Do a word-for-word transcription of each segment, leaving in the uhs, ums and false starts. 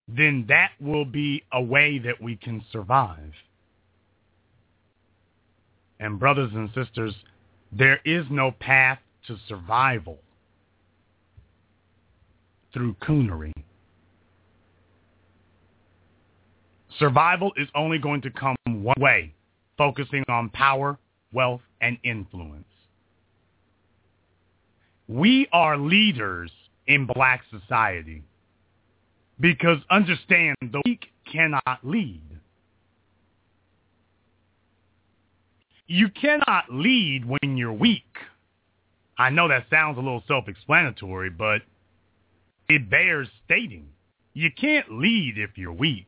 then that will be a way that we can survive. And brothers and sisters, there is no path to survival through coonery. Survival is only going to come one way, focusing on power, wealth, and influence. We are leaders in black society because understand the weak cannot lead. You cannot lead when you're weak. I know that sounds a little self-explanatory, but it bears stating. You can't lead if you're weak.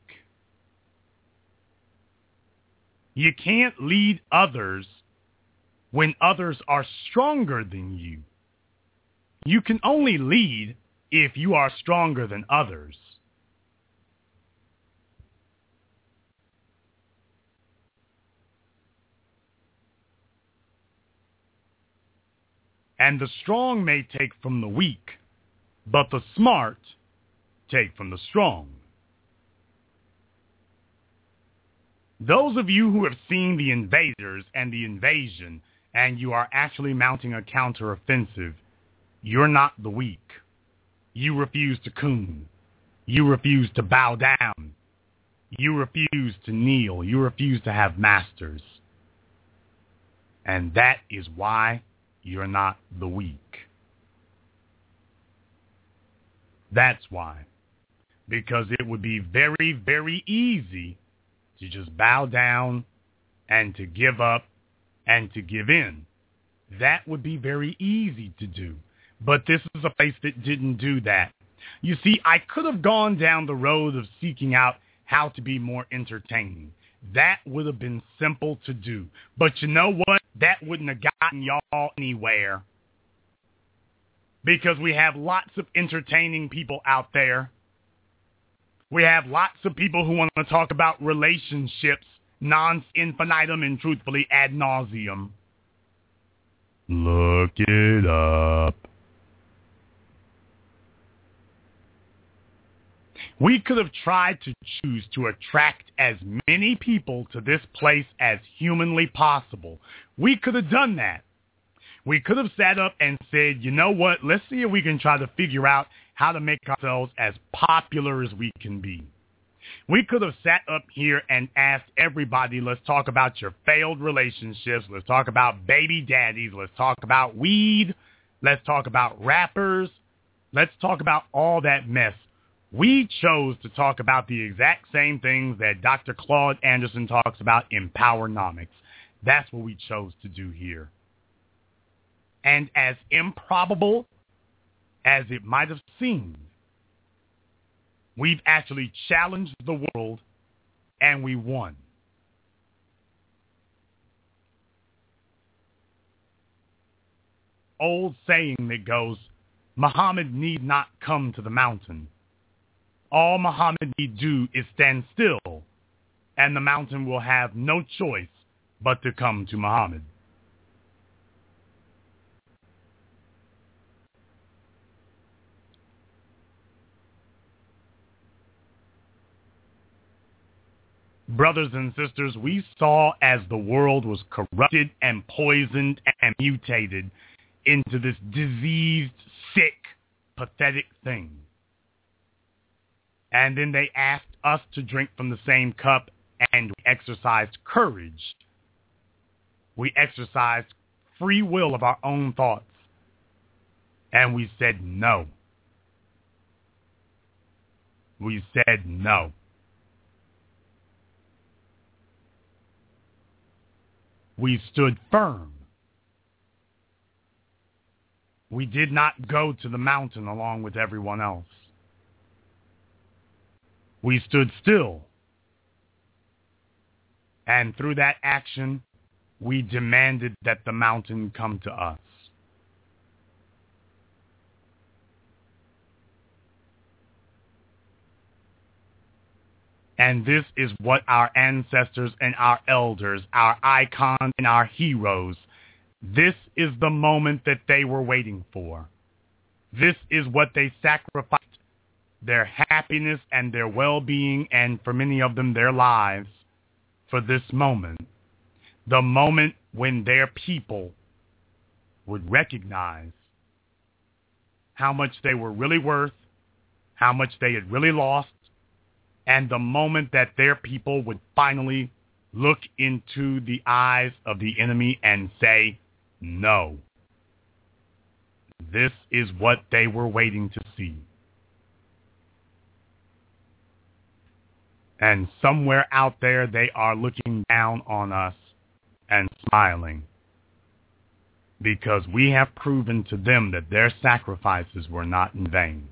You can't lead others when others are stronger than you. You can only lead if you are stronger than others. And the strong may take from the weak, but the smart take from the strong. Those of you who have seen The Invaders and The Invasion, and you are actually mounting a counteroffensive, you're not the weak. You refuse to coon. You refuse to bow down. You refuse to kneel. You refuse to have masters. And that is why you're not the weak. That's why. Because it would be very, very easy to just bow down and to give up and to give in. That would be very easy to do. But this is a place that didn't do that. You see, I could have gone down the road of seeking out how to be more entertaining. That would have been simple to do. But you know what? That wouldn't have gotten y'all anywhere. Because we have lots of entertaining people out there. We have lots of people who want to talk about relationships, non infinitum and truthfully ad nauseum. Look it up. We could have tried to choose to attract as many people to this place as humanly possible. We could have done that. We could have sat up and said, you know what, let's see if we can try to figure out how to make ourselves as popular as we can be. We could have sat up here and asked everybody, let's talk about your failed relationships, let's talk about baby daddies, let's talk about weed, let's talk about rappers, let's talk about all that mess. We chose to talk about the exact same things that Doctor Claude Anderson talks about in Powernomics. That's what we chose to do here. And as improbable as it might have seemed, we've actually challenged the world and we won. Old saying that goes, Muhammad need not come to the mountain. All Muhammad need do is stand still, and the mountain will have no choice but to come to Muhammad. Brothers and sisters, we saw as the world was corrupted and poisoned and mutated into this diseased, sick, pathetic thing. And then they asked us to drink from the same cup, and we exercised courage. We exercised free will of our own thoughts. And we said no. We said no. We stood firm. We did not go to the mountain along with everyone else. We stood still. And through that action, we demanded that the mountain come to us. And this is what our ancestors and our elders, our icons and our heroes, this is the moment that they were waiting for. This is what they sacrificed their happiness and their well-being, and for many of them, their lives, for this moment, the moment when their people would recognize how much they were really worth, how much they had really lost, and the moment that their people would finally look into the eyes of the enemy and say, no. This is what they were waiting to see. And somewhere out there, they are looking down on us and smiling, because we have proven to them that their sacrifices were not in vain.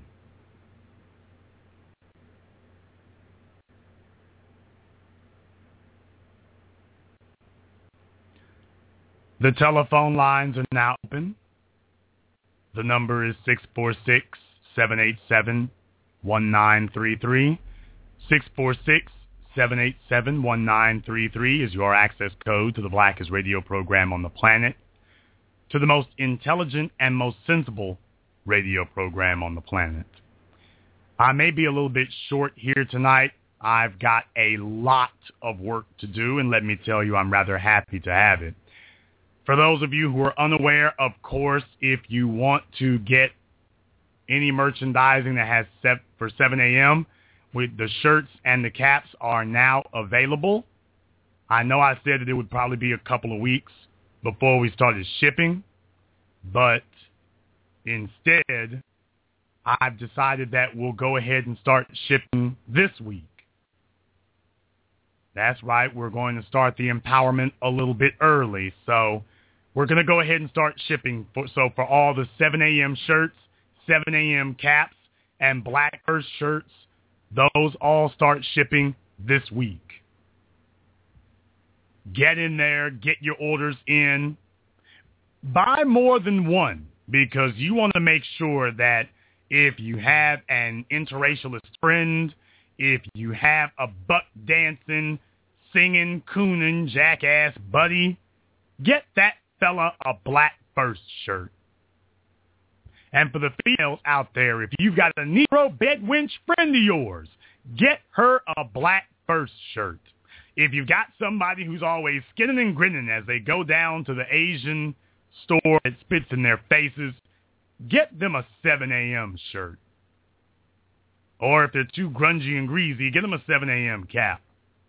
The telephone lines are now open. The number is six four six, seven eight seven, one nine three three. six four six, seven eight seven, one nine three three is your access code to the Blackest radio program on the planet, to the most intelligent and most sensible radio program on the planet. I may be a little bit short here tonight. I've got a lot of work to do, and let me tell you, I'm rather happy to have it. For those of you who are unaware, of course, if you want to get any merchandising that has set for seven a.m., with the shirts and the caps are now available. I know I said that it would probably be a couple of weeks before we started shipping, but instead, I've decided that we'll go ahead and start shipping this week. That's right, we're going to start the empowerment a little bit early, so we're going to go ahead and start shipping. For, so for all the seven a.m. shirts, seven a.m. caps, and Black First shirts, those all start shipping this week. Get in there, get your orders in. Buy more than one, because you want to make sure that if you have an interracialist friend, if you have a buck dancing, singing, cooning, jackass buddy, get that fella a Black First shirt. And for the females out there, if you've got a Negro bedwench friend of yours, get her a Black First shirt. If you've got somebody who's always skinning and grinning as they go down to the Asian store that spits in their faces, get them a seven a.m. shirt. Or if they're too grungy and greasy, get them a seven a.m. cap.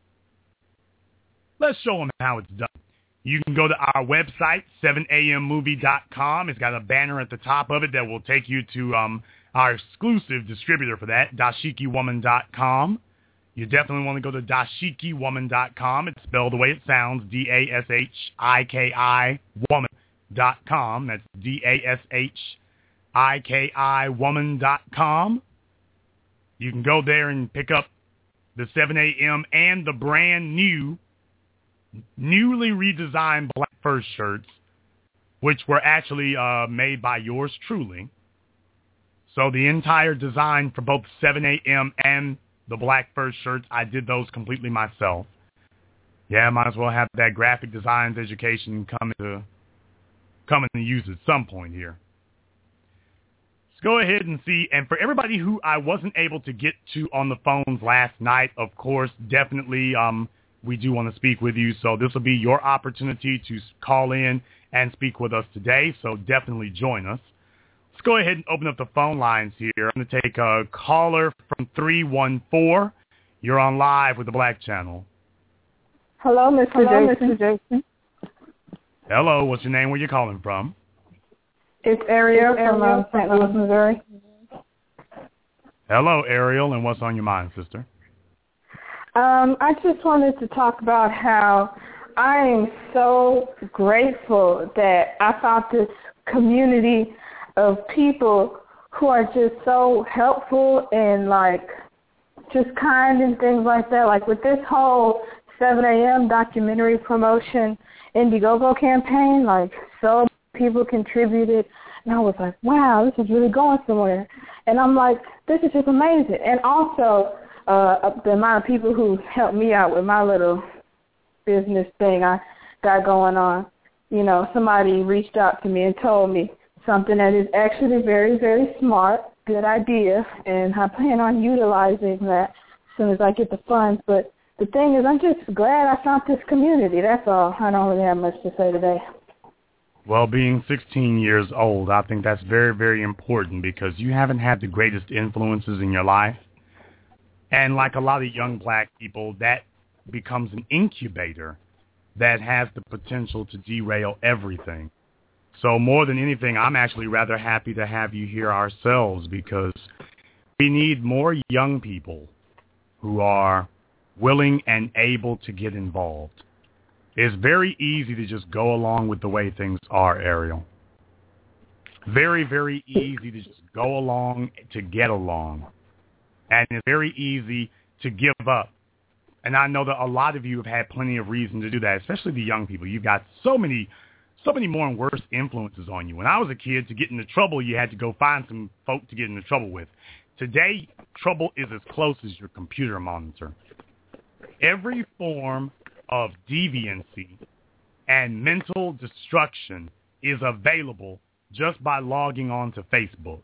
Let's show them how it's done. You can go to our website, seven a m movie dot com. It's got a banner at the top of it that will take you to um, our exclusive distributor for that, dashiki woman dot com. You definitely want to go to dashiki woman dot com. It's spelled the way it sounds, D A S H I K I woman dot com. That's D A S H I K I woman dot com. You can go there and pick up the seven a.m. and the brand new newly redesigned Black First shirts, which were actually uh, made by yours truly. So the entire design for both seven a.m. and the Black First shirts, I did those completely myself. Yeah, might as well have that graphic designs education come to come into use at some point here. Let's go ahead and see. And for everybody who I wasn't able to get to on the phones last night, of course, definitely um, we do want to speak with you. So this will be your opportunity to call in and speak with us today. So definitely join us. Let's go ahead and open up the phone lines here. I'm going to take a caller from three one four. You're on live with the Black Channel. Hello, Mister Hello, Jason. Mister Jason. Hello, what's your name? Where you calling from? It's Ariel, it's Ariel from uh, Saint Louis, Missouri. Hello, Ariel, and what's on your mind, sister? Um, I just wanted to talk about how I am so grateful that I found this community of people who are just so helpful and, like, just kind and things like that. Like, with this whole seven a.m. documentary promotion Indiegogo campaign, like, so many people contributed, and I was like, wow, this is really going somewhere. And I'm like, this is just amazing. And also, uh, the amount of people who helped me out with my little business thing I got going on. You know, somebody reached out to me and told me something that is actually very, very smart. good idea, and I plan on utilizing that as soon as I get the funds. But the thing is, I'm just glad I found this community. That's all. I don't really have much to say today. Well, being sixteen years old, I think that's very, very important because you haven't had the greatest influences in your life. And like a lot of young black people, that becomes an incubator that has the potential to derail everything. So more than anything, I'm actually rather happy to have you here ourselves because we need more young people who are willing and able to get involved. It's very easy to just go along with the way things are, Ariel. Very, very easy to just go along to get along. And it's very easy to give up. And I know that a lot of you have had plenty of reason to do that, especially the young people. You've got so many, so many more and worse influences on you. When I was a kid, to get into trouble, you had to go find some folk to get into trouble with. Today, trouble is as close as your computer monitor. Every form of deviancy and mental destruction is available just by logging on to Facebook.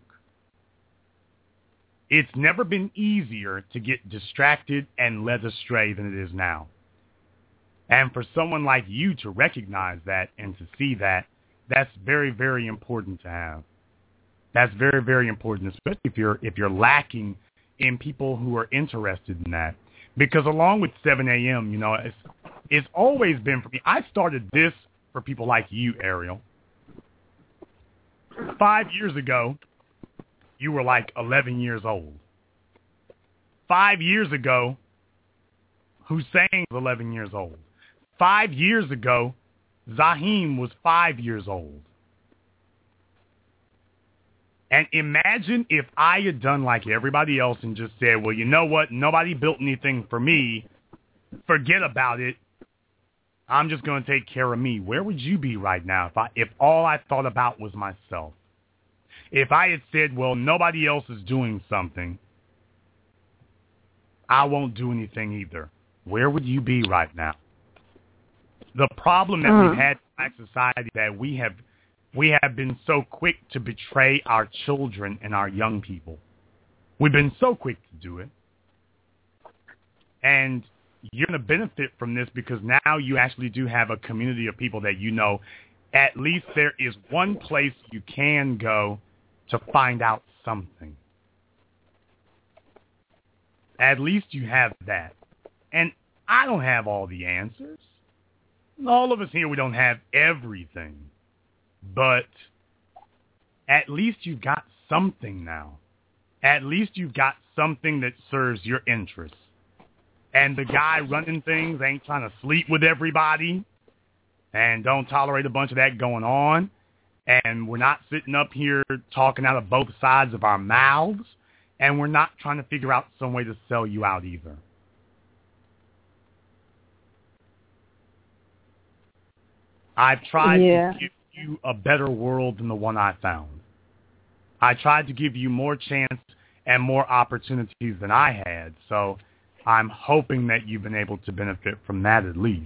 It's never been easier to get distracted and led astray than it is now. And for someone like you to recognize that and to see that, that's very, very important to have. That's very, very important, especially if you're if you're lacking in people who are interested in that. Because along with seven a.m., you know, it's, it's always been for me. I started this for people like you, Ariel. Five years ago, you were like eleven years old. Five years ago, Hussein was eleven years old. Five years ago, Zahim was five years old. And imagine if I had done like everybody else and just said, well, you know what? Nobody built anything for me. Forget about it. I'm just going to take care of me. Where would you be right now if I, if all I thought about was myself? If I had said, well, nobody else is doing something, I won't do anything either. Where would you be right now? The problem that uh. we've had in black society that we have we have been so quick to betray our children and our young people. We've been so quick to do it. And you're going to benefit from this because now you actually do have a community of people that you know at least there is one place you can go to find out something. At least you have that. And I don't have all the answers. All of us here, we don't have everything. But at least you've got something now. At least you've got something that serves your interests. And the guy running things ain't trying to sleep with everybody and don't tolerate a bunch of that going on. And we're not sitting up here talking out of both sides of our mouths. And we're not trying to figure out some way to sell you out either. I've tried yeah. to give you a better world than the one I found. I tried to give you more chance and more opportunities than I had. So I'm hoping that you've been able to benefit from that at least.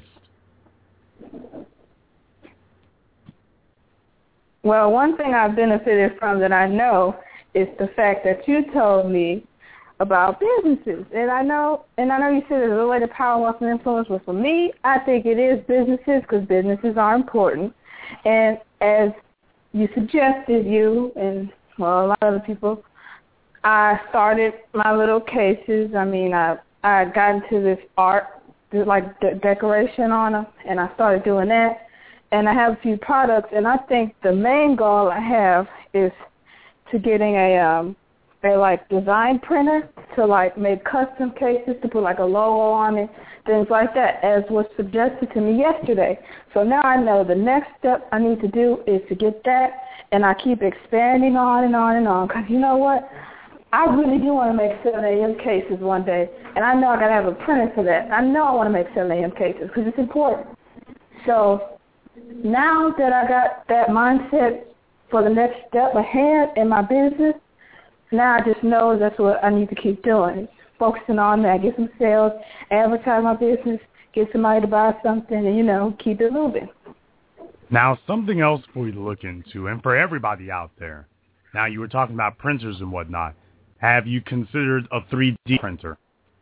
Well, one thing I've benefited from that I know is the fact that you told me about businesses. And I know and I know you said there's a way to power, wealth, and influence, but for me, I think it is businesses because businesses are important. And as you suggested, you and, well, a lot of other people, I started my little cases. I mean, I I got into this art, like de- decoration on them, and I started doing that. And I have a few products, and I think the main goal I have is to getting a um a like design printer to like make custom cases to put like a logo on it, things like that, as was suggested to me yesterday. So now I know the next step I need to do is to get that, and I keep expanding on and on and on. Because you know what? I really do want to make seven a.m. cases one day, and I know I got to have a printer for that. I know I want to make seven a.m. cases because it's important. So now that I got that mindset for the next step ahead in my business, now I just know that's what I need to keep doing, focusing on that, get some sales, advertise my business, get somebody to buy something, and, you know, keep it moving. Now, something else for you to look into, and for everybody out there, Now, you were talking about printers and whatnot. Have you considered a three D printer?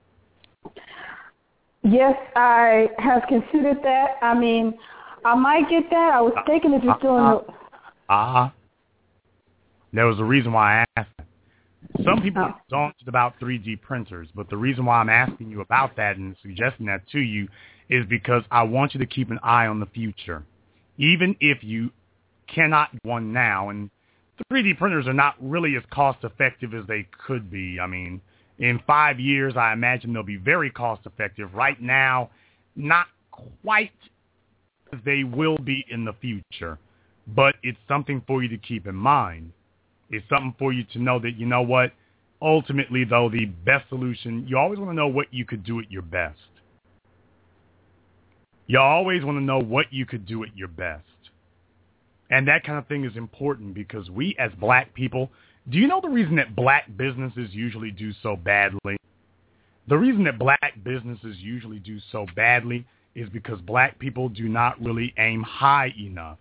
Yes, I have considered that. I mean, I might get that. I was thinking of just doing uh, it. Uh-huh. There was a reason why I asked that. Some people Oh. are daunted about three D printers, but the reason why I'm asking you about that and suggesting that to you is because I want you to keep an eye on the future. Even if you cannot get one now, and three D printers are not really as cost-effective as they could be. I mean, in five years, I imagine they'll be very cost-effective. Right now, not quite as they will be in the future, but it's something for you to keep in mind. It's something for you to know that, you know what, ultimately, though, the best solution, you always want to know what you could do at your best. You always want to know what you could do at your best. And that kind of thing is important because we as black people, do you know the reason that black businesses usually do so badly? The reason that black businesses usually do so badly is because black people do not really aim high enough.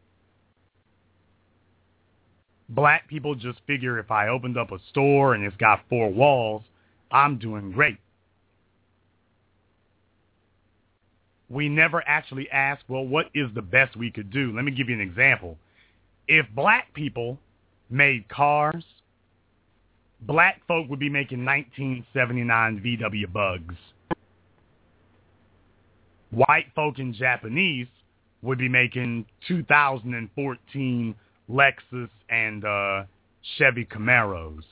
Black people just figure if I opened up a store and it's got four walls, I'm doing great. We never actually ask, well, what is the best we could do? Let me give you an example. If black people made cars, black folk would be making nineteen seventy-nine V W Bugs. White folk and Japanese would be making two thousand fourteen Lexus and uh, Chevy Camaros.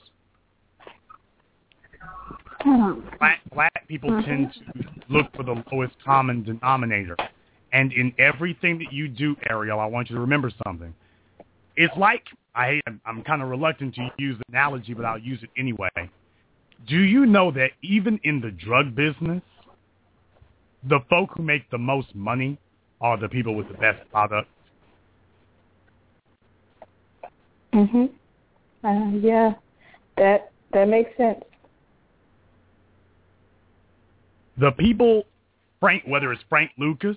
Black, black people mm-hmm. tend to look for the lowest common denominator. And in everything that you do, Ariel, I want you to remember something. It's like, I hate, I'm kind of reluctant to use the analogy, but I'll use it anyway. Do you know that even in the drug business, the folk who make the most money are the people with the best product? Mhm. Uh, yeah, that that makes sense. The people, Frank, whether it's Frank Lucas,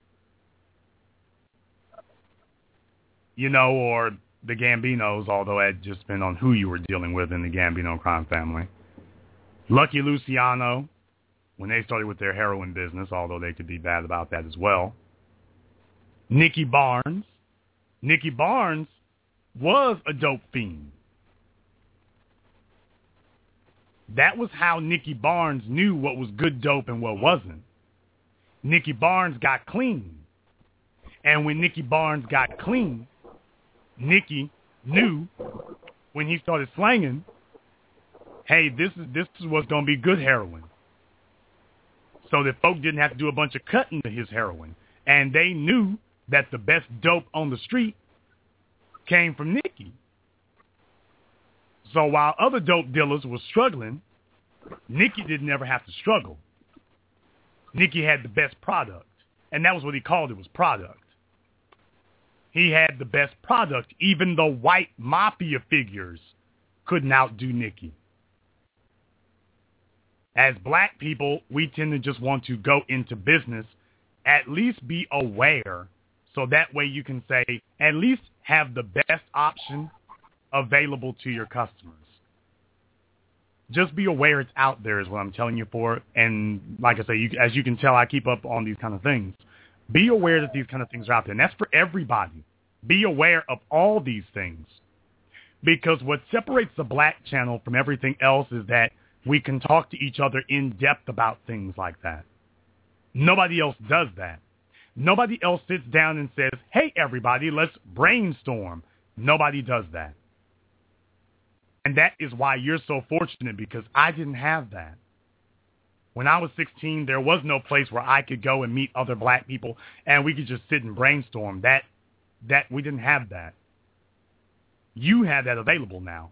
you know, or the Gambinos, although it just depends on who you were dealing with in the Gambino crime family. Lucky Luciano, when they started with their heroin business, although they could be bad about that as well. Nicky Barnes. Nicky Barnes was a dope fiend. That was how Nicky Barnes knew what was good dope and what wasn't. Nicky Barnes got clean. And when Nicky Barnes got clean, Nicky knew when he started slanging, hey, this is this is what's going to be good heroin. So that folk didn't have to do a bunch of cutting to his heroin. And they knew that the best dope on the street came from Nicky. So while other dope dealers were struggling, Nicky didn't ever have to struggle. Nicky had the best product. And that was what he called it, was product. He had the best product. Even the white mafia figures couldn't outdo Nicky. As black people, we tend to just want to go into business, at least be aware, so that way you can say, at least have the best option available to your customers. Just be aware it's out there is what I'm telling you for. And like I say, you, as you can tell, I keep up on these kind of things. Be aware that these kind of things are out there. And that's for everybody. Be aware of all these things. Because what separates the Black Channel from everything else is that we can talk to each other in depth about things like that. Nobody else does that. Nobody else sits down and says, hey, everybody, let's brainstorm. Nobody does that. And that is why you're so fortunate, because I didn't have that. When I was sixteen, there was no place where I could go and meet other black people and we could just sit and brainstorm. That, that we didn't have that. You have that available now.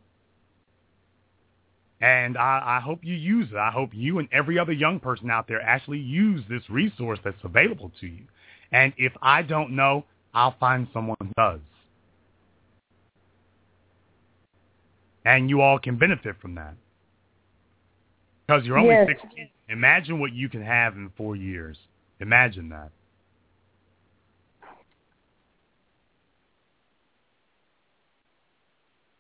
And I, I hope you use it. I hope you and every other young person out there actually use this resource that's available to you. And if I don't know, I'll find someone who does. And you all can benefit from that. Because you're only yes. sixteen. Imagine what you can have in four years. Imagine that.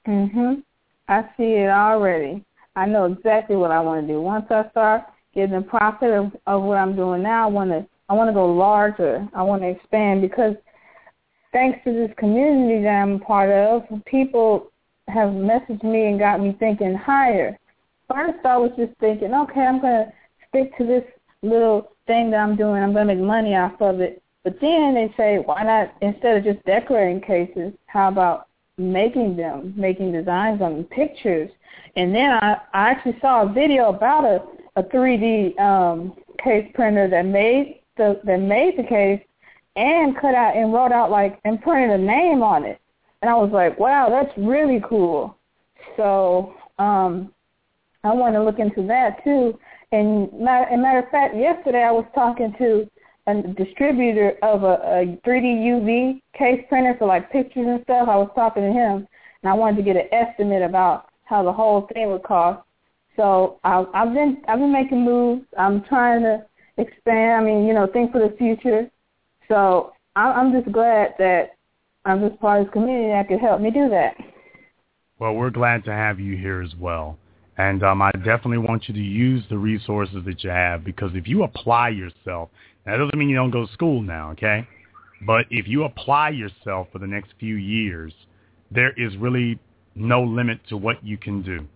Mhm. I see it already. I know exactly what I want to do. Once I start getting the profit of, of what I'm doing now, I want to I want to go larger. I want to expand because thanks to this community that I'm a part of, people have messaged me and got me thinking higher. First, I was just thinking, okay, I'm going to stick to this little thing that I'm doing. I'm going to make money off of it. But then they say, why not, instead of just decorating cases, how about making them, making designs on them, pictures? And then I, I actually saw a video about a, a three D um, case printer that made the that made the case and cut out and wrote out like and printed a name on it. And I was like, wow, that's really cool. So um, I want to look into that too. And matter, and matter of fact, yesterday I was talking to a distributor of a, a three D U V case printer for like pictures and stuff. I was talking to him, and I wanted to get an estimate about how the whole thing would cost. So I, I've been I've been making moves. I'm trying to expand. I mean, you know, think for the future. So I'm just glad that I'm just part of this community that could help me do that. Well, we're glad to have you here as well. And um, I definitely want you to use the resources that you have, because if you apply yourself, that doesn't mean you don't go to school now, okay? But if you apply yourself for the next few years, there is really no limit to what you can do.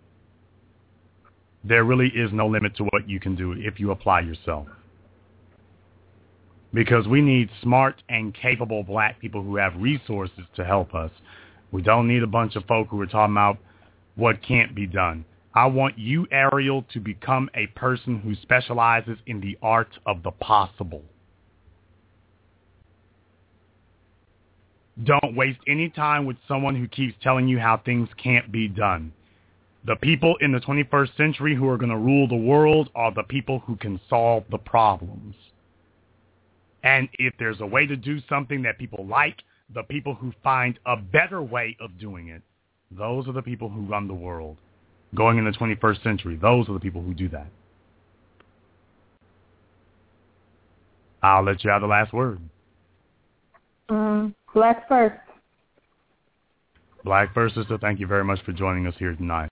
There really is no limit to what you can do if you apply yourself. Because we need smart and capable black people who have resources to help us. We don't need a bunch of folk who are talking about what can't be done. I want you, Ariel, to become a person who specializes in the art of the possible. Don't waste any time with someone who keeps telling you how things can't be done. The people in the twenty-first century who are going to rule the world are the people who can solve the problems. And if there's a way to do something that people like, the people who find a better way of doing it, those are the people who run the world. Going in the twenty-first century, those are the people who do that. I'll let you have the last word. Um, black first. Black first, sister, thank you very much for joining us here tonight.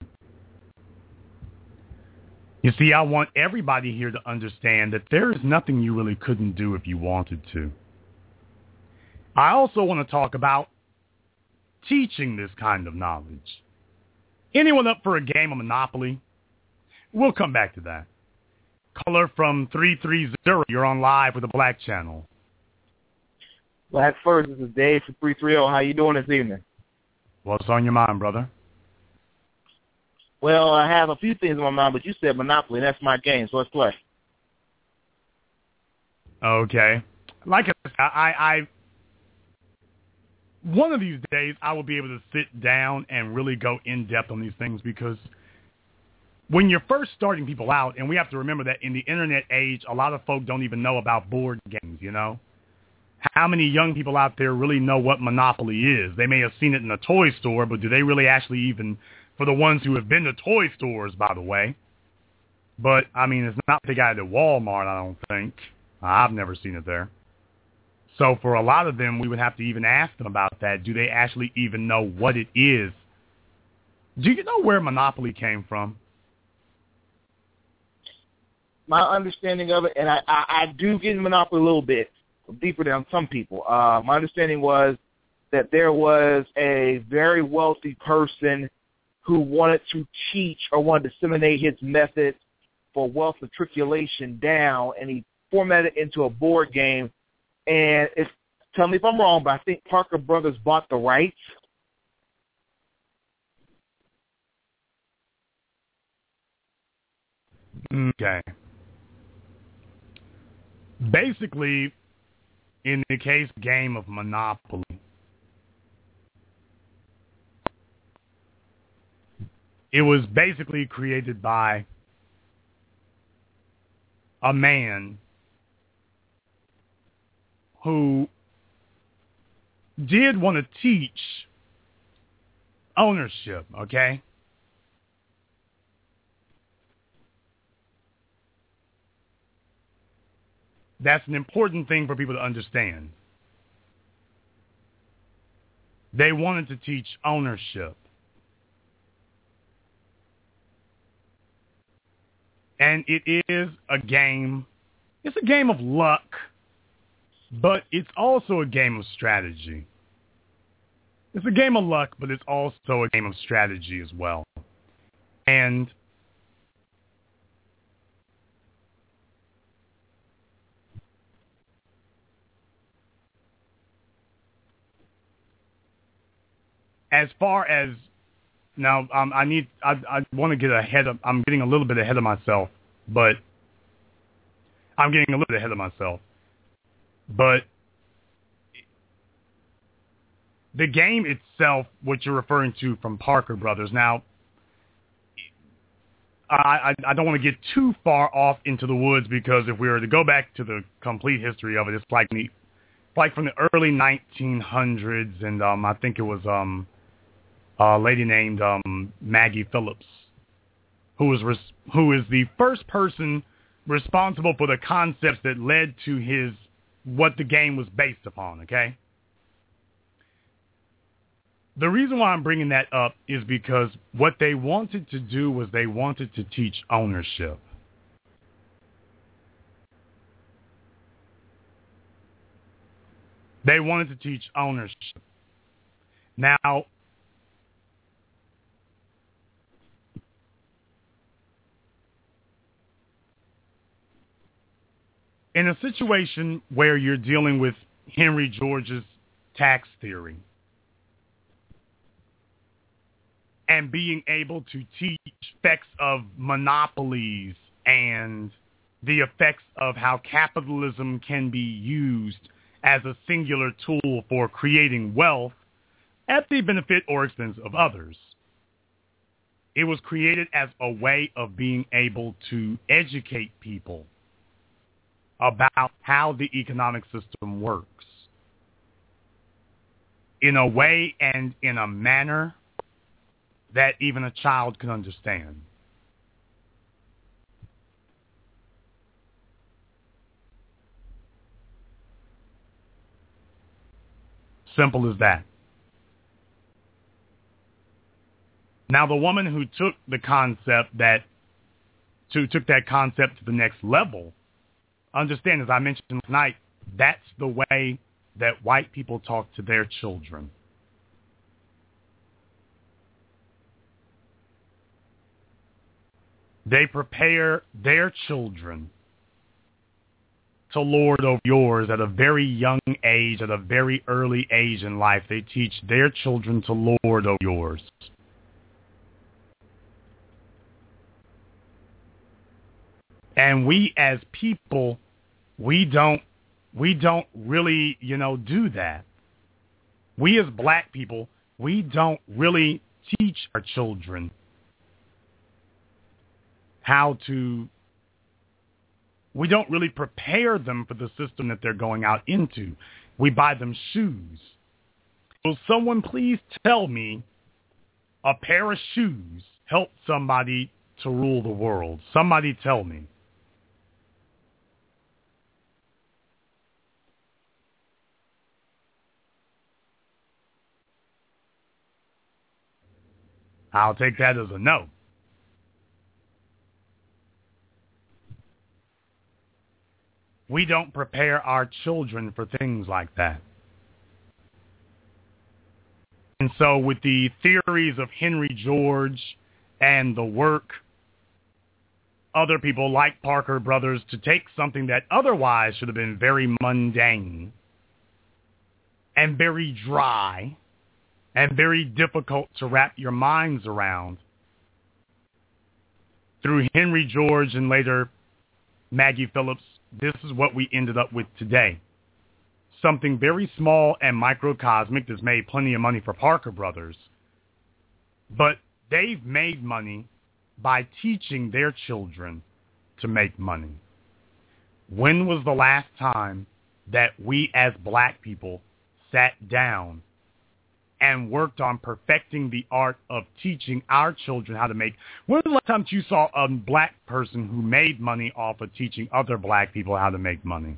You see, I want everybody here to understand that there is nothing you really couldn't do if you wanted to. I also want to talk about teaching this kind of knowledge. Anyone up for a game of Monopoly? We'll come back to that. Caller from three three zero, you're on live with the Black Channel. Black first, this is Dave from three three zero. How you doing this evening? What's on your mind, brother? Well, I have a few things on my mind, but you said Monopoly, and that's my game, so let's play. Okay. Like I said, I, I, one of these days I will be able to sit down and really go in depth on these things, because when you're first starting people out, and we have to remember that in the internet age, a lot of folk don't even know about board games, you know? How many young people out there really know what Monopoly is? They may have seen it in a toy store, but do they really actually even, for the ones who have been to toy stores, by the way? But, I mean, it's not the guy at Walmart, I don't think. I've never seen it there. So for a lot of them, we would have to even ask them about that. Do they actually even know what it is? Do you know where Monopoly came from? My understanding of it, and I, I, I do get Monopoly a little bit deeper than some people. Uh, my understanding was that there was a very wealthy person who wanted to teach or wanted to disseminate his method for wealth matriculation down, and he formatted it into a board game. And it's, tell me if I'm wrong, but I think Parker Brothers bought the rights. Okay. Basically, in the case game of Monopoly, it was basically created by a man who did want to teach ownership, okay? That's an important thing for people to understand. They wanted to teach ownership. And it is a game. It's a game of luck, but it's also a game of strategy. It's a game of luck, but it's also a game of strategy as well. And as far as now, um, I need, I, I want to get ahead of, I'm getting a little bit ahead of myself, but I'm getting a little bit ahead of myself. But the game itself, what you're referring to from Parker Brothers, now, I, I, I don't want to get too far off into the woods, because if we were to go back to the complete history of it, it's like, the, like from the early nineteen hundreds, and um, I think it was um, a lady named um, Maggie Phillips, who was res- who is the first person responsible for the concepts that led to his, what the game was based upon, okay? The reason why I'm bringing that up is because what they wanted to do was they wanted to teach ownership. They wanted to teach ownership. Now, in a situation where you're dealing with Henry George's tax theory, and being able to teach effects of monopolies and the effects of how capitalism can be used as a singular tool for creating wealth at the benefit or expense of others. It was created as a way of being able to educate people about how the economic system works in a way and in a manner that even a child can understand. Simple as that. Now, the woman who took the concept that, to took that concept to the next level, understand, as I mentioned tonight, that's the way that white people talk to their children. They prepare their children to lord over yours at a very young age, at a very early age in life. They teach their children to lord over yours. And we as people, we don't, we don't really, you know, do that. We as black people, we don't really teach our children how to, we don't really prepare them for the system that they're going out into. We buy them shoes. Will someone please tell me a pair of shoes help somebody to rule the world? Somebody tell me. I'll take that as a no. We don't prepare our children for things like that. And so with the theories of Henry George and the work other people like Parker Brothers to take something that otherwise should have been very mundane and very dry and very difficult to wrap your minds around, through Henry George and later Maggie Phillips, this is what we ended up with today. Something very small and microcosmic that's made plenty of money for Parker Brothers. But they've made money by teaching their children to make money. When was the last time that we as black people sat down and worked on perfecting the art of teaching our children how to make? When was the last time you saw a black person who made money off of teaching other black people how to make money?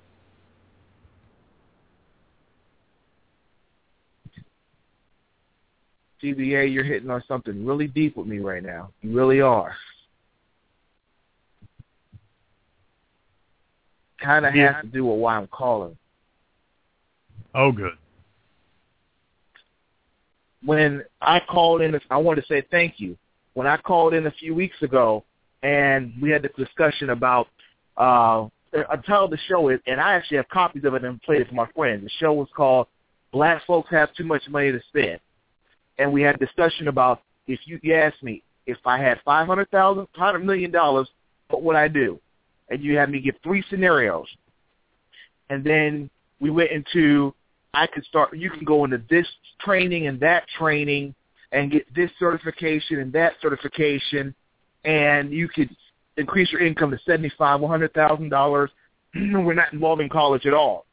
T B A, you're hitting on something really deep with me right now. You really are. kind of Yeah. has to do with why I'm calling. Oh, good. When I called in, I wanted to say thank you. When I called in a few weeks ago and we had this discussion about, uh, I titled the show, it, and I actually have copies of it and played it for my friends. The show was called Black Folks Have Too Much Money to Spend. And we had a discussion about, if you, you asked me, if I had five hundred thousand dollars, five hundred million dollars, what would I do? And you had me give three scenarios. And then we went into, I could start, you can go into this training and that training and get this certification and that certification, and you could increase your income to seventy-five thousand dollars, one hundred thousand dollars. We're not involved in college at all.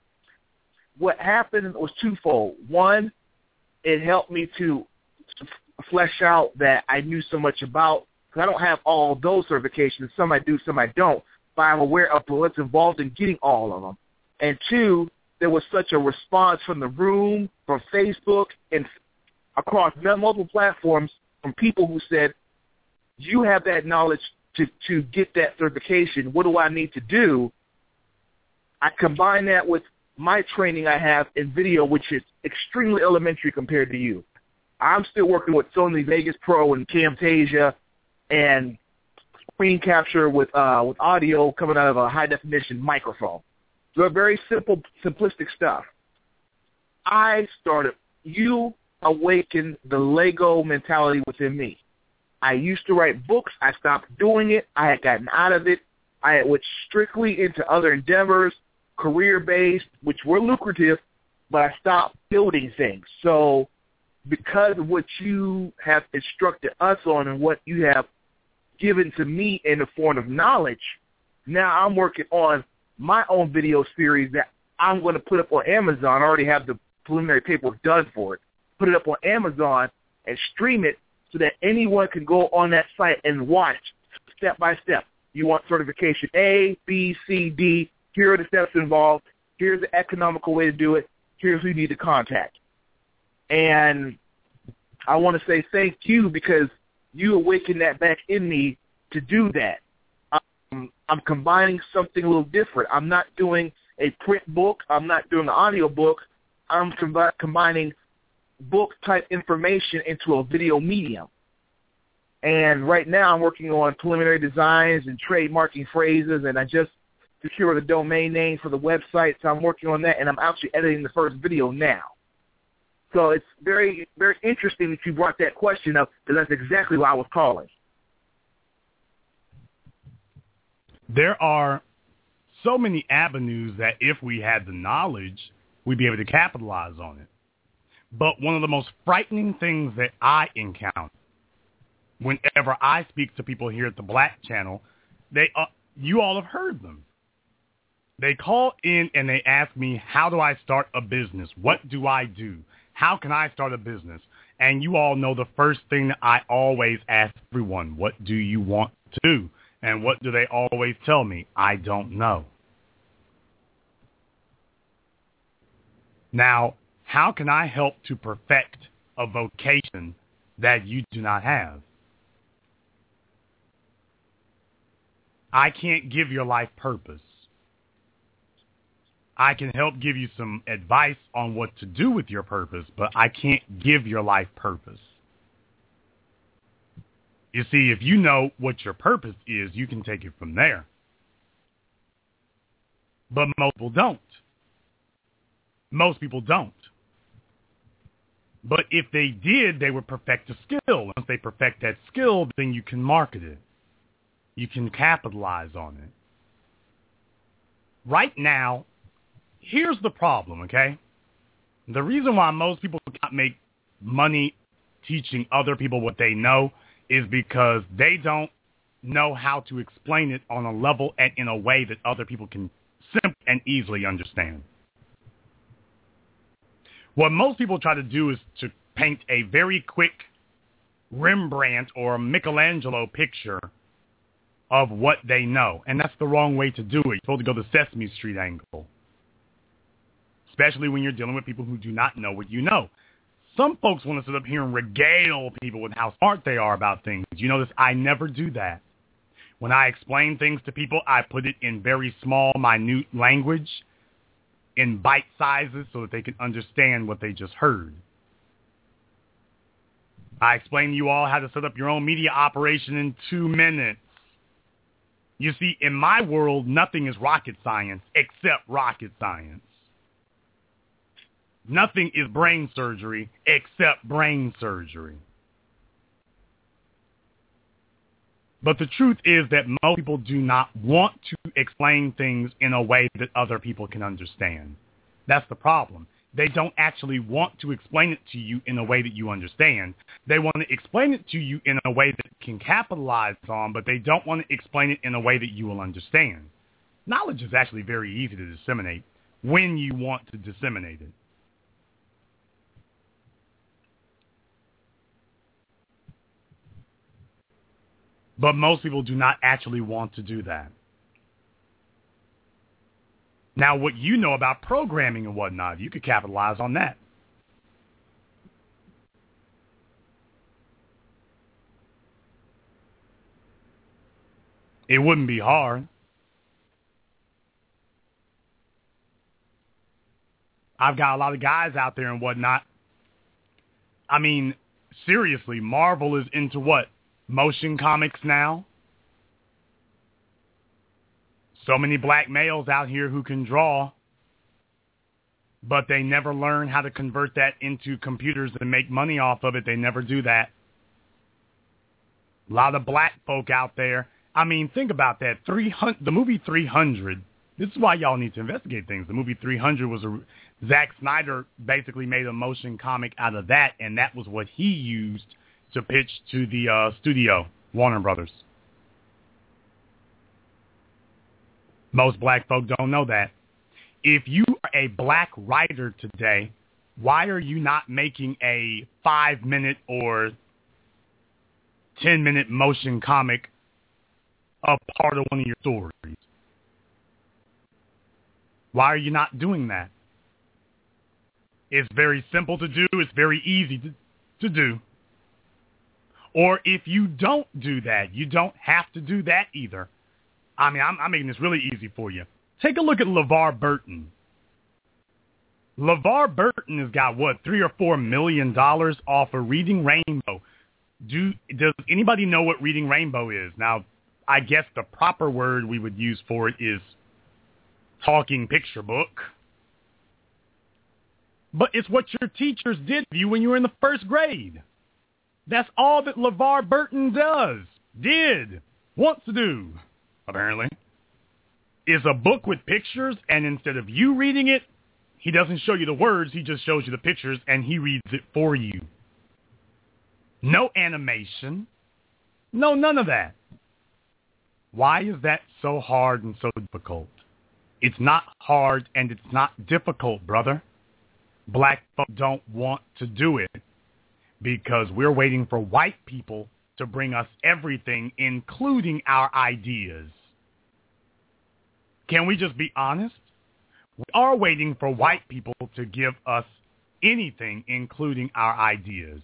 What happened was twofold. One, it helped me to flesh out that I knew so much about, because I don't have all those certifications. Some I do, some I don't, but I'm aware of what's involved in getting all of them. And two, there was such a response from the room, from Facebook, and across multiple platforms from people who said, you have that knowledge to, to get that certification. What do I need to do? I combine that with my training I have in video, which is extremely elementary compared to you. I'm still working with Sony Vegas Pro and Camtasia and screen capture with uh, with audio coming out of a high-definition microphone. So very simple, simplistic stuff. I started, you awakened the Lego mentality within me. I used to write books. I stopped doing it. I had gotten out of it. I went strictly into other endeavors, career-based, which were lucrative, but I stopped building things. So because of what you have instructed us on and what you have given to me in the form of knowledge, now I'm working on my own video series that I'm going to put up on Amazon. I already have the preliminary paperwork done for it. Put it up on Amazon and stream it so that anyone can go on that site and watch step by step. You want certification A, B, C, D. Here are the steps involved. Here's the economical way to do it. Here's who you need to contact. And I want to say thank you, because you awakened that back in me to do that. Um, I'm combining something a little different. I'm not doing a print book. I'm not doing an audio book. I'm com- combining book-type information into a video medium. And right now I'm working on preliminary designs and trademarking phrases, and I just secured a domain name for the website, so I'm working on that, and I'm actually editing the first video now. So it's very, very interesting that you brought that question up, because that's exactly why I was calling. There are so many avenues that if we had the knowledge, we'd be able to capitalize on it. But one of the most frightening things that I encounter whenever I speak to people here at the Black Channel, they uh, you all have heard them. They call in and they ask me, how do I start a business? What do I do? How can I start a business? And you all know the first thing that I always ask everyone, what do you want to do? And what do they always tell me? I don't know. Now, how can I help to perfect a vocation that you do not have? I can't give your life purpose. I can help give you some advice on what to do with your purpose, but I can't give your life purpose. You see, if you know what your purpose is, you can take it from there. But most people don't. Most people don't. But if they did, they would perfect a skill. Once they perfect that skill, then you can market it. You can capitalize on it. Right now, here's the problem, okay? The reason why most people can't make money teaching other people what they know is because they don't know how to explain it on a level and in a way that other people can simply and easily understand. What most people try to do is to paint a very quick Rembrandt or Michelangelo picture of what they know, and that's the wrong way to do it. You're supposed to go the Sesame Street angle, especially when you're dealing with people who do not know what you know. Some folks want to sit up here and regale people with how smart they are about things. You notice I never do that. When I explain things to people, I put it in very small, minute language, in bite sizes, so that they can understand what they just heard. I explained to you all how to set up your own media operation in two minutes. You see, in my world, nothing is rocket science except rocket science. Nothing is brain surgery except brain surgery. But the truth is that most people do not want to explain things in a way that other people can understand. That's the problem. They don't actually want to explain it to you in a way that you understand. They want to explain it to you in a way that can capitalize on, but they don't want to explain it in a way that you will understand. Knowledge is actually very easy to disseminate when you want to disseminate it. But most people do not actually want to do that. Now, what you know about programming and whatnot, you could capitalize on that. It wouldn't be hard. I've got a lot of guys out there and whatnot. I mean, seriously, Marvel is into what? Motion comics now. So many black males out here who can draw, but they never learn how to convert that into computers and make money off of it. They never do that. A lot of black folk out there. I mean, think about that. three hundred, the movie three hundred. This is why y'all need to investigate things. The movie three hundred was a Zack Snyder basically made a motion comic out of that, and that was what he used to pitch to the uh, studio, Warner Brothers. Most black folk don't know that. If you are a black writer today, why are you not making a five-minute or ten-minute motion comic a part of one of your stories? Why are you not doing that? It's very simple to do. It's very easy to, to do. Or if you don't do that, you don't have to do that either. I mean, I'm, I'm making this really easy for you. Take a look at LeVar Burton. LeVar Burton has got, what, three or four million dollars off of Reading Rainbow. Do Does anybody know what Reading Rainbow is? Now, I guess the proper word we would use for it is talking picture book. But it's what your teachers did to you when you were in the first grade. That's all that LeVar Burton does, did, wants to do, apparently, is a book with pictures, and instead of you reading it, he doesn't show you the words, he just shows you the pictures, and he reads it for you. No animation. No, none of that. Why is that so hard and so difficult? It's not hard and it's not difficult, brother. Black folk don't want to do it because we're waiting for white people to bring us everything, including our ideas. Can we just be honest? We are waiting for white people to give us anything, including our ideas.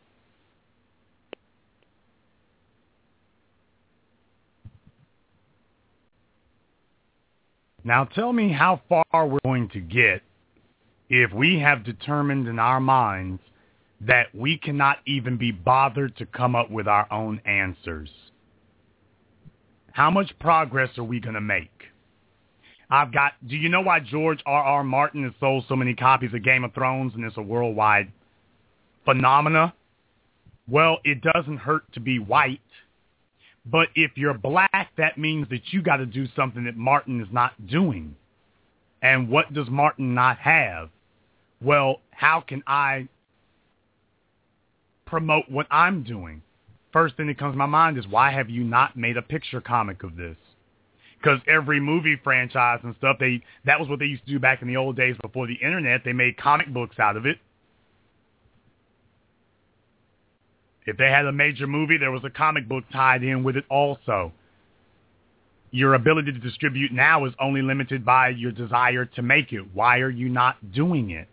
Now tell me how far we're going to get if we have determined in our minds that we cannot even be bothered to come up with our own answers. How much progress are we going to make? I've got, do you know why George R R. Martin has sold so many copies of Game of Thrones and it's a worldwide phenomena? Well, it doesn't hurt to be white. But if you're black, that means that you got to do something that Martin is not doing. And what does Martin not have? Well, how can I promote what I'm doing? First thing that comes to my mind is, why have you not made a picture comic of this? Because every movie franchise and stuff, they that was what they used to do back in the old days before the internet. They made comic books out of it. If they had a major movie, there was a comic book tied in with it also. Your ability to distribute now is only limited by your desire to make it. Why are you not doing it?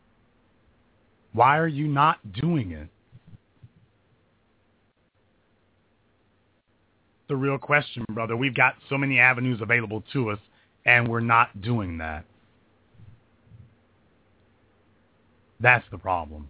Why are you not doing it? the real question, brother. We've got so many avenues available to us, and we're not doing that. That's the problem.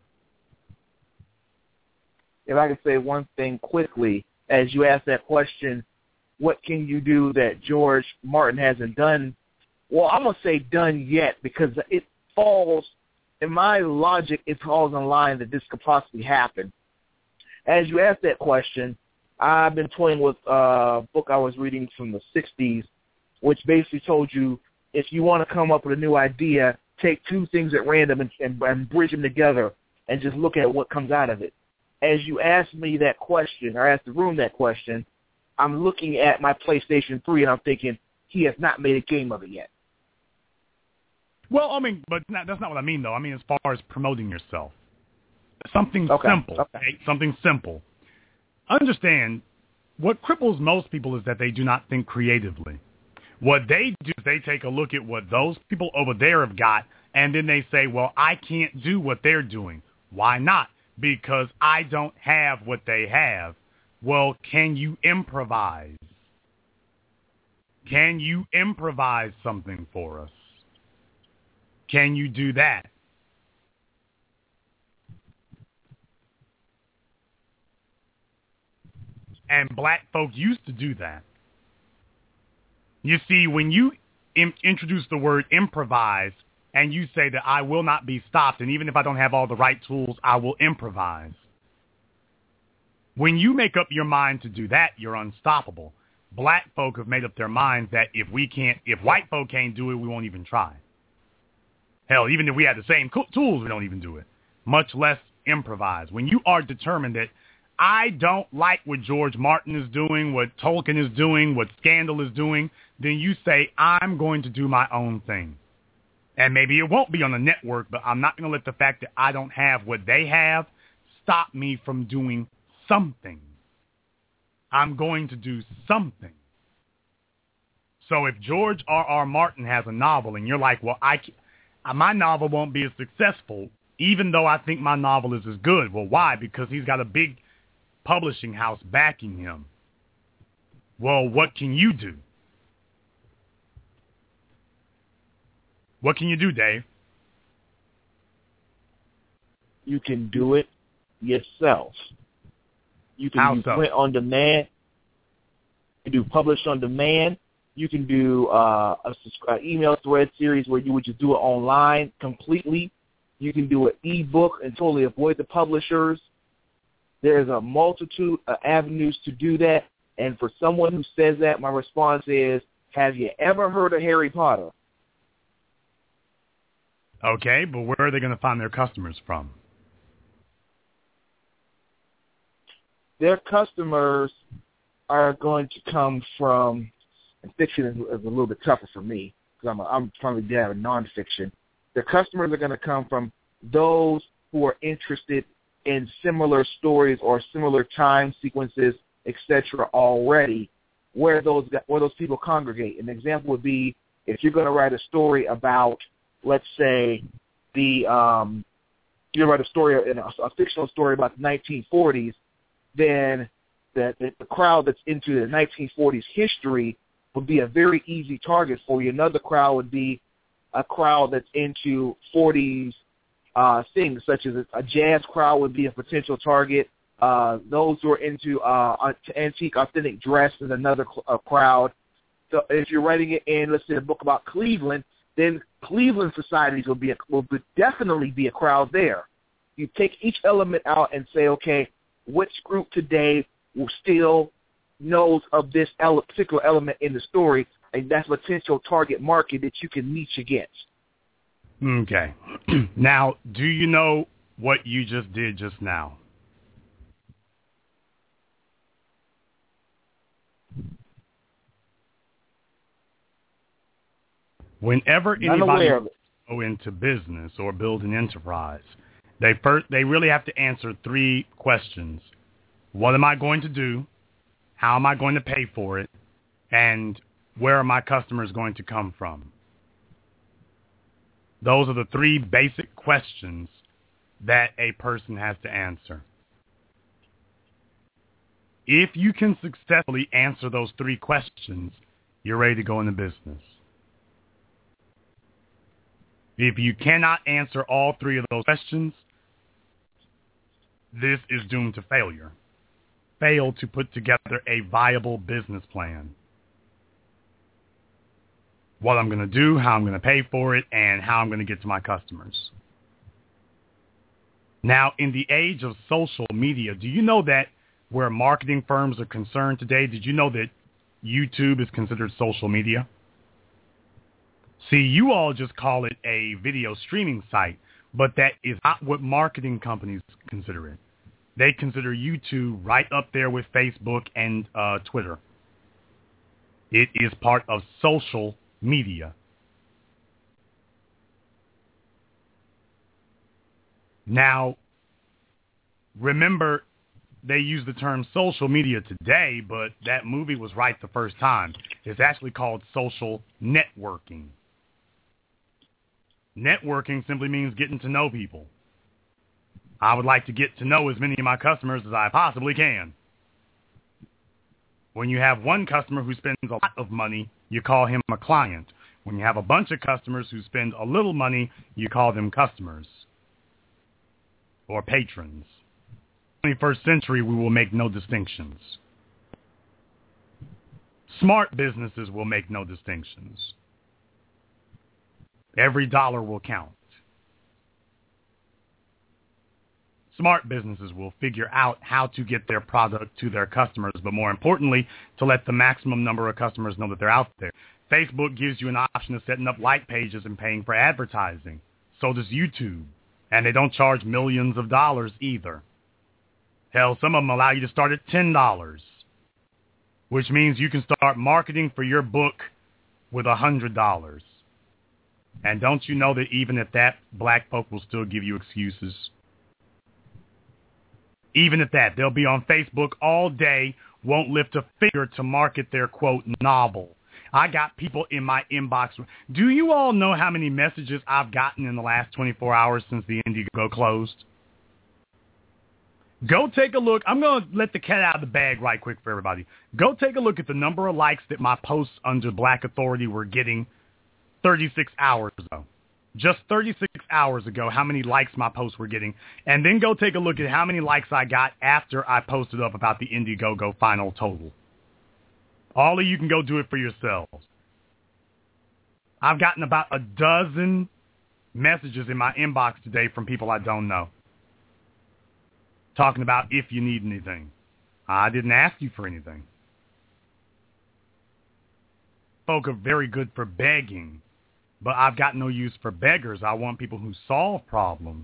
If I could say one thing quickly, as you asked that question, what can you do that George Martin hasn't done? Well, I'm going to say done yet, because it falls, in my logic, it falls in line that this could possibly happen. As you asked that question, I've been toying with a book I was reading from the sixties, which basically told you if you want to come up with a new idea, take two things at random and, and, and bridge them together and just look at what comes out of it. As you asked me that question, or asked the room that question, I'm looking at my PlayStation three and I'm thinking, he has not made a game of it yet. Well, I mean, but not, that's not what I mean, though. I mean, as far as promoting yourself. Something okay. simple. Okay. Okay? Something simple. Understand, what cripples most people is that they do not think creatively. What they do is they take a look at what those people over there have got, and then they say, well, I can't do what they're doing. Why not? Because I don't have what they have. Well, can you improvise? Can you improvise something for us? Can you do that? And black folk used to do that. You see, when you in- introduce the word improvise and you say that I will not be stopped, and even if I don't have all the right tools, I will improvise. When you make up your mind to do that, you're unstoppable. Black folk have made up their minds that if we can't, if white folk can't do it, we won't even try. Hell, even if we had the same co- tools, we don't even do it, much less improvise. When you are determined that I don't like what George Martin is doing, what Tolkien is doing, what Scandal is doing, then you say, I'm going to do my own thing. And maybe it won't be on the network, but I'm not going to let the fact that I don't have what they have stop me from doing something. I'm going to do something. So if George R R. Martin has a novel and you're like, well, I can't, my novel won't be as successful, even though I think my novel is as good. Well, why? Because he's got a big publishing house backing him. Well, what can you do? What can you do, Dave? You can do it yourself. You can How do so? print on demand. You can do publish on demand. You can do uh, a subscri- email thread series where you would just do it online completely. You can do an e-book and totally avoid the publishers. There's a multitude of avenues to do that. And for someone who says that, my response is, have you ever heard of Harry Potter? Okay, but where are they going to find their customers from? Their customers are going to come from, and fiction is, is a little bit tougher for me because I'm, a, I'm probably dad of nonfiction. Their customers are going to come from those who are interested in similar stories or similar time sequences, et cetera, already, where those where those people congregate. An example would be if you're going to write a story about, let's say, the um, you write a story, a, a fictional story about the nineteen forties, then the, the, the crowd that's into the nineteen forties history would be a very easy target for you. Another crowd would be a crowd that's into forties uh, things, such as a, a jazz crowd would be a potential target. Uh, those who are into uh, antique, authentic dress is another cl- uh, crowd. So if you're writing it in, let's say, a book about Cleveland, then Cleveland societies will be a, will be definitely be a crowd there. You take each element out and say, okay, which group today will still knows of this ele- particular element in the story, and that's a potential target market that you can niche against. Okay. Now, do you know what you just did just now? Whenever anybody go into business or build an enterprise, they first they really have to answer three questions. What am I going to do? How am I going to pay for it? And where are my customers going to come from? Those are the three basic questions that a person has to answer. If you can successfully answer those three questions, you're ready to go into business. If you cannot answer all three of those questions, this is doomed to failure. Fail to put together a viable business plan. What I'm going to do, how I'm going to pay for it, and how I'm going to get to my customers. Now, in the age of social media, do you know that where marketing firms are concerned today, did you know that YouTube is considered social media? See, you all just call it a video streaming site, but that is not what marketing companies consider it. They consider YouTube right up there with Facebook and uh, Twitter. It is part of social media. Now, remember, they use the term social media today, but that movie was right the first time. It's actually called social networking. Networking simply means getting to know people. I would like to get to know as many of my customers as I possibly can. When you have one customer who spends a lot of money, you call him a client. When you have a bunch of customers who spend a little money, you call them customers or patrons. In the twenty-first century, we will make no distinctions. Smart businesses will make no distinctions. Every dollar will count. Smart businesses will figure out how to get their product to their customers, but more importantly, to let the maximum number of customers know that they're out there. Facebook gives you an option of setting up like pages and paying for advertising. So does YouTube. And they don't charge millions of dollars either. Hell, some of them allow you to start at ten dollars, which means you can start marketing for your book with one hundred dollars. And don't you know that even at that, black folk will still give you excuses? Even at that, they'll be on Facebook all day, won't lift a finger to market their, quote, novel. I got people in my inbox. Do you all know how many messages I've gotten in the last twenty-four hours since the Indiegogo closed? Go take a look. I'm going to let the cat out of the bag right quick for everybody. Go take a look at the number of likes that my posts under Black Authority were getting thirty-six hours ago. Just thirty-six hours ago, how many likes my posts were getting. And then go take a look at how many likes I got after I posted up about the Indiegogo final total. All of you can go do it for yourselves. I've gotten about a dozen messages in my inbox today from people I don't know, talking about if you need anything. I didn't ask you for anything. Folk are very good for begging, but I've got no use for beggars. I want people who solve problems.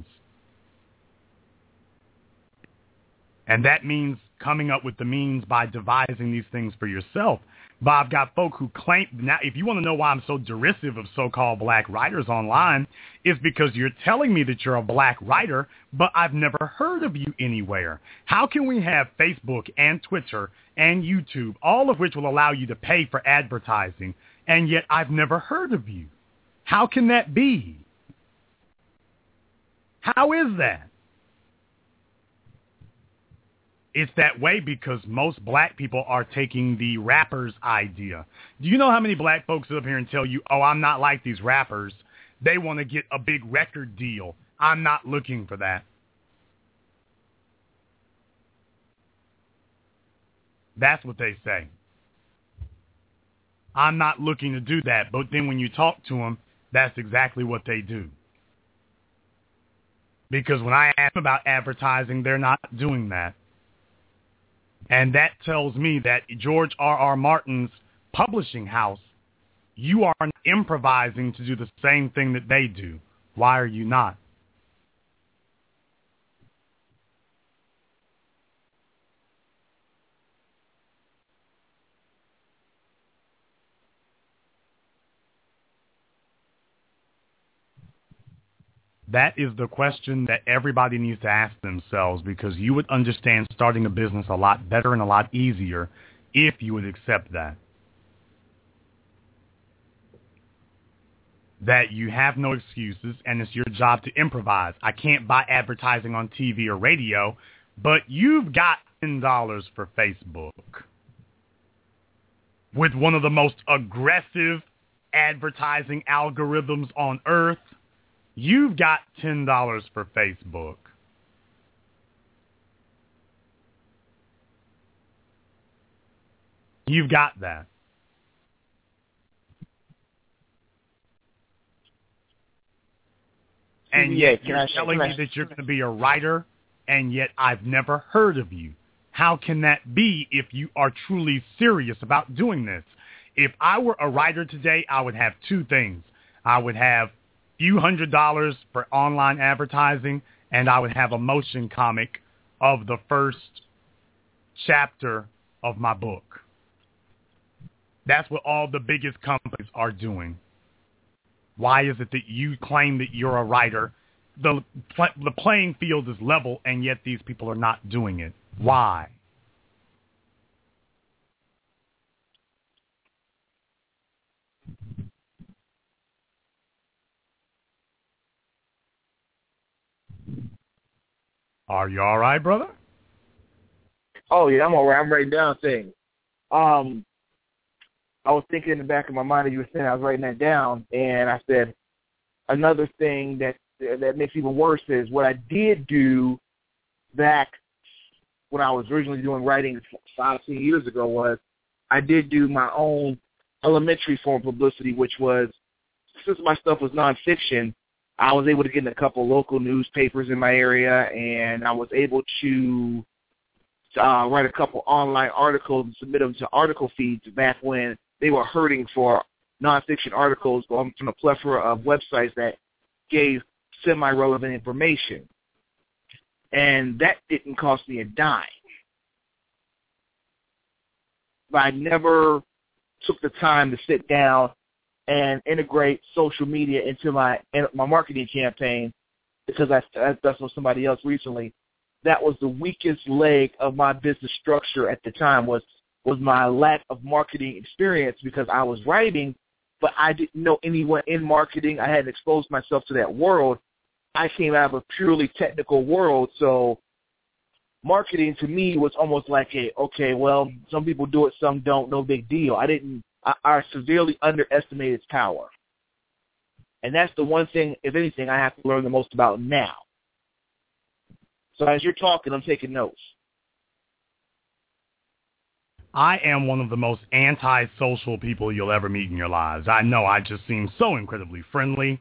And that means coming up with the means by devising these things for yourself. But I've got folk who claim, now if you want to know why I'm so derisive of so-called black writers online, it's because you're telling me that you're a black writer, but I've never heard of you anywhere. How can we have Facebook and Twitter and YouTube, all of which will allow you to pay for advertising, and yet I've never heard of you? How can that be? How is that? It's that way because most black people are taking the rapper's idea. Do you know how many black folks sit up here and tell you, oh, I'm not like these rappers. They want to get a big record deal. I'm not looking for that. That's what they say. I'm not looking to do that. But then when you talk to them, that's exactly what they do. Because when I ask them about advertising, they're not doing that. And that tells me that George R. R. Martin's publishing house, you are improvising to do the same thing that they do. Why are you not? That is the question that everybody needs to ask themselves, because you would understand starting a business a lot better and a lot easier if you would accept that. That you have no excuses and it's your job to improvise. I can't buy advertising on T V or radio, but you've got ten dollars for Facebook. With one of the most aggressive advertising algorithms on earth, you've got ten dollars for Facebook. You've got that. And yeah, yet you're I, telling me that you're going to be a writer, and yet I've never heard of you. How can that be if you are truly serious about doing this? If I were a writer today, I would have two things. I would have a few hundred dollars for online advertising, and I would have a motion comic of the first chapter of my book. That's what all the biggest companies are doing. Why is it that you claim that you're a writer? The the playing field is level, and yet these people are not doing it. Why? Are you all right, brother? Oh, yeah, I'm all right. I'm writing down things. Um, I was thinking in the back of my mind that you were saying, I was writing that down, and I said, another thing that that makes it even worse is what I did do back when I was originally doing writing five, ten years ago was I did do my own elementary form of publicity, which was, since my stuff was nonfiction, I was able to get in a couple local newspapers in my area, and I was able to uh, write a couple online articles and submit them to article feeds back when they were hurting for nonfiction articles going from a plethora of websites that gave semi-relevant information. And that didn't cost me a dime. But I never took the time to sit down and integrate social media into my my marketing campaign because I, I that's what somebody else recently. That was the weakest leg of my business structure at the time was was my lack of marketing experience because I was writing, but I didn't know anyone in marketing. I hadn't exposed myself to that world. I came out of a purely technical world, so marketing to me was almost like a, okay, well, some people do it, some don't, no big deal. I didn't, I, I severely underestimated its power. And that's the one thing, if anything, I have to learn the most about now. So as you're talking, I'm taking notes. I am one of the most anti-social people you'll ever meet in your lives. I know I just seem so incredibly friendly.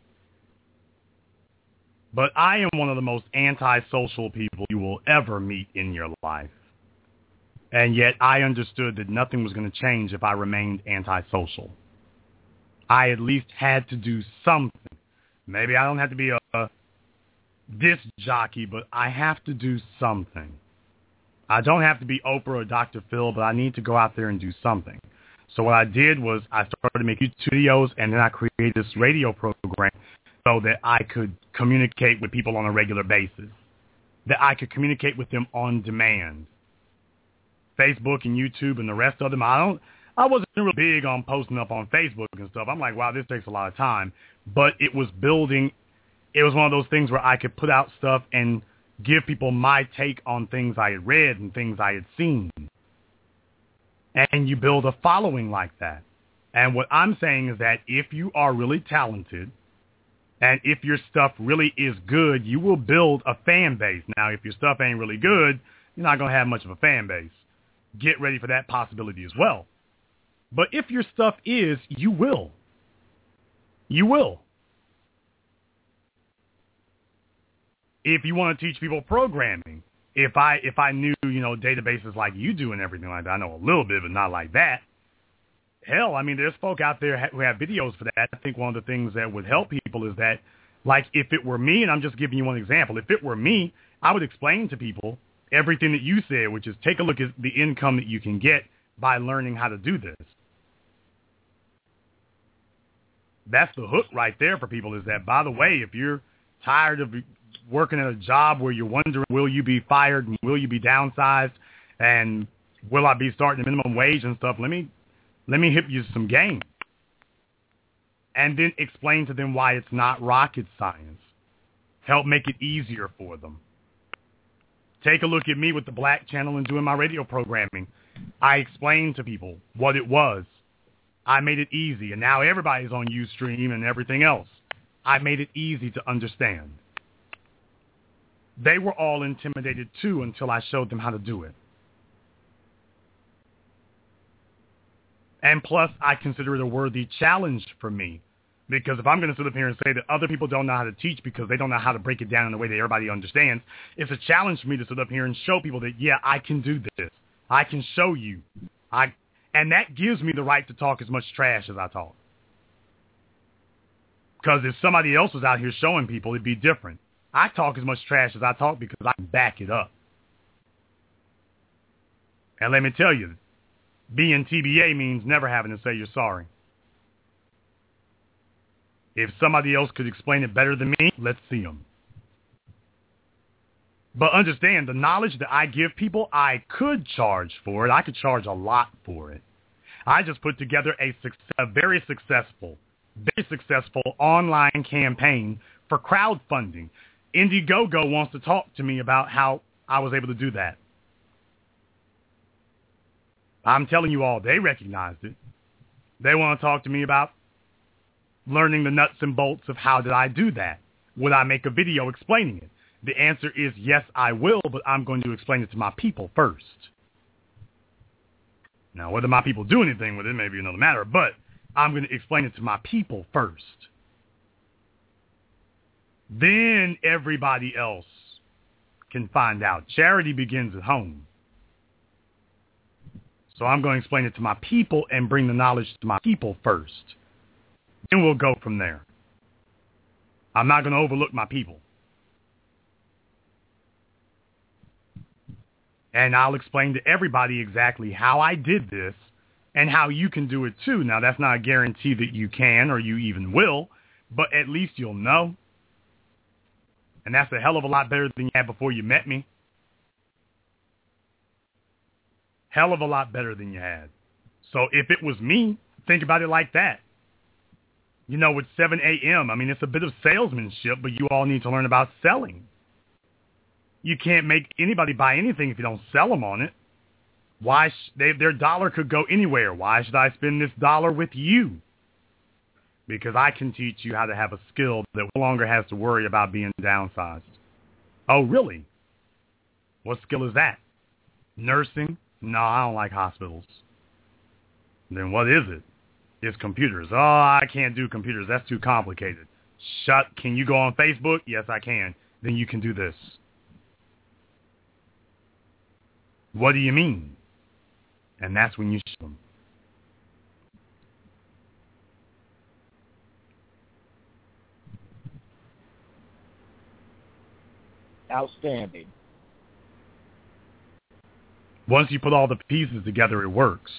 But I am one of the most anti-social people you will ever meet in your life. And yet I understood that nothing was going to change if I remained anti-social. I at least had to do something. Maybe I don't have to be a, a disc jockey, but I have to do something. I don't have to be Oprah or Doctor Phil, but I need to go out there and do something. So what I did was I started to make YouTube videos, and then I created this radio program so that I could communicate with people on a regular basis, that I could communicate with them on demand. Facebook and YouTube and the rest of them, I don't, I wasn't real big on posting up on Facebook and stuff. I'm like, wow, this takes a lot of time. But it was building, it was one of those things where I could put out stuff and give people my take on things I had read and things I had seen. And you build a following like that. And what I'm saying is that if you are really talented, and if your stuff really is good, you will build a fan base. Now, if your stuff ain't really good, you're not going to have much of a fan base. Get ready for that possibility as well. But if your stuff is, you will. You will. If you want to teach people programming, if I if I knew, you know, databases like you do and everything like that, I know a little bit, but not like that. Hell, I mean, there's folk out there who have videos for that. I think one of the things that would help people is that, like, if it were me, and I'm just giving you one example, if it were me, I would explain to people everything that you said, which is take a look at the income that you can get by learning how to do this. That's the hook right there for people is that, by the way, if you're tired of working at a job where you're wondering, will you be fired and will you be downsized and will I be starting a minimum wage and stuff, let me Let me hit you some game. And then explain to them why it's not rocket science. Help make it easier for them. Take a look at me with the Black Channel and doing my radio programming. I explained to people what it was. I made it easy, and now everybody's on Ustream and everything else. I made it easy to understand. They were all intimidated too until I showed them how to do it. And plus, I consider it a worthy challenge for me, because if I'm going to sit up here and say that other people don't know how to teach because they don't know how to break it down in a way that everybody understands, it's a challenge for me to sit up here and show people that, yeah, I can do this. I can show you. I And that gives me the right to talk as much trash as I talk. Because if somebody else was out here showing people, it'd be different. I talk as much trash as I talk because I can back it up. And let me tell you, being T B A means never having to say you're sorry. If somebody else could explain it better than me, let's see them. But understand, the knowledge that I give people, I could charge for it. I could charge a lot for it. I just put together a, a very successful, very successful online campaign for crowdfunding. Indiegogo wants to talk to me about how I was able to do that. I'm telling you all, they recognized it. They want to talk to me about learning the nuts and bolts of how did I do that. Would I make a video explaining it? The answer is yes, I will, but I'm going to explain it to my people first. Now, whether my people do anything with it may be another matter, but I'm going to explain it to my people first. Then everybody else can find out. Charity begins at home. So I'm going to explain it to my people and bring the knowledge to my people first. Then we'll go from there. I'm not going to overlook my people. And I'll explain to everybody exactly how I did this and how you can do it too. Now, that's not a guarantee that you can or you even will, but at least you'll know. And that's a hell of a lot better than you had before you met me. Hell of a lot better than you had. So if it was me, think about it like that. You know, with seven a.m., I mean, it's a bit of salesmanship, but you all need to learn about selling. You can't make anybody buy anything if you don't sell them on it. Why sh- they, their dollar could go anywhere. Why should I spend this dollar with you? Because I can teach you how to have a skill that no longer has to worry about being downsized. Oh, really? What skill is that? Nursing? No, I don't like hospitals. Then what is it? It's computers. Oh, I can't do computers. That's too complicated. Shut. Can you go on Facebook? Yes, I can. Then you can do this. What do you mean? And that's when you show them. Outstanding. Once you put all the pieces together, it works.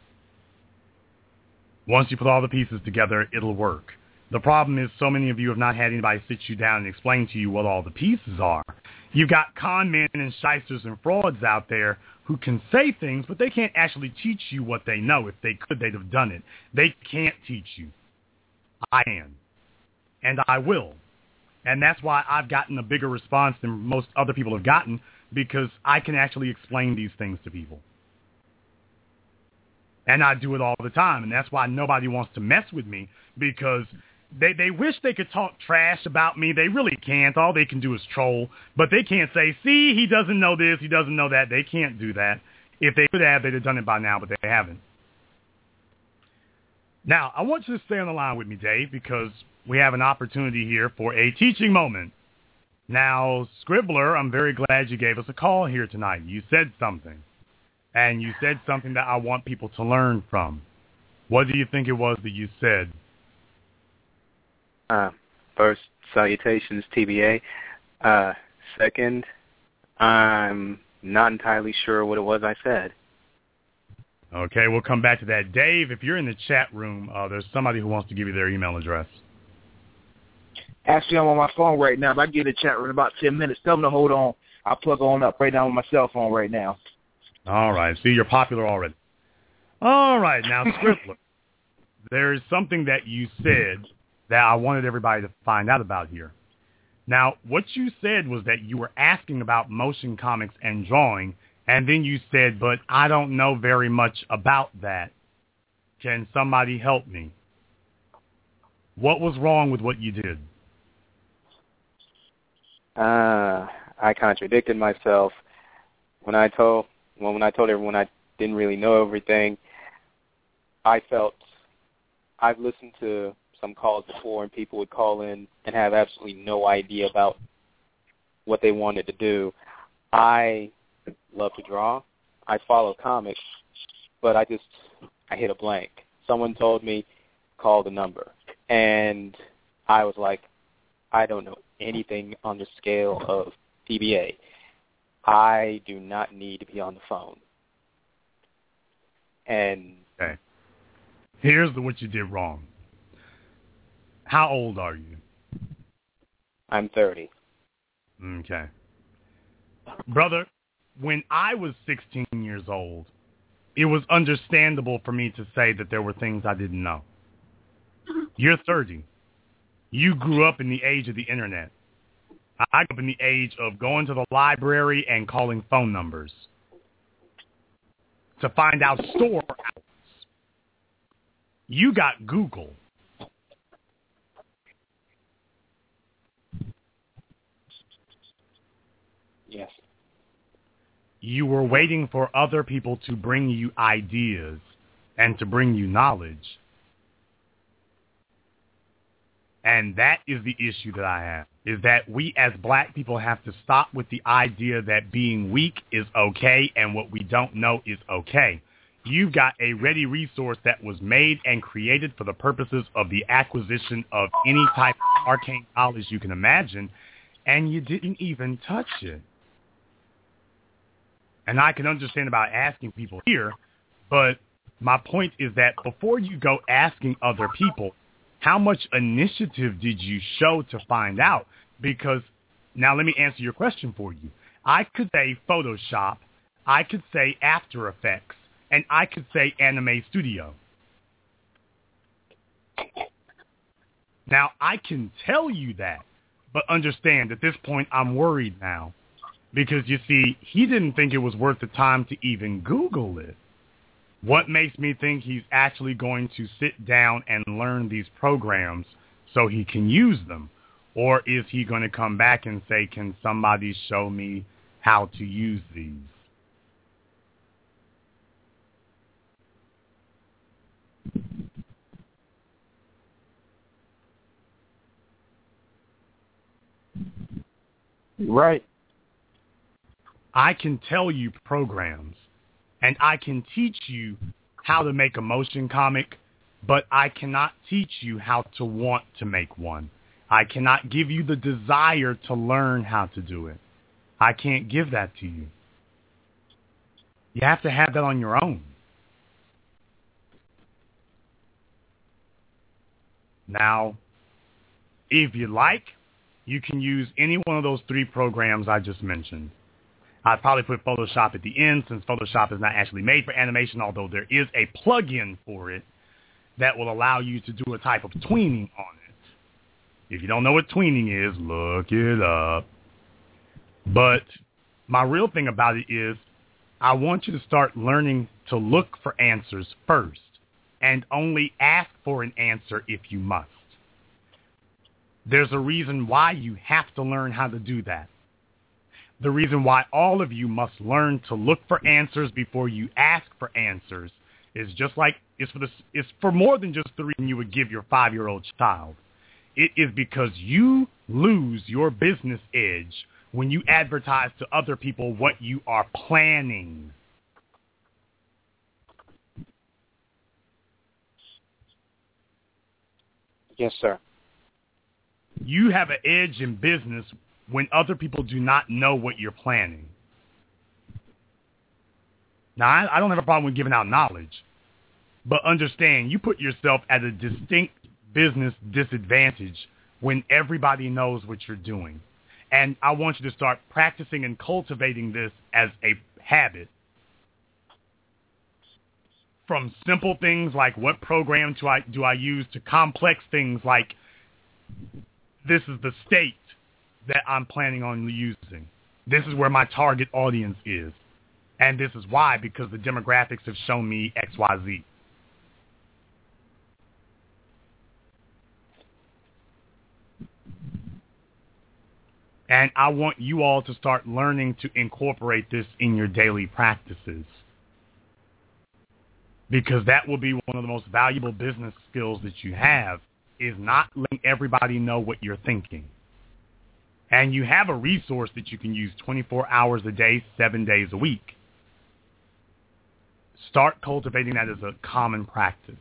Once you put all the pieces together, it'll work. The problem is so many of you have not had anybody sit you down and explain to you what all the pieces are. You've got con men and shysters and frauds out there who can say things, but they can't actually teach you what they know. If they could, they'd have done it. They can't teach you. I can. And I will. And that's why I've gotten a bigger response than most other people have gotten, because I can actually explain these things to people. And I do it all the time, and that's why nobody wants to mess with me, because they, they wish they could talk trash about me. They really can't. All they can do is troll, but they can't say, see, he doesn't know this, he doesn't know that. They can't do that. If they could have, they'd have done it by now, but they haven't. Now, I want you to stay on the line with me, Dave, because we have an opportunity here for a teaching moment. Now, Scribbler, I'm very glad you gave us a call here tonight. You said something. And you said something that I want people to learn from. What do you think it was that you said? Uh, first, salutations, T B A. Uh, second, I'm not entirely sure what it was I said. Okay, we'll come back to that. Dave, if you're in the chat room, uh, there's somebody who wants to give you their email address. Actually, I'm on my phone right now. If I get a chat room in about ten minutes, tell them to hold on. I'll plug on up right now on my cell phone right now. All right. See, you're popular already. All right. Now, Scribbler, there is something that you said that I wanted everybody to find out about here. Now, what you said was that you were asking about motion comics and drawing, and then you said, but I don't know very much about that. Can somebody help me? What was wrong with what you did? Uh, I contradicted myself when I told well, when I told everyone I didn't really know everything. I felt I've listened to some calls before, and people would call in and have absolutely no idea about what they wanted to do. I love to draw. I follow comics, but I just I hit a blank. Someone told me, call the number, and I was like, I don't know anything on the scale of T B A. I do not need to be on the phone. And okay. Here's the, what you did wrong. How old are you? I'm thirty. Okay. Brother, when I was sixteen years old, it was understandable for me to say that there were things I didn't know. You're thirty. You grew up in the age of the internet. I grew up in the age of going to the library and calling phone numbers to find out store hours. You got Google. Yes. You were waiting for other people to bring you ideas and to bring you knowledge. And that is the issue that I have, is that we as black people have to stop with the idea that being weak is okay and what we don't know is okay. You've got a ready resource that was made and created for the purposes of the acquisition of any type of arcane knowledge you can imagine, and you didn't even touch it. And I can understand about asking people here, but my point is that before you go asking other people, how much initiative did you show to find out? Because now let me answer your question for you. I could say Photoshop, I could say After Effects, and I could say Anime Studio. Now, I can tell you that, but understand at this point I'm worried now. Because, you see, he didn't think it was worth the time to even Google it. What makes me think he's actually going to sit down and learn these programs so he can use them? Or is he going to come back and say, can somebody show me how to use these? Right. I can tell you programs, and I can teach you how to make a motion comic, but I cannot teach you how to want to make one. I cannot give you the desire to learn how to do it. I can't give that to you. You have to have that on your own. Now, if you like, you can use any one of those three programs I just mentioned. I'd probably put Photoshop at the end since Photoshop is not actually made for animation, although there is a plug-in for it that will allow you to do a type of tweening on it. If you don't know what tweening is, look it up. But my real thing about it is I want you to start learning to look for answers first and only ask for an answer if you must. There's a reason why you have to learn how to do that. The reason why all of you must learn to look for answers before you ask for answers is just like it's for the, it's for more than just the reason you would give your five-year-old child. It is because you lose your business edge when you advertise to other people what you are planning. Yes, sir. You have an edge in business when other people do not know what you're planning. Now, I, I don't have a problem with giving out knowledge, but understand you put yourself at a distinct business disadvantage when everybody knows what you're doing. And I want you to start practicing and cultivating this as a habit. From simple things like what program do I, do I use to complex things like this is the state, that I'm planning on using. This is where my target audience is. And this is why, because the demographics have shown me X, Y, Z. And I want you all to start learning to incorporate this in your daily practices, because that will be one of the most valuable business skills that you have, is not letting everybody know what you're thinking. And you have a resource that you can use twenty-four hours a day, seven days a week. Start cultivating that as a common practice.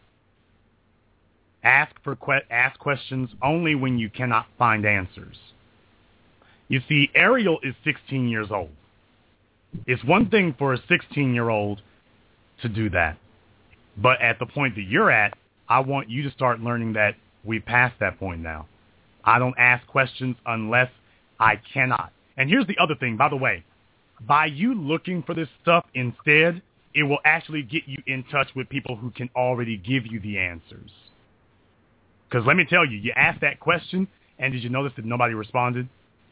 Ask for que- ask questions only when you cannot find answers. You see, Ariel is sixteen years old. It's one thing for a sixteen-year-old to do that. But at the point that you're at, I want you to start learning that we've passed that point now. I don't ask questions unless I cannot. And here's the other thing, by the way. By you looking for this stuff instead, it will actually get you in touch with people who can already give you the answers. Because let me tell you, you asked that question, and did you notice that nobody responded?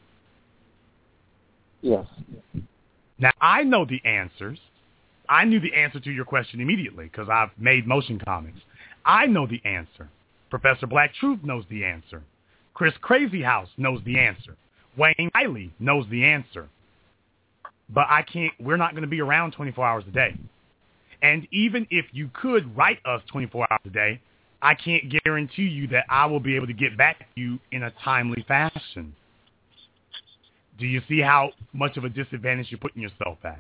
Yes. Now, I know the answers. I knew the answer to your question immediately because I've made motion comics. I know the answer. Professor Black Truth knows the answer. Chris Crazy House knows the answer. Wayne Riley knows the answer. But I can't, we're not going to be around twenty-four hours a day. And even if you could write us twenty-four hours a day, I can't guarantee you that I will be able to get back to you in a timely fashion. Do you see how much of a disadvantage you're putting yourself at?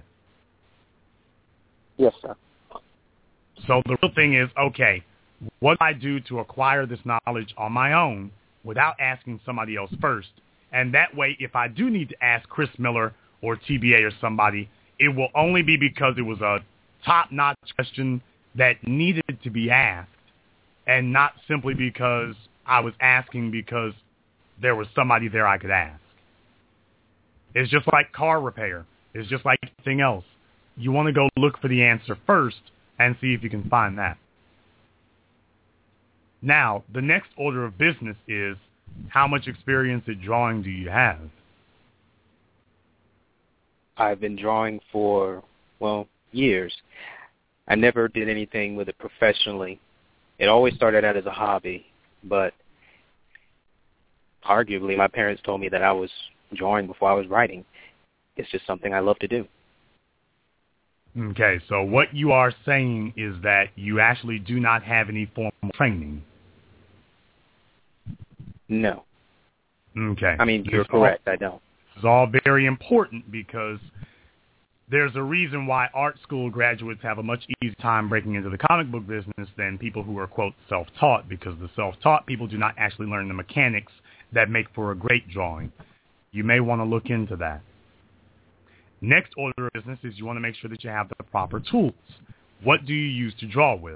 Yes, sir. So the real thing is, okay, what do I do to acquire this knowledge on my own without asking somebody else first? And that way, if I do need to ask Chris Miller or T B A or somebody, it will only be because it was a top-notch question that needed to be asked, and not simply because I was asking because there was somebody there I could ask. It's just like car repair. It's just like anything else. You want to go look for the answer first and see if you can find that. Now, the next order of business is, how much experience at drawing do you have? I've been drawing for, well, years. I never did anything with it professionally. It always started out as a hobby, but arguably my parents told me that I was drawing before I was writing. It's just something I love to do. Okay, so what you are saying is that you actually do not have any formal training. No. Okay. I mean, you're correct, I don't. It's all very important because there's a reason why art school graduates have a much easier time breaking into the comic book business than people who are, quote, self-taught, because the self-taught people do not actually learn the mechanics that make for a great drawing. You may want to look into that. Next order of business is you want to make sure that you have the proper tools. What do you use to draw with?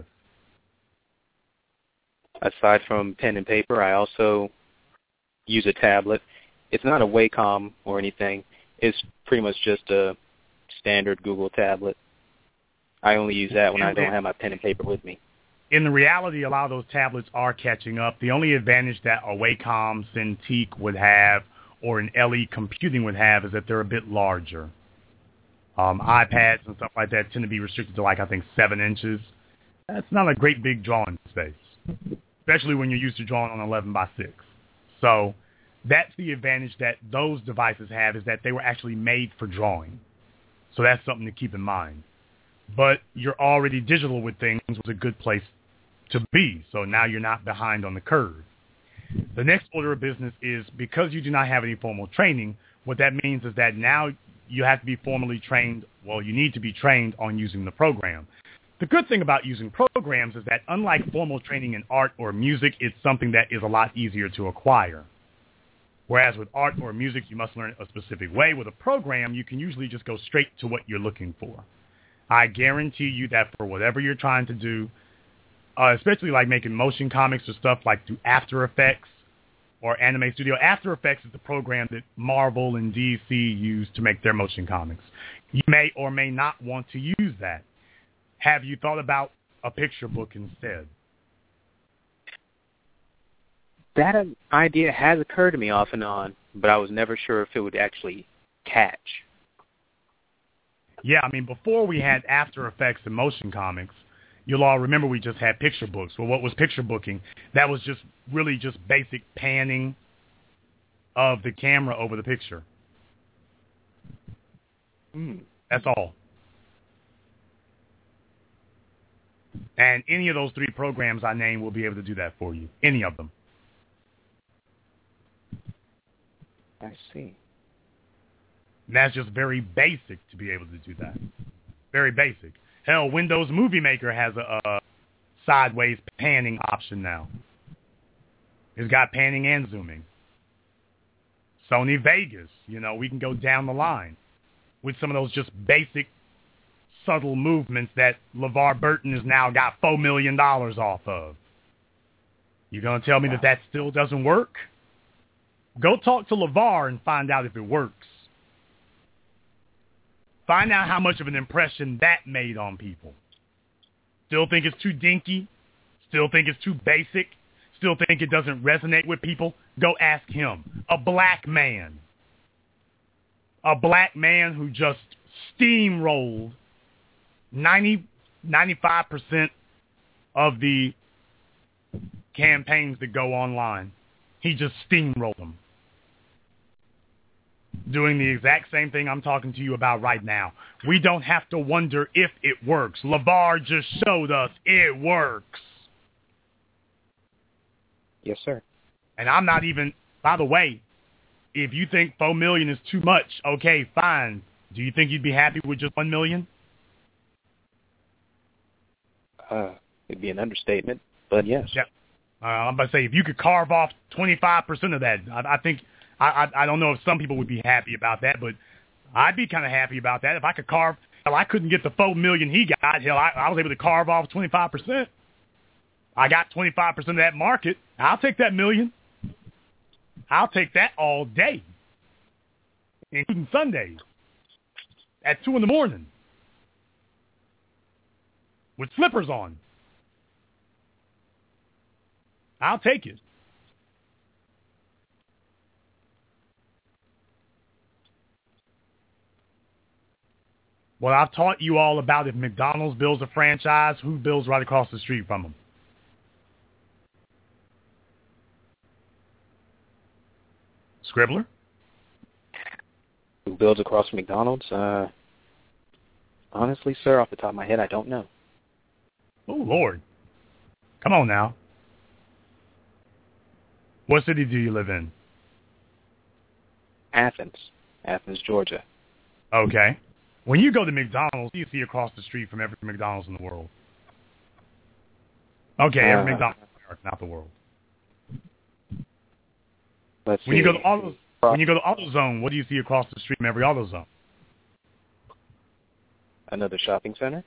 Aside from pen and paper, I also use a tablet. It's not a Wacom or anything. It's pretty much just a standard Google tablet. I only use that when I don't have my pen and paper with me. In the reality, a lot of those tablets are catching up. The only advantage that a Wacom Cintiq would have or an L E Computing would have is that they're a bit larger. Um, iPads and stuff like that tend to be restricted to, like, I think, seven inches. That's not a great big drawing space, especially when you're used to drawing on eleven by six. So that's the advantage that those devices have, is that they were actually made for drawing. So that's something to keep in mind. But you're already digital with things, was a good place to be. So now you're not behind on the curve. The next order of business is, because you do not have any formal training, what that means is that now you have to be formally trained. Well, you need to be trained on using the program. The good thing about using programs is that, unlike formal training in art or music, it's something that is a lot easier to acquire. Whereas with art or music, you must learn it a specific way. With a program, you can usually just go straight to what you're looking for. I guarantee you that for whatever you're trying to do, uh, especially like making motion comics or stuff like through After Effects or Anime Studio. After Effects is the program that Marvel and D C use to make their motion comics. You may or may not want to use that. Have you thought about a picture book instead? That idea has occurred to me off and on, but I was never sure if it would actually catch. Yeah, I mean, before we had After Effects and motion comics, you'll all remember we just had picture books. Well, what was picture booking? That was just really just basic panning of the camera over the picture. Mm. That's all. And any of those three programs I named will be able to do that for you. Any of them. I see. And that's just very basic to be able to do that. Very basic. Hell, Windows Movie Maker has a, a sideways panning option now. It's got panning and zooming. Sony Vegas, you know, we can go down the line with some of those just basic, subtle movements that LeVar Burton has now got four million dollars off of. You going to tell me wow. that that still doesn't work? Go talk to LeVar and find out if it works. Find out how much of an impression that made on people. Still think it's too dinky? Still think it's too basic? Still think it doesn't resonate with people? Go ask him. A black man. A black man who just steamrolled ninety, ninety-five percent of the campaigns that go online. He just steamrolled them. Doing the exact same thing I'm talking to you about right now. We don't have to wonder if it works. LeVar just showed us it works. Yes, sir. And I'm not even, by the way, if you think four million is too much, okay, fine. Do you think you'd be happy with just one million? Uh, it'd be an understatement, but yes. Yeah. Uh, I'm about to say, if you could carve off twenty-five percent of that, I, I think, I, I I don't know if some people would be happy about that, but I'd be kind of happy about that. If I could carve, hell, I couldn't get the four million he got. Hell, I, I was able to carve off twenty-five percent. I got twenty-five percent of that market. I'll take that million. I'll take that all day, including Sundays, at two in the morning, with slippers on. I'll take it. Well, I've taught you all about if McDonald's builds a franchise, who builds right across the street from them? Scribbler? Who builds across McDonald's? Uh, honestly, sir, off the top of my head, I don't know. Oh, Lord. Come on now. What city do you live in? Athens. Athens, Georgia. Okay. When you go to McDonald's, you see across the street from every McDonald's in the world. Okay, every uh, McDonald's in America, not the world. Let's when see. you go to Auto, when you go to AutoZone, what do you see across the street from every AutoZone? Another shopping center.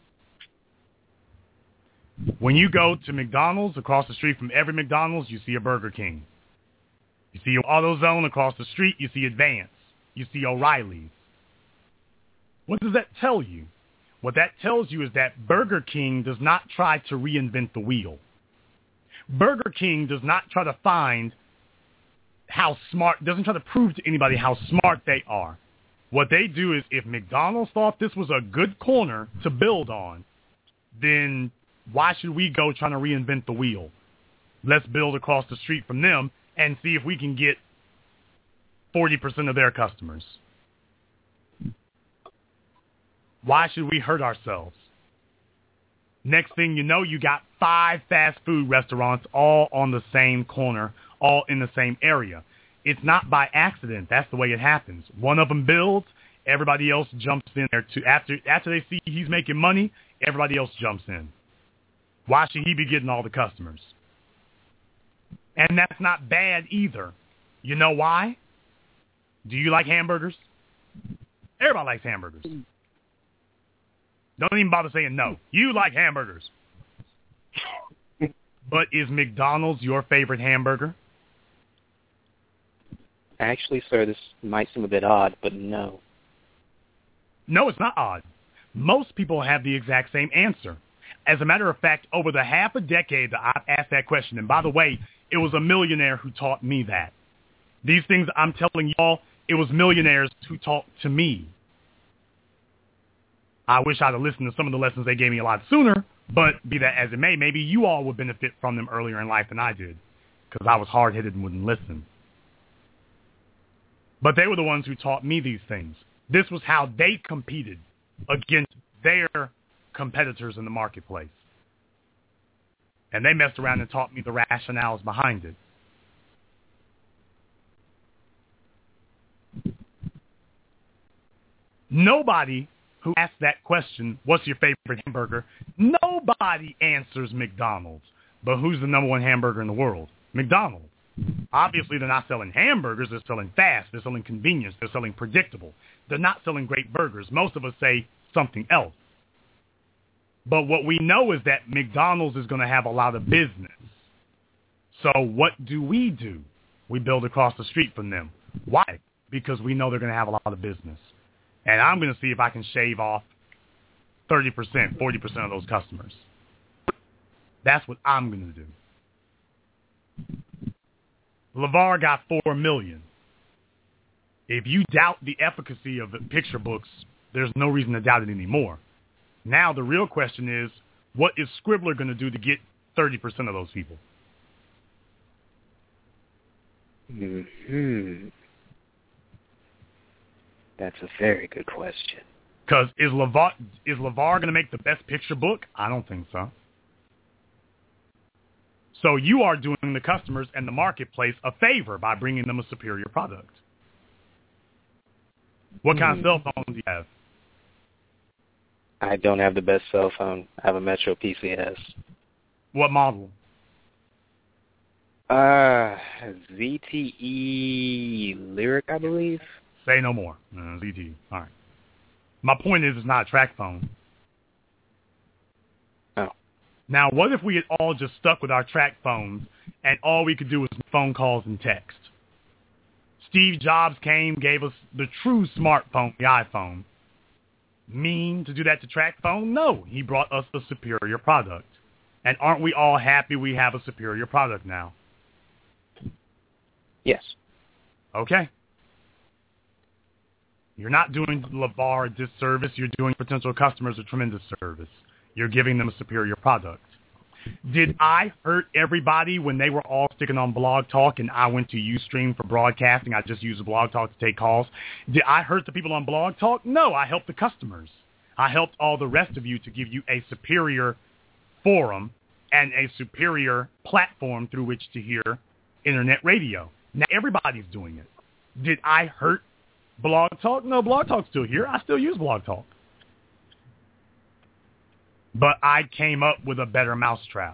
When you go to McDonald's, across the street from every McDonald's, you see a Burger King. You see AutoZone across the street, you see Advance. You see O'Reilly's. What does that tell you? What that tells you is that Burger King does not try to reinvent the wheel. Burger King does not try to find how smart, doesn't try to prove to anybody how smart they are. What they do is, if McDonald's thought this was a good corner to build on, then why should we go trying to reinvent the wheel? Let's build across the street from them and see if we can get forty percent of their customers. Why should we hurt ourselves? Next thing you know, you got five fast food restaurants all on the same corner, all in the same area. It's not by accident. That's the way it happens. One of them builds, everybody else jumps in there too. After, after they see he's making money, everybody else jumps in. Why should he be getting all the customers? And that's not bad either. You know why? Do you like hamburgers? Everybody likes hamburgers. Don't even bother saying no. You like hamburgers. But is McDonald's your favorite hamburger? Actually, sir, this might seem a bit odd, but no. No, it's not odd. Most people have the exact same answer. As a matter of fact, over the half a decade that I've asked that question, and by the way, it was a millionaire who taught me that. These things I'm telling y'all, it was millionaires who talked to me. I wish I'd have listened to some of the lessons they gave me a lot sooner, but be that as it may, maybe you all would benefit from them earlier in life than I did, because I was hard-headed and wouldn't listen. But they were the ones who taught me these things. This was how they competed against their competitors in the marketplace. And they messed around and taught me the rationales behind it. Nobody who asks that question, what's your favorite hamburger? Nobody answers McDonald's. But who's the number one hamburger in the world? McDonald's. Obviously, they're not selling hamburgers. They're selling fast. They're selling convenience. They're selling predictable. They're not selling great burgers. Most of us say something else. But what we know is that McDonald's is going to have a lot of business. So what do we do? We build across the street from them. Why? Because we know they're going to have a lot of business. And I'm going to see if I can shave off thirty percent, forty percent of those customers. That's what I'm going to do. LeVar got four million dollars. If you doubt the efficacy of the picture books, there's no reason to doubt it anymore. Now the real question is, what is Scribbler going to do to get thirty percent of those people? Hmm. That's a very good question. Because is LeVar, is LeVar going to make the best picture book? I don't think so. So you are doing the customers and the marketplace a favor by bringing them a superior product. What kind of cell phone do you have? I don't have the best cell phone. I have a Metro P C S. What model? Uh, Z T E Lyric, I believe. Say no more. Uh, Z T E. All right. My point is, it's not a track phone. Oh. Now, what if we had all just stuck with our track phones and all we could do was phone calls and text? Steve Jobs came, gave us the true smartphone, the iPhone. Mean to do that to track phone? No. He brought us a superior product. And aren't we all happy we have a superior product now? Yes. Okay. You're not doing LeVar a disservice. You're doing potential customers a tremendous service. You're giving them a superior product. Did I hurt everybody when they were all sticking on Blog Talk and I went to Ustream for broadcasting? I just used Blog Talk to take calls. Did I hurt the people on Blog Talk? No, I helped the customers. I helped all the rest of you to give you a superior forum and a superior platform through which to hear internet radio. Now everybody's doing it. Did I hurt Blog Talk? No, Blog Talk's still here. I still use Blog Talk. But I came up with a better mousetrap.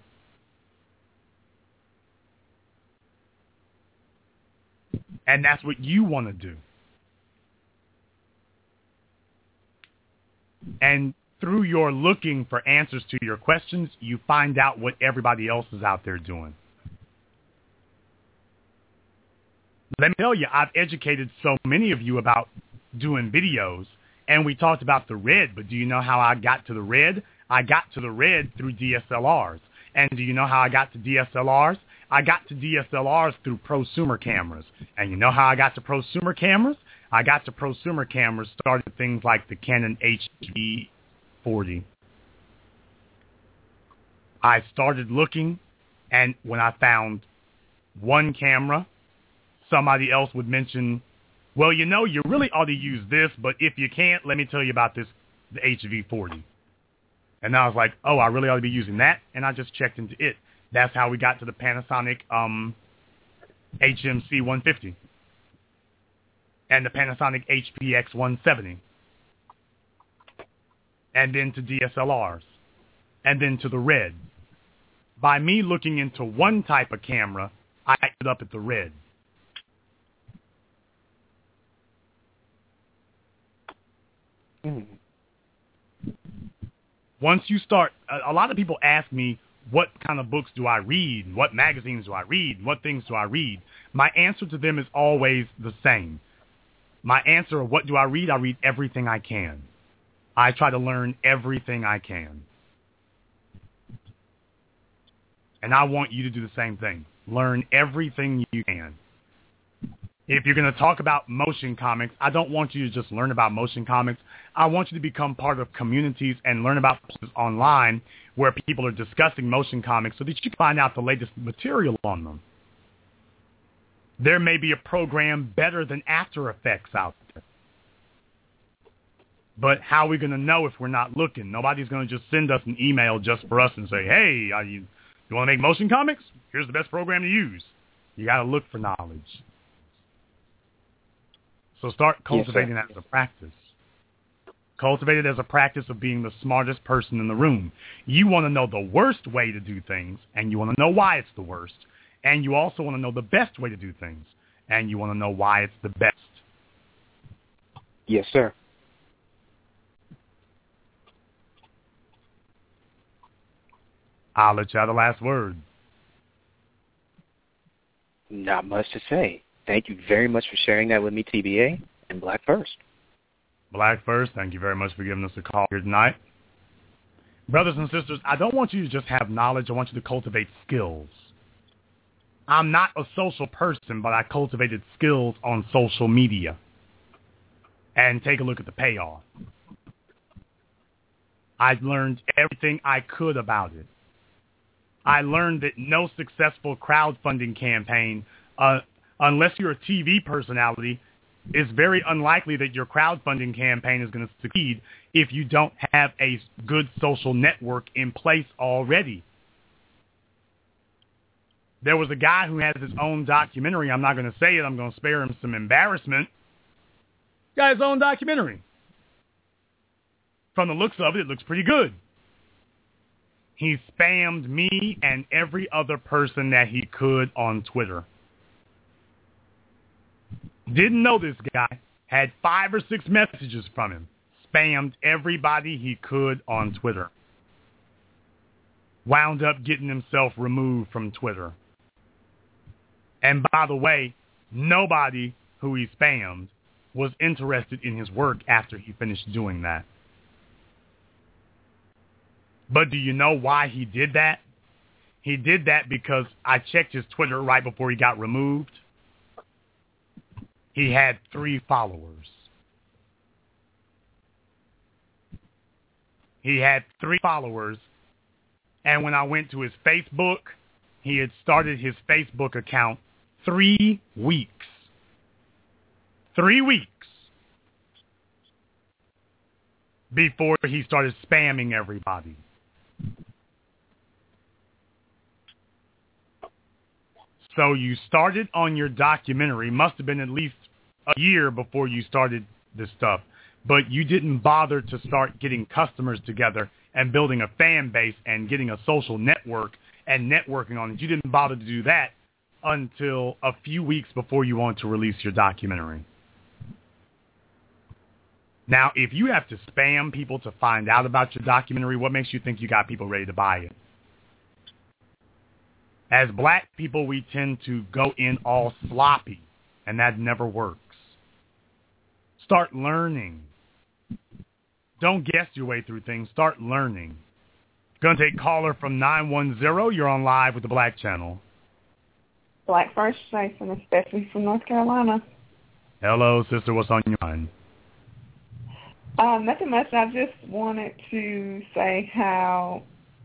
And that's what you want to do. And through your looking for answers to your questions, you find out what everybody else is out there doing. Let me tell you, I've educated so many of you about doing videos, and we talked about the red, but do you know how I got to the red? I got to the red through D S L Rs. And do you know how I got to D S L Rs? I got to D S L Rs through prosumer cameras. And you know how I got to prosumer cameras? I got to prosumer cameras started with things like the Canon H D forty. I started looking, and when I found one camera, somebody else would mention, well, you know, you really ought to use this, but if you can't, let me tell you about this, the H V forty. And I was like, oh, I really ought to be using that, and I just checked into it. That's how we got to the Panasonic um, H M C one fifty and the Panasonic H P X one seventy, and then to D S L Rs, and then to the red. By me looking into one type of camera, I ended up at the red. Mm. Once you start, a, a lot of people ask me, what kind of books do I read? What magazines do I read? What things do I read? My answer to them is always the same. My answer of what do I read? I read everything I can. I try to learn everything I can. And I want you to do the same thing. Learn everything you can. If you're going to talk about motion comics, I don't want you to just learn about motion comics. I want you to become part of communities and learn about places online where people are discussing motion comics so that you can find out the latest material on them. There may be a program better than After Effects out there. But how are we going to know if we're not looking? Nobody's going to just send us an email just for us and say, hey, are you, you want to make motion comics? Here's the best program to use. You got to look for knowledge. So start cultivating yes, that as a practice. Cultivate it as a practice of being the smartest person in the room. You want to know the worst way to do things, and you want to know why it's the worst. And you also want to know the best way to do things, and you want to know why it's the best. Yes, sir. I'll let you have the last word. Not much to say. Thank you very much for sharing that with me, T B A, and Black First. Black First, thank you very much for giving us a call here tonight. Brothers and sisters, I don't want you to just have knowledge. I want you to cultivate skills. I'm not a social person, but I cultivated skills on social media. And take a look at the payoff. I learned everything I could about it. I learned that no successful crowdfunding campaign, uh, unless you're a T V personality, it's very unlikely that your crowdfunding campaign is going to succeed if you don't have a good social network in place already. There was a guy who has his own documentary. I'm not going to say it. I'm going to spare him some embarrassment. Got his own documentary. From the looks of it, it looks pretty good. He spammed me and every other person that he could on Twitter. Didn't know this guy. Had five or six messages from him. Spammed everybody he could on Twitter. Wound up getting himself removed from Twitter. And by the way, nobody who he spammed was interested in his work after he finished doing that. But do you know why he did that? He did that because I checked his Twitter right before he got removed. He had three followers. He had three followers. And when I went to his Facebook, he had started his Facebook account three weeks. Three weeks before he started spamming everybody. So you started on your documentary, must have been at least a year before you started this stuff, but you didn't bother to start getting customers together and building a fan base and getting a social network and networking on it. You didn't bother to do that until a few weeks before you wanted to release your documentary. Now, if you have to spam people to find out about your documentary, what makes you think you got people ready to buy it? As black people, we tend to go in all sloppy, and that never works. Start learning. Don't guess your way through things. Start learning. Going to take caller from nine one zero. You're on live with the Black Channel. Black First, Jason, especially from North Carolina. Hello, sister. What's on your mind? Uh, nothing much. I just wanted to say how,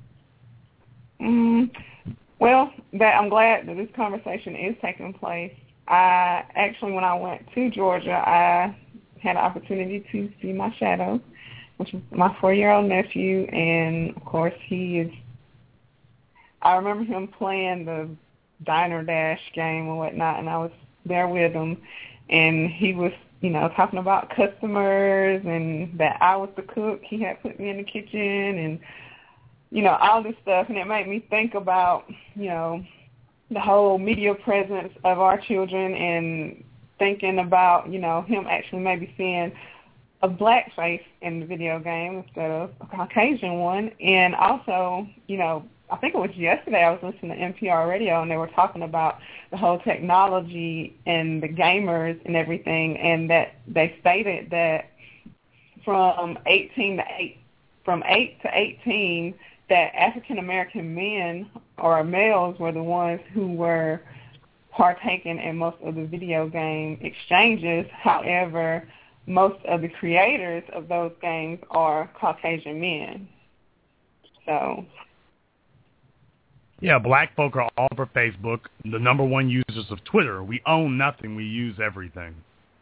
um, well, that I'm glad that this conversation is taking place. I actually, when I went to Georgia, I had an opportunity to see my shadow, which is my four-year-old nephew, and, of course, he is, I remember him playing the Diner Dash game and whatnot, and I was there with him, and he was, you know, talking about customers and that I was the cook. He had put me in the kitchen and, you know, all this stuff. And it made me think about, you know, the whole media presence of our children and thinking about, you know, him actually maybe seeing a black face in the video game instead of a Caucasian one. And also, you know, I think it was yesterday I was listening to N P R radio and they were talking about the whole technology and the gamers and everything, and that they stated that from eighteen to eight, from eight to eighteen, that African American men or males were the ones who were partaking in most of the video game exchanges. However, most of the creators of those games are Caucasian men. So, yeah, black folk are all over Facebook, the number one users of Twitter. We own nothing. We use everything.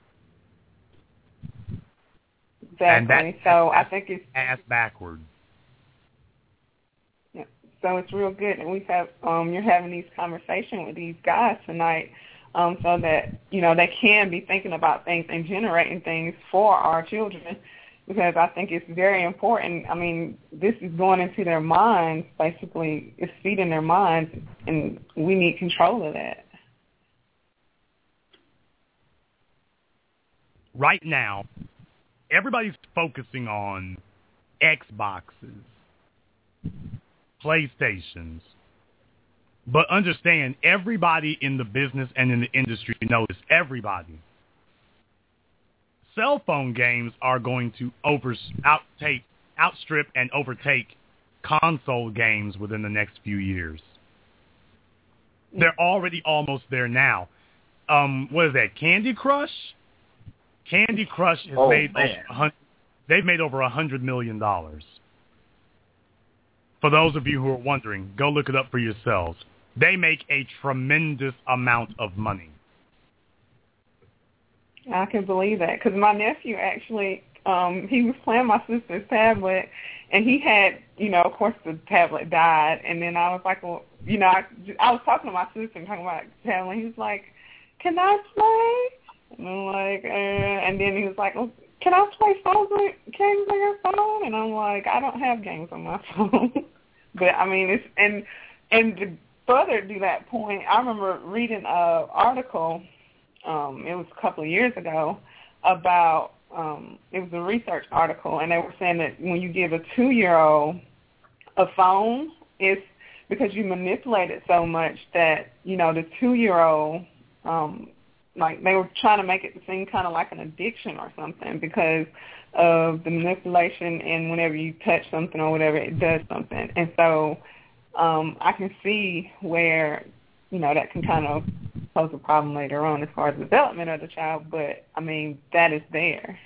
Exactly. That, so I think it's ass backward. Yeah. So it's real good, and we have um, you're having these conversations with these guys tonight, um, so that you know they can be thinking about things and generating things for our children, because I think it's very important. I mean, this is going into their minds, basically. It's feeding their minds, and we need control of that. Right now, everybody's focusing on Xboxes, PlayStations. But understand, everybody in the business and in the industry knows, everybody. Cell phone games are going to over, outtake, outstrip and overtake console games within the next few years. They're already almost there now. Um, what is that, Candy Crush? Candy Crush has oh, made man. over a hundred, they've made over a hundred million dollars. For those of you who are wondering, go look it up for yourselves. They make a tremendous amount of money. I can believe that, because my nephew actually, um, he was playing my sister's tablet, and he had, you know, of course the tablet died, and then I was like, well, you know, I, I was talking to my sister and talking about the tablet, and he was like, can I play? And I'm like, uh, and then he was like, well, can I play phones, games on your phone? And I'm like, I don't have games on my phone. But, I mean, it's, and and to further do that point, I remember reading an article, um, it was a couple of years ago, about, um, it was a research article, and they were saying that when you give a two-year-old a phone, it's because you manipulate it so much that, you know, the two-year-old, um, like they were trying to make it seem kind of like an addiction or something because of the manipulation, and whenever you touch something or whatever, it does something. And so um, I can see where, you know, that can kind of pose a problem later on as far as the development of the child, but, I mean, that is there.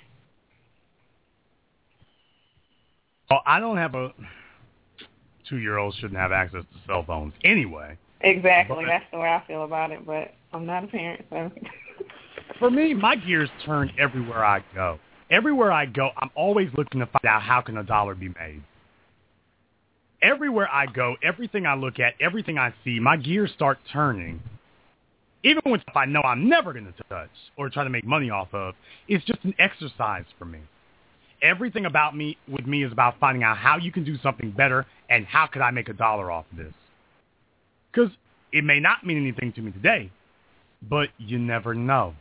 Well, I don't have a two-year-old shouldn't have access to cell phones anyway. Exactly. But that's the way I feel about it, but I'm not a parent, so. For me, my gears turn everywhere I go. Everywhere I go, I'm always looking to find out how can a dollar be made. Everywhere I go, everything I look at, everything I see, my gears start turning. Even when stuff I know I'm never going to touch or try to make money off of, it's just an exercise for me. Everything about me, with me, is about finding out how you can do something better and how could I make a dollar off of this. Because it may not mean anything to me today, but you never know.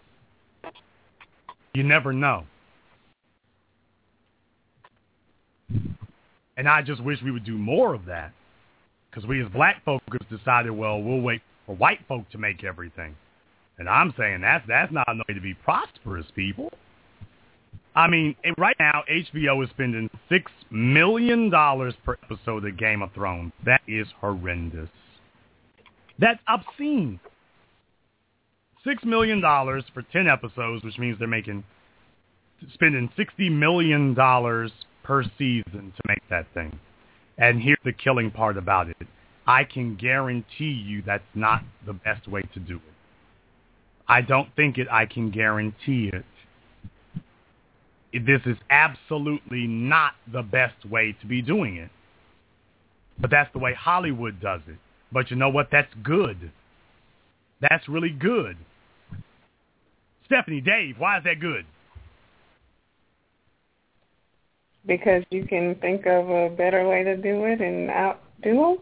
You never know. And I just wish we would do more of that. Because we as black folk have decided, well, we'll wait for white folk to make everything. And I'm saying that's, that's not a way to be prosperous, people. I mean, right now, H B O is spending six million dollars per episode of Game of Thrones. That is horrendous. That's obscene. six million dollars for ten episodes, which means they're making, spending sixty million dollars per season to make that thing. And here's the killing part about it. I can guarantee you that's not the best way to do it. I don't think it, I can guarantee it. This is absolutely not the best way to be doing it. But that's the way Hollywood does it. But you know what? That's good. That's really good. Stephanie, Dave, why is that good? Because you can think of a better way to do it and outdo them?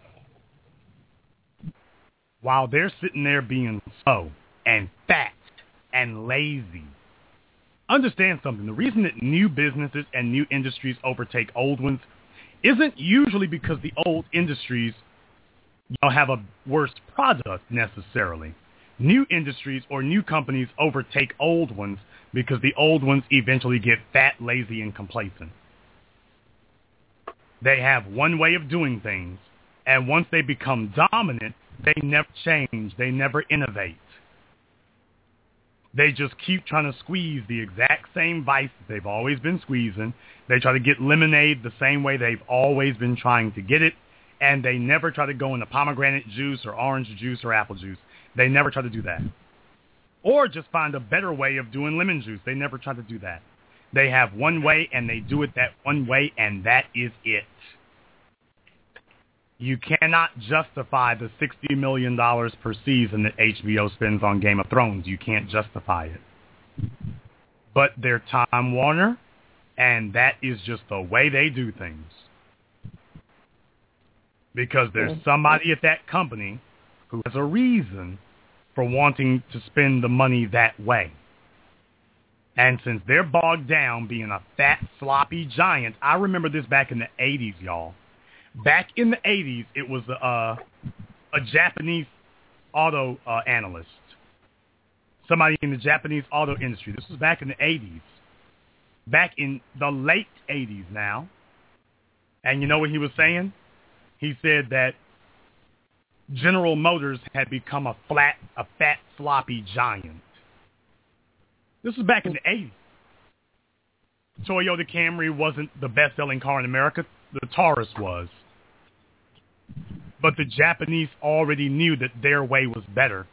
While they're sitting there being slow and fat and lazy. Understand something. The reason that new businesses and new industries overtake old ones isn't usually because the old industries, you know, have a worse product necessarily. New industries or new companies overtake old ones because the old ones eventually get fat, lazy, and complacent. They have one way of doing things, and once they become dominant, They never change. They never innovate. They just keep trying to squeeze the exact same vice that they've always been squeezing. They try to get lemonade the same way they've always been trying to get it, and they never try to go into pomegranate juice or orange juice or apple juice. They never try to do that. Or just find a better way of doing lemon juice. They never try to do that. They have one way, and they do it that one way, and that is it. You cannot justify the sixty million dollars per season that H B O spends on Game of Thrones. You can't justify it. But they're Time Warner, and that is just the way they do things. Because there's somebody at that company who has a reason for wanting to spend the money that way. And since they're bogged down being a fat, sloppy giant, I remember this back in the eighties, y'all. Back in the eighties, it was uh, a Japanese auto uh, analyst, somebody in the Japanese auto industry. This was back in the eighties, back in the late eighties now. And you know what he was saying? He said that General Motors had become a flat, a fat, sloppy giant. This was back in the eighties. Toyota Camry wasn't the best-selling car in America. The Taurus was. But the Japanese already knew that their way was better.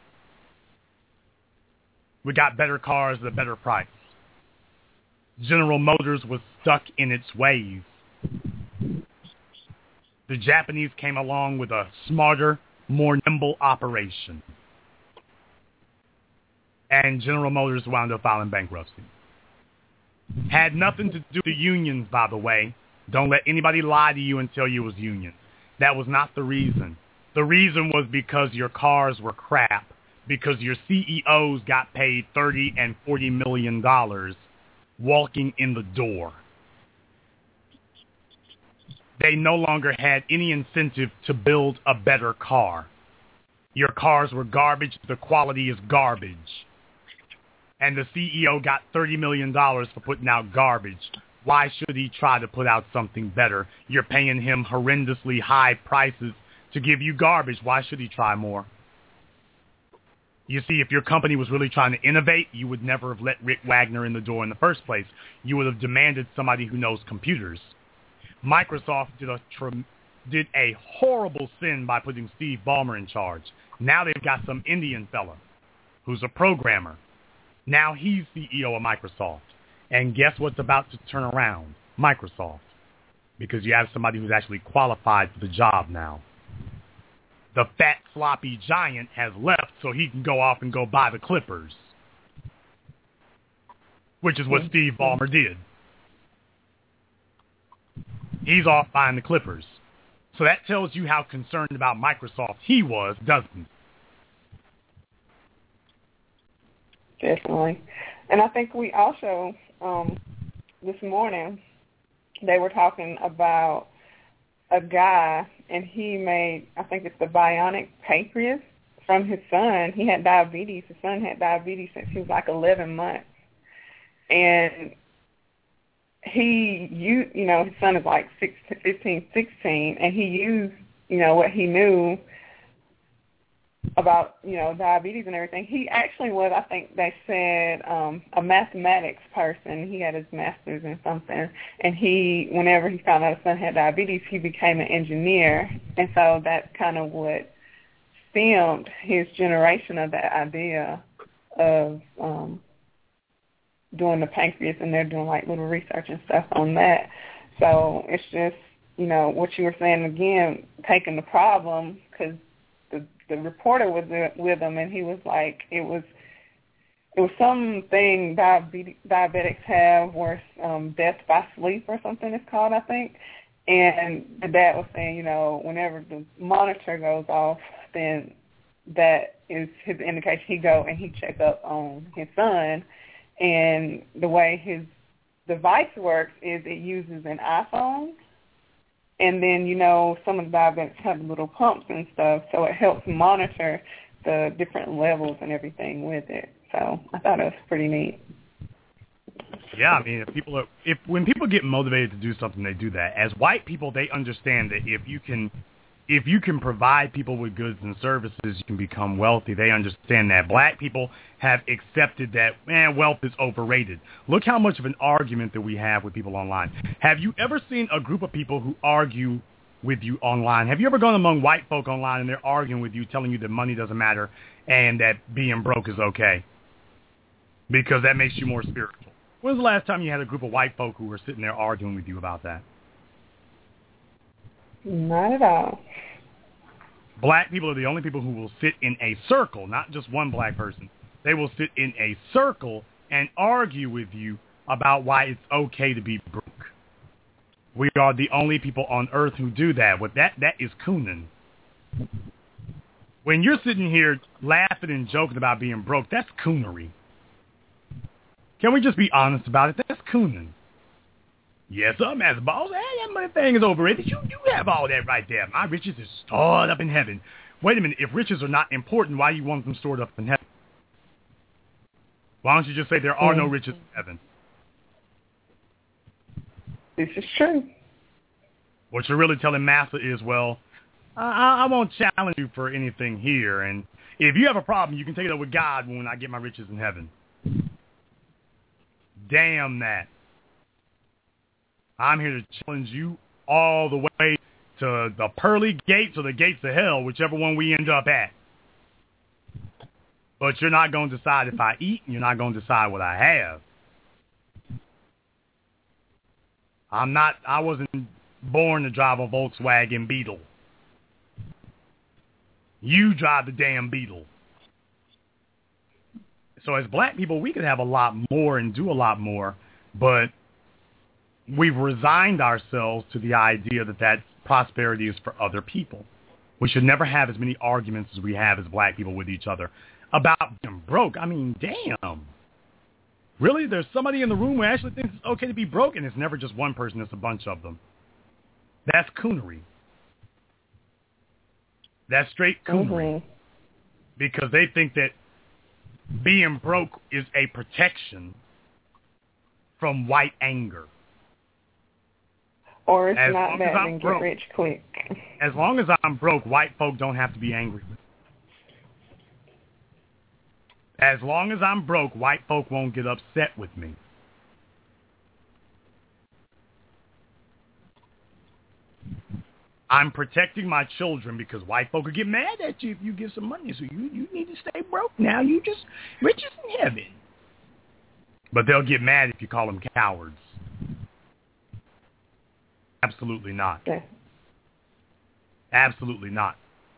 We got better cars at a better price. General Motors was stuck in its ways. The Japanese came along with a smarter, more nimble operation. And General Motors wound up filing bankruptcy. Had nothing to do with unions, by the way. Don't let anybody lie to you and tell you it was unions. That was not the reason. The reason was because your cars were crap, because your C E Os got paid thirty and forty million dollars walking in the door. They no longer had any incentive to build a better car. Your cars were garbage. The quality is garbage. And the C E O got thirty million dollars for putting out garbage. Why should he try to put out something better? You're paying him horrendously high prices to give you garbage. Why should he try more? You see, if your company was really trying to innovate, you would never have let Rick Wagner in the door in the first place. You would have demanded somebody who knows computers. Microsoft did a tr- did a horrible sin by putting Steve Ballmer in charge. Now they've got some Indian fella who's a programmer. Now he's C E O of Microsoft. And guess what's about to turn around? Microsoft. Because you have somebody who's actually qualified for the job now. The fat, sloppy giant has left so he can go off and go buy the Clippers. Which is what Steve Ballmer did. He's off buying the Clippers. So that tells you how concerned about Microsoft he was, doesn't it? Definitely. And I think we also, um, this morning, they were talking about a guy, and he made, I think it's the bionic pancreas from his son. He had diabetes. His son had diabetes since he was like eleven months. And he, you, you know, his son is like sixteen, fifteen, sixteen, and he used, you know, what he knew about, you know, diabetes and everything. He actually was, I think they said, um, a mathematics person. He had his master's in something. And he, whenever he found out his son had diabetes, he became an engineer. And so that's kind of what stemmed his generation of that idea of um, doing the pancreas, and they're doing like little research and stuff on that. So it's just, you know, what you were saying again, taking the problem, because the the reporter was with him, and he was like, it was it was something diabetes, diabetics have where um, death by sleep or something it's called, I think. And the dad was saying, you know, whenever the monitor goes off, then that is his indication. He go and he check up on his son. And the way his device works is it uses an iPhone. And then, you know, some of the diabetics have little pumps and stuff, so it helps monitor the different levels and everything with it. So I thought it was pretty neat. Yeah, I mean, if people are, if when people get motivated to do something, they do that. As white people, they understand that if you can if you can provide people with goods and services, you can become wealthy. They understand that. Black people have accepted that, man, wealth is overrated. Look how much of an argument that we have with people online. Have you ever seen a group of people who argue with you online? Have you ever gone among white folk online and they're arguing with you, telling you that money doesn't matter and that being broke is okay because that makes you more spiritual? When was the last time you had a group of white folk who were sitting there arguing with you about that? Not at all. Black people are the only people who will sit in a circle, not just one black person. They will sit in a circle and argue with you about why it's okay to be broke. We are the only people on earth who do that. With that, that is cooning. When you're sitting here laughing and joking about being broke, that's coonery. Can we just be honest about it? That's cooning. Yes, sir, Master Boss. Hey, that money thing is overrated. You you have all that right there. My riches is stored up in heaven. Wait a minute. If riches are not important, why do you want them stored up in heaven? Why don't you just say there are no riches in heaven? This is true. What you're really telling Massa is, well, I, I won't challenge you for anything here, and if you have a problem, you can take it up with God when I get my riches in heaven. Damn that. I'm here to challenge you all the way to the pearly gates or the gates of hell, whichever one we end up at. But you're not going to decide if I eat, and you're not going to decide what I have. I'm not, I wasn't born to drive a Volkswagen Beetle. You drive the damn Beetle. So as black people, we could have a lot more and do a lot more, but we've resigned ourselves to the idea that that prosperity is for other people. We should never have as many arguments as we have as black people with each other about being broke. I mean, damn. Really? There's somebody in the room who actually thinks it's okay to be broke, and it's never just one person, it's a bunch of them. That's coonery. That's straight coonery. Mm-hmm. Because they think that being broke is a protection from white anger. Or it's as not bad and get rich quick. As long as I'm broke, white folk don't have to be angry with me. As long as I'm broke, white folk won't get upset with me. I'm protecting my children because white folk will get mad at you if you give some money. So you, you need to stay broke now. You just riches in heaven. But they'll get mad if you call them cowards. Absolutely not. Okay. Absolutely not.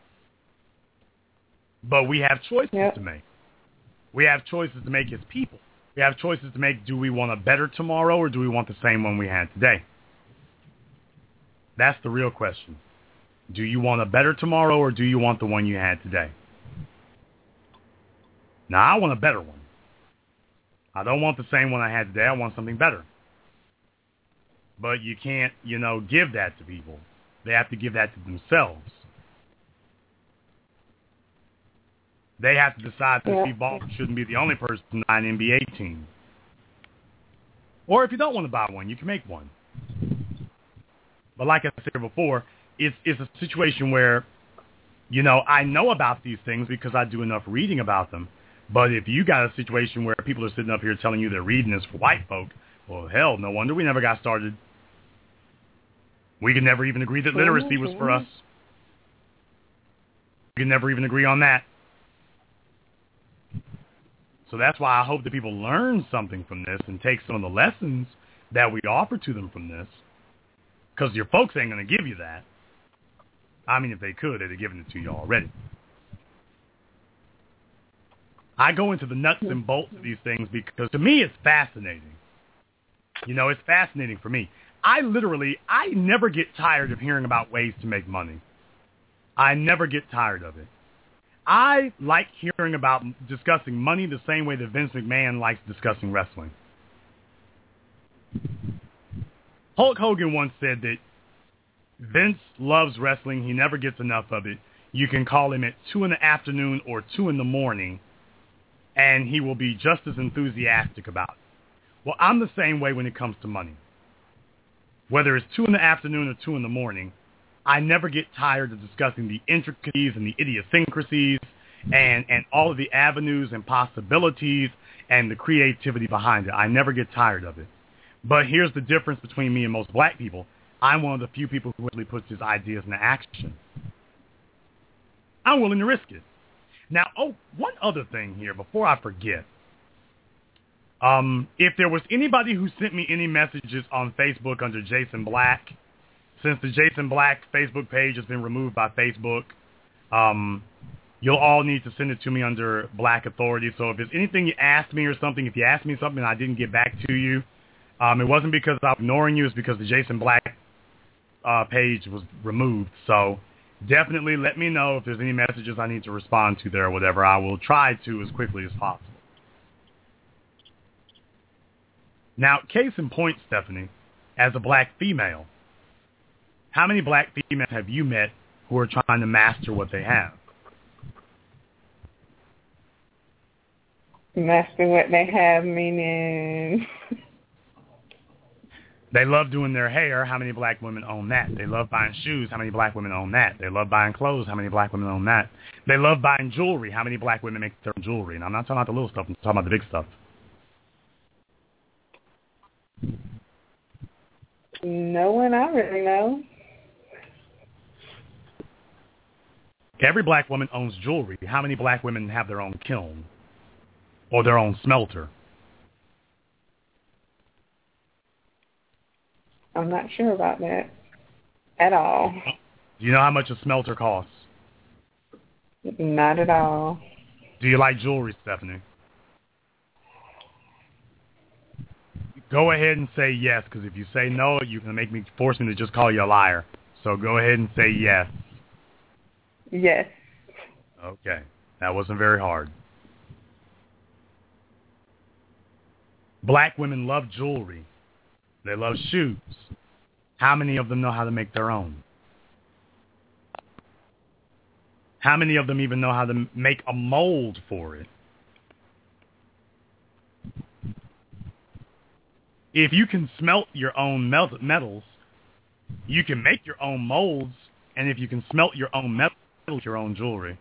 But we have choices yep. to make. We have choices to make as people. We have choices to make. Do we want a better tomorrow or do we want the same one we had today? That's the real question. Do you want a better tomorrow or do you want the one you had today? Now, I want a better one. I don't want the same one I had today. I want something better. But you can't, you know, give that to people. They have to give that to themselves. They have to decide that Steve Ballmer shouldn't be the only person to buy an N B A team. Or if you don't want to buy one, you can make one. But like I said before, it's it's a situation where, you know, I know about these things because I do enough reading about them. But if you got a situation where people are sitting up here telling you they're reading this for white folk, well, hell, no wonder we never got started. We could never even agree that literacy was for us. We could never even agree on that. So that's why I hope that people learn something from this and take some of the lessons that we offer to them from this. Because your folks ain't going to give you that. I mean, if they could, they'd have given it to you already. I go into the nuts and bolts of these things because to me it's fascinating. You know, it's fascinating for me. I literally, I never get tired of hearing about ways to make money. I never get tired of it. I like hearing about discussing money the same way that Vince McMahon likes discussing wrestling. Hulk Hogan once said that Vince loves wrestling. He never gets enough of it. You can call him at two in the afternoon or two in the morning, and he will be just as enthusiastic about it. Well, I'm the same way when it comes to money. Whether it's two in the afternoon or two in the morning, I never get tired of discussing the intricacies and the idiosyncrasies and, and all of the avenues and possibilities and the creativity behind it. I never get tired of it. But here's the difference between me and most black people. I'm one of the few people who really puts his ideas into action. I'm willing to risk it. Now, oh, one other thing here before I forget. Um, if there was anybody who sent me any messages on Facebook under Jason Black, since the Jason Black Facebook page has been removed by Facebook, um, you'll all need to send it to me under Black Authority. So if there's anything you asked me or something, if you asked me something and I didn't get back to you, um, it wasn't because I'm ignoring you. It's because the Jason Black uh, page was removed. So definitely let me know if there's any messages I need to respond to there or whatever. I will try to as quickly as possible. Now, case in point, Stephanie, as a black female, how many black females have you met who are trying to master what they have? Master what they have, meaning... They love doing their hair. How many black women own that? They love buying shoes. How many black women own that? They love buying clothes. How many black women own that? They love buying jewelry. How many black women make their own jewelry? And I'm not talking about the little stuff. I'm talking about the big stuff. No one I really know. Every black woman owns jewelry. How many black women have their own kiln or their own smelter? I'm not sure about that at all. Do you know how much a smelter costs? Not at all. Do you like jewelry, Stephanie? Go ahead and say yes, because if you say no, you can make me force me to just call you a liar. So go ahead and say yes. Yes. Okay. That wasn't very hard. Black women love jewelry. They love shoes. How many of them know how to make their own? How many of them even know how to make a mold for it? If you can smelt your own metals, you can make your own molds, and if you can smelt your own metals, your own jewelry.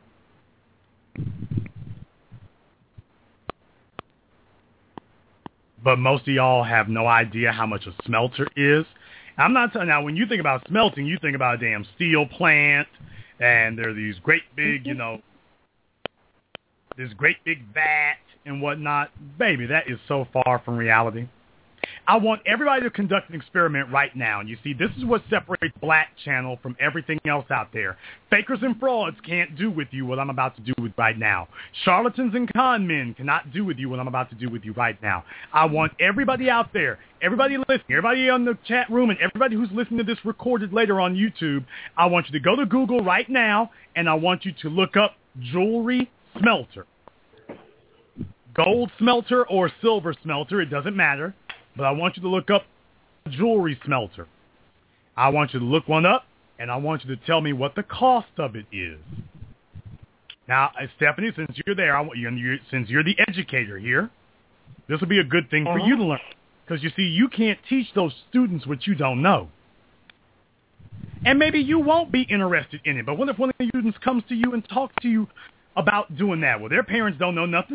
But most of y'all have no idea how much a smelter is. I'm not telling now. When you think about smelting, you think about a damn steel plant, and there are these great big, you know, this great big vat and whatnot. Baby, that is so far from reality. I want everybody to conduct an experiment right now. And you see, this is what separates Black Channel from everything else out there. Fakers and frauds can't do with you what I'm about to do with right now. Charlatans and con men cannot do with you what I'm about to do with you right now. I want everybody out there, everybody listening, everybody on the chat room, and everybody who's listening to this recorded later on YouTube, I want you to go to Google right now, and I want you to look up jewelry smelter. Gold smelter or silver smelter, it doesn't matter. But I want you to look up jewelry smelter. I want you to look one up, and I want you to tell me what the cost of it is. Now, Stephanie, since you're there, I want you, you since you're the educator here, this will be a good thing for uh-huh. you to learn. Because, you see, you can't teach those students what you don't know. And maybe you won't be interested in it. But what if one of the students comes to you and talks to you about doing that? Well, their parents don't know nothing.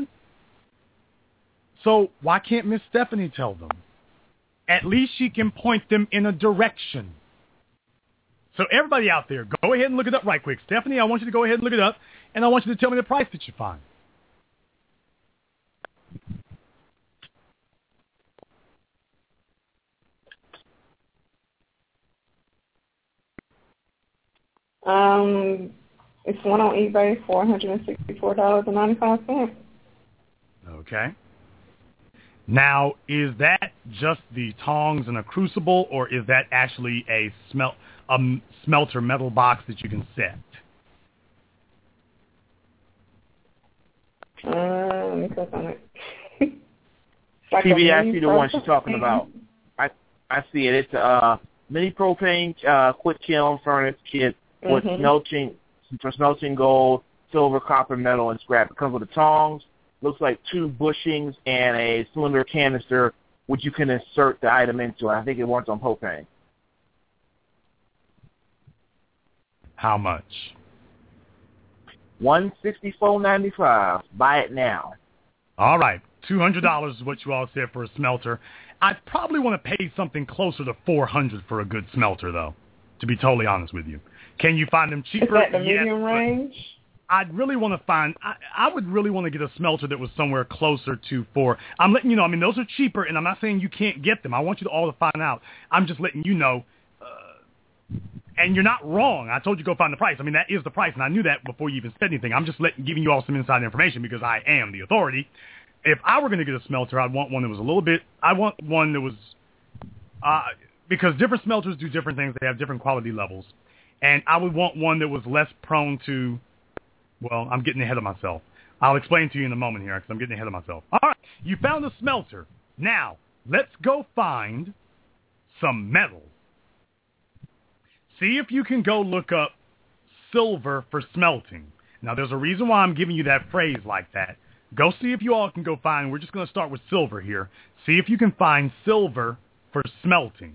So why can't Miss Stephanie tell them? At least she can point them in a direction. So everybody out there, go ahead and look it up right quick. Stephanie, I want you to go ahead and look it up, and I want you to tell me the price that you find. Um, it's one on eBay, four hundred sixty-four dollars and ninety-five cents. Okay. Now, is that just the tongs and a crucible, or is that actually a smel- a smelter metal box that you can set? Uh, let me click on it. Like T V, I see the one she's talking about. I I see it. It's a uh, mini propane uh, quick kiln furnace kit with mm-hmm. smelting for smelting gold, silver, copper, metal, and scrap. It comes with the tongs. Looks like two bushings and a cylinder canister, which you can insert the item into. I think it works on propane. How much? one sixty four ninety five. Buy it now. All right, two hundred dollars is what you all said for a smelter. I'd probably want to pay something closer to four hundred for a good smelter, though. To be totally honest with you, can you find them cheaper? Is that the yes, medium range? I'd really want to find. I, I would really want to get a smelter that was somewhere closer to four. I'm letting you know. I mean, those are cheaper, and I'm not saying you can't get them. I want you to all to find out. I'm just letting you know. Uh, and you're not wrong. I told you go find the price. I mean, that is the price, and I knew that before you even said anything. I'm just letting, giving you all some inside information because I am the authority. If I were going to get a smelter, I'd want one that was a little bit. I want one that was. Uh, because different smelters do different things. They have different quality levels. And I would want one that was less prone to, well, I'm getting ahead of myself. I'll explain to you in a moment here because I'm getting ahead of myself. All right, you found a smelter. Now, let's go find some metal. See if you can go look up silver for smelting. Now, there's a reason why I'm giving you that phrase like that. Go see if you all can go find, we're just going to start with silver here. See if you can find silver for smelting.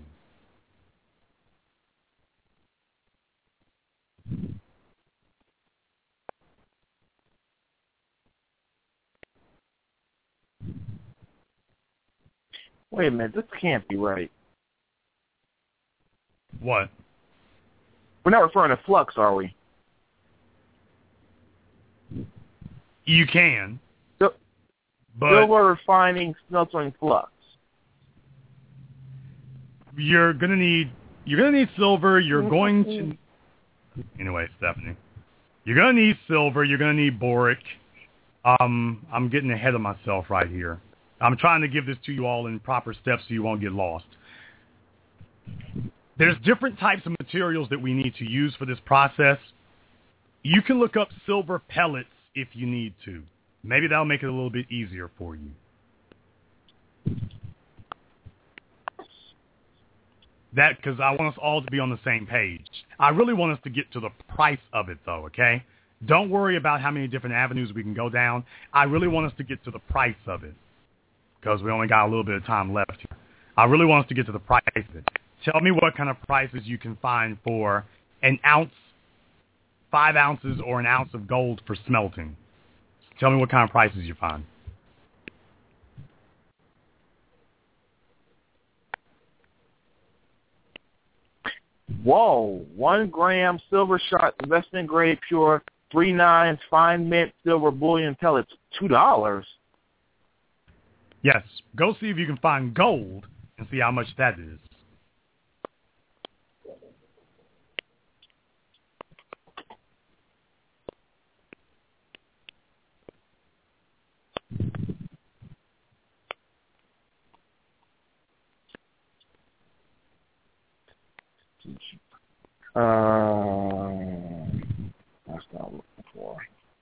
Wait a minute, this can't be right. What? We're not referring to flux, are we? You can. So, but silver refining, smelting flux. You're gonna need you're gonna need silver. You're going to anyway, Stephanie. You're gonna need silver. You're gonna need boric. Um, I'm getting ahead of myself right here. I'm trying to give this to you all in proper steps so you won't get lost. There's different types of materials that we need to use for this process. You can look up silver pellets if you need to. Maybe that'll make it a little bit easier for you. That, because I want us all to be on the same page. I really want us to get to the price of it, though, okay? Don't worry about how many different avenues we can go down. I really want us to get to the price of it because we only got a little bit of time left here. I really want us to get to the price of it. Tell me what kind of prices you can find for an ounce, five ounces, or an ounce of gold for smelting. Tell me what kind of prices you find. Whoa, one gram silver shot, investment grade pure, three nines, fine mint silver bullion pellets, two dollars. Yes, go see if you can find gold and see how much that is. Uh, that's not what I'm looking for.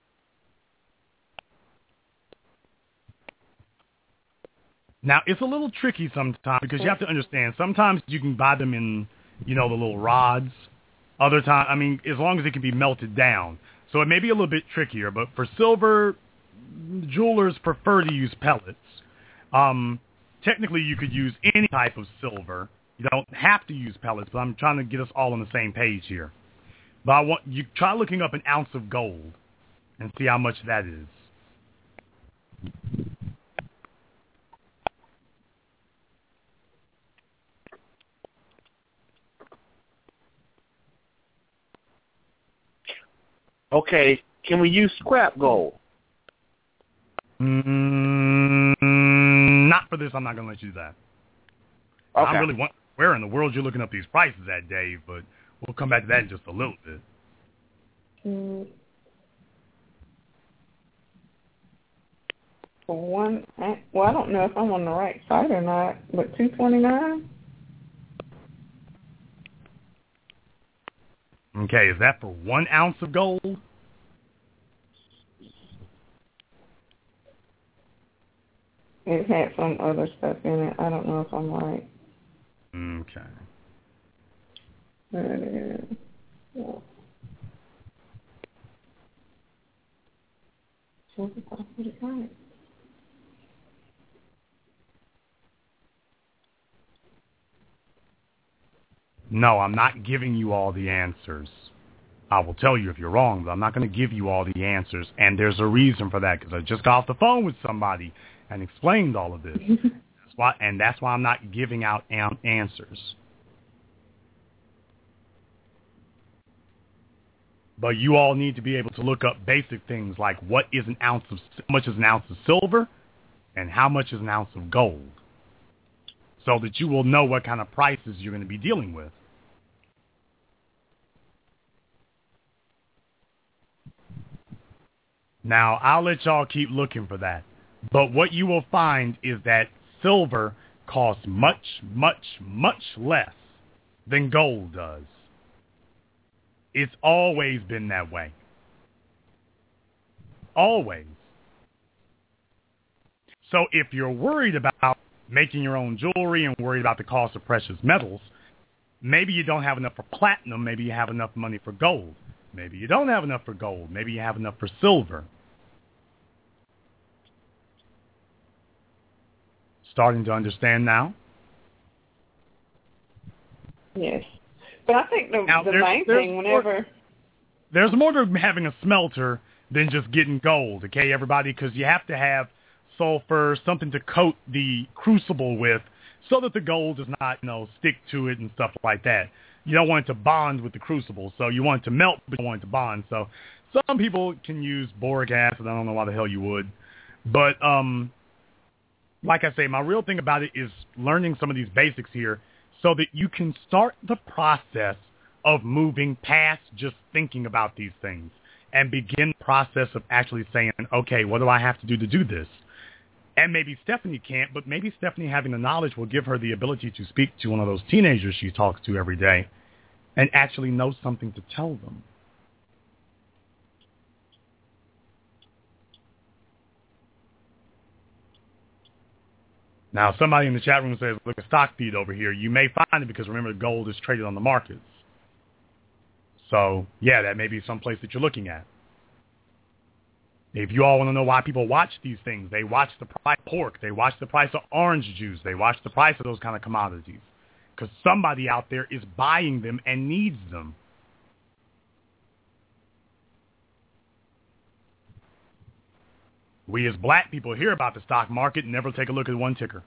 Now, it's a little tricky sometimes because you have to understand, sometimes you can buy them in, you know, the little rods. Other time, I mean, as long as it can be melted down. So it may be a little bit trickier, but for silver, jewelers prefer to use pellets. Um, technically, you could use any type of silver. You don't have to use pellets, but I'm trying to get us all on the same page here. But I want you try looking up an ounce of gold and see how much that is. Okay, can we use scrap gold? Mm, not for this. I'm not going to let you do that. Okay. I really want where in the world you're looking up these prices at, Dave, but we'll come back to that in just a little bit. Mm. For one, I, well, I don't know if I'm on the right side or not, but two twenty-nine. Okay, is that for one ounce of gold? It had some other stuff in it. I don't know if I'm right. Okay. There it is. Yeah. Sure if I put it right. No, I'm not giving you all the answers. I will tell you if you're wrong, but I'm not going to give you all the answers. And there's a reason for that, because I just got off the phone with somebody and explained all of this. That's why, and that's why I'm not giving out an- answers. But you all need to be able to look up basic things like what is an ounce of, how much is an ounce of silver and how much is an ounce of gold, so that you will know what kind of prices you're going to be dealing with. Now, I'll let y'all keep looking for that. But what you will find is that silver costs much, much, much less than gold does. It's always been that way. Always. So if you're worried about making your own jewelry and worried about the cost of precious metals, maybe you don't have enough for platinum, maybe you have enough money for gold. Maybe you don't have enough for gold. Maybe you have enough for silver. Starting to understand now? Yes. But I think the, now, the there's, main there's thing whenever... More, there's more to having a smelter than just getting gold, okay, everybody? Because you have to have sulfur, something to coat the crucible with so that the gold does not, you know, stick to it and stuff like that. You don't want it to bond with the crucible, so you want it to melt, but you don't want it to bond. So some people can use boric acid. I don't know why the hell you would. But um, like I say, my real thing about it is learning some of these basics here so that you can start the process of moving past just thinking about these things and begin the process of actually saying, okay, what do I have to do to do this? And maybe Stephanie can't, but maybe Stephanie having the knowledge will give her the ability to speak to one of those teenagers she talks to every day and actually know something to tell them. Now, somebody in the chat room says, look at stock feed over here. You may find it because, remember, gold is traded on the markets. So, yeah, that may be some place that you're looking at. If you all want to know why people watch these things, they watch the price of pork, they watch the price of orange juice, they watch the price of those kind of commodities. Because somebody out there is buying them and needs them. We as black people hear about the stock market and never take a look at one ticker.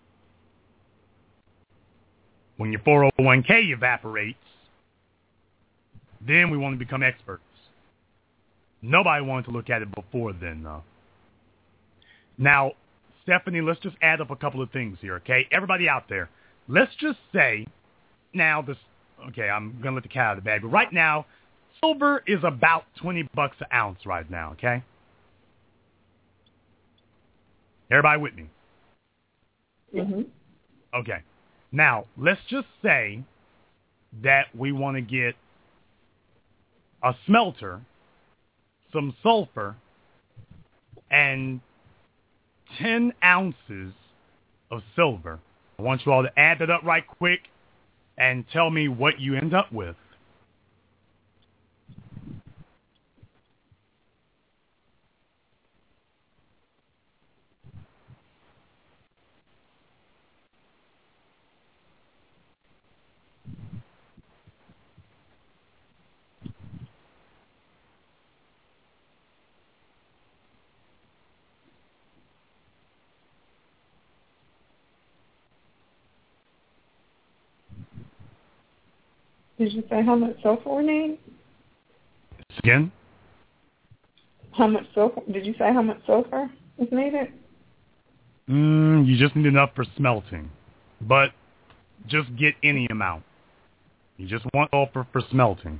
When your four oh one k evaporates, then we want to become experts. Nobody wanted to look at it before then, though. Now, Stephanie, let's just add up a couple of things here, okay? Everybody out there, let's just say, now this, okay, I'm going to let the cat out of the bag, but right now, silver is about twenty bucks an ounce right now, okay? Everybody with me? Mm-hmm. Okay. Now, let's just say that we want to get a smelter, some sulfur, and ten ounces of silver. I want you all to add that up right quick and tell me what you end up with. Did you say how much sulfur we need? Again? How much sulfur? Did you say how much sulfur is needed? Mm, you just need enough for smelting. But just get any amount. You just want sulfur for smelting.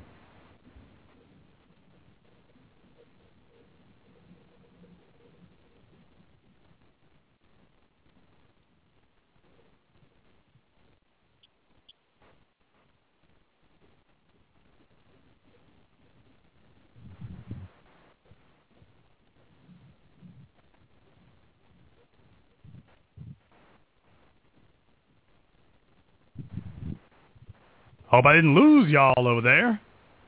Hope I didn't lose y'all over there.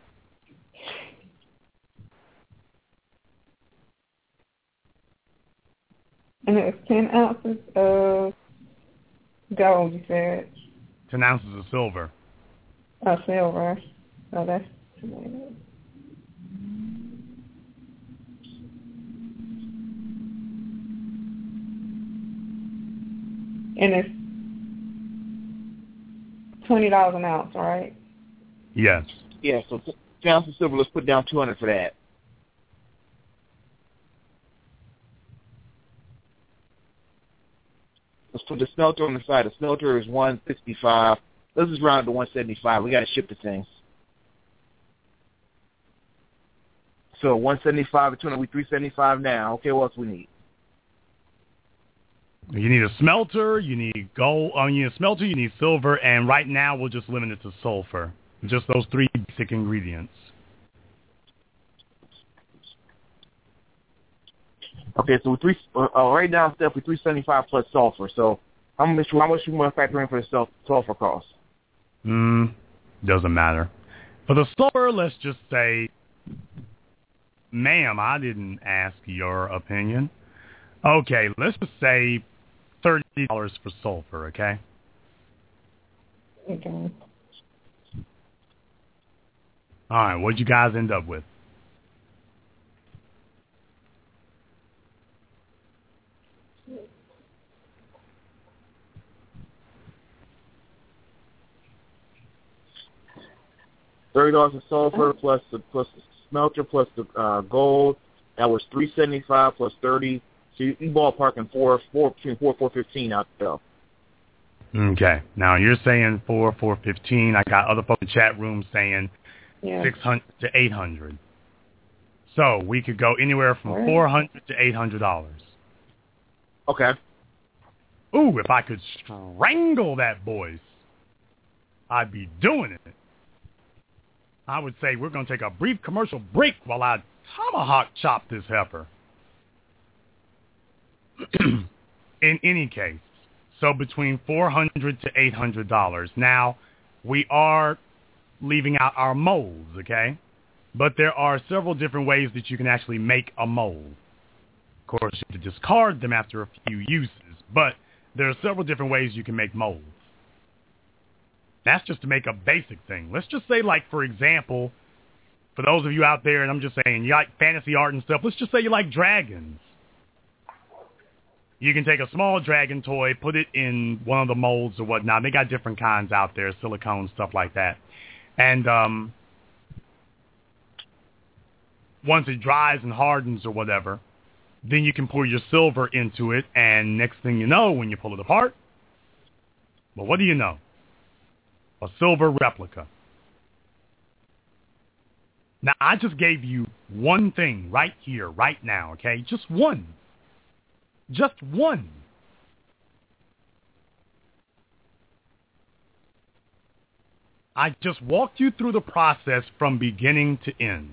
And it was ten ounces of gold, you said. Ten ounces of silver. Oh, silver. Oh, that's And it's twenty dollars an ounce, right? Yes. Yeah, so two ounces of silver, let's put down two hundred for that. Let's put the smelter on the side. The smelter is one sixty-five. Let's just round it to one seventy-five. We got to ship the things. So one seventy-five and two hundred, we three seventy-five now. Okay, what else we need? You need a smelter, you need gold, oh, you need a smelter, you need silver, and right now we'll just limit it to sulfur. Just those three basic ingredients. Okay, so we three uh, right now, Steph, we three seventy-five plus sulfur. So how much? How much you want to factor in for the sulfur cost? Hmm, doesn't matter. For the sulfur, let's just say, ma'am, I didn't ask your opinion. Okay, let's just say thirty dollars for sulfur. Okay. Okay. All right, what'd you guys end up with? Thirty dollars of sulfur plus the plus the smelter plus the uh, gold. That was three seventy five plus thirty. So you, you ballparking four four between four four fifteen out there. Okay. Now you're saying four four fifteen. I got other folks in the chat room saying Yeah. six hundred to eight hundred. So we could go anywhere from Right. four hundred to eight hundred dollars. Okay. Ooh, if I could strangle that voice, I'd be doing it. I would say we're going to take a brief commercial break while I tomahawk chop this heifer. In any case, so between four hundred to eight hundred dollars. Now, we are leaving out our molds, okay? But there are several different ways that you can actually make a mold. Of course, you have to discard them after a few uses, but there are several different ways you can make molds. That's just to make a basic thing. Let's just say, like, for example, for those of you out there, and I'm just saying, you like fantasy art and stuff, let's just say you like dragons. You can take a small dragon toy, put it in one of the molds or whatnot. They got different kinds out there, silicone, stuff like that. And um, once it dries and hardens or whatever, then you can pour your silver into it, and next thing you know, when you pull it apart, well, what do you know? A silver replica. Now, I just gave you one thing right here, right now, okay? Just one. Just one. I just walked you through the process from beginning to end.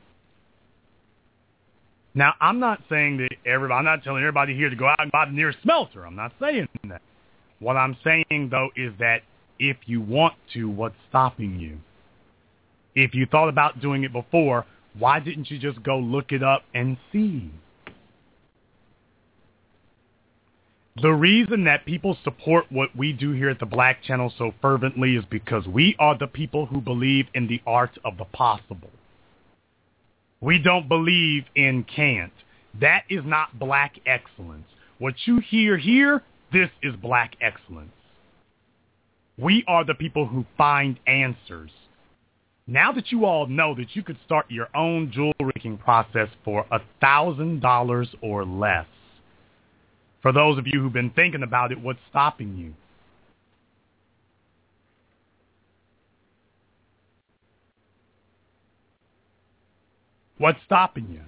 Now, I'm not saying that everybody, I'm not telling everybody here to go out and buy the nearest smelter. I'm not saying that. What I'm saying, though, is that if you want to, what's stopping you? If you thought about doing it before, why didn't you just go look it up and see? The reason that people support what we do here at the Black Channel so fervently is because we are the people who believe in the art of the possible. We don't believe in can't. That is not black excellence. What you hear here, this is black excellence. We are the people who find answers. Now that you all know that you could start your own jewelry making process for one thousand dollars or less, for those of you who've been thinking about it, what's stopping you? What's stopping you?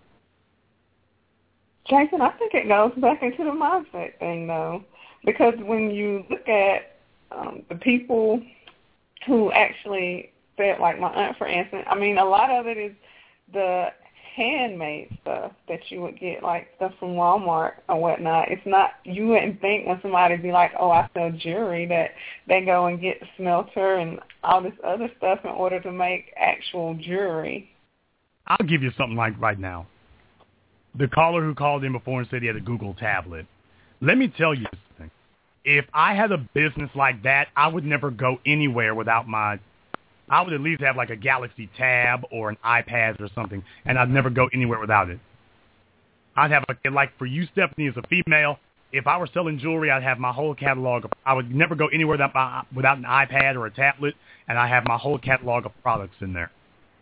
Jason, I think it goes back into the mindset thing, though, because when you look at um, the people who actually said, like my aunt, for instance, I mean, a lot of it is the handmade stuff that you would get, like stuff from Walmart or whatnot. It's not, you wouldn't think when somebody be like, oh, I sell jewelry, that they go and get the smelter and all this other stuff in order to make actual jewelry. I'll give you something like right now. The caller who called in before and said he had a Google tablet. Let me tell you something. If I had a business like that, I would never go anywhere without my, I would at least have like a Galaxy Tab or an iPad or something, and I'd never go anywhere without it. I'd have, a, like for you, Stephanie, as a female, if I were selling jewelry, I'd have my whole catalog. Of, I would never go anywhere without, my, without an iPad or a tablet, and I have my whole catalog of products in there.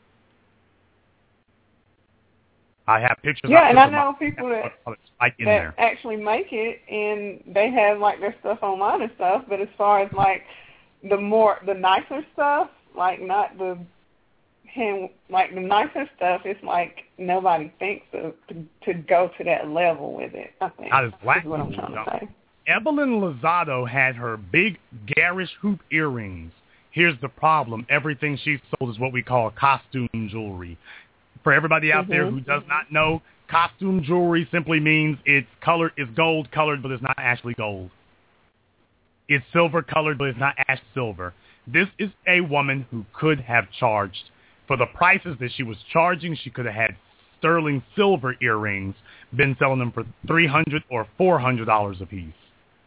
I have pictures. Yeah, and I pictures know of people that, like in that there. actually make it, and they have like their stuff online and stuff. But as far as like the more the nicer stuff, like not the hand, like the nicer stuff, it's like nobody thinks of to, to go to that level with it. I think Not as black is what I'm people trying to say. Evelyn Lozado had her big garish hoop earrings. Here's the problem: everything she sold is what we call costume jewelry. For everybody out mm-hmm. there who does not know, costume jewelry simply means it's colored, it's gold colored, but it's not actually gold. It's silver colored, but it's not ash silver. This is a woman who could have charged, for the prices that she was charging, she could have had sterling silver earrings, been selling them for three hundred dollars or four hundred dollars a piece.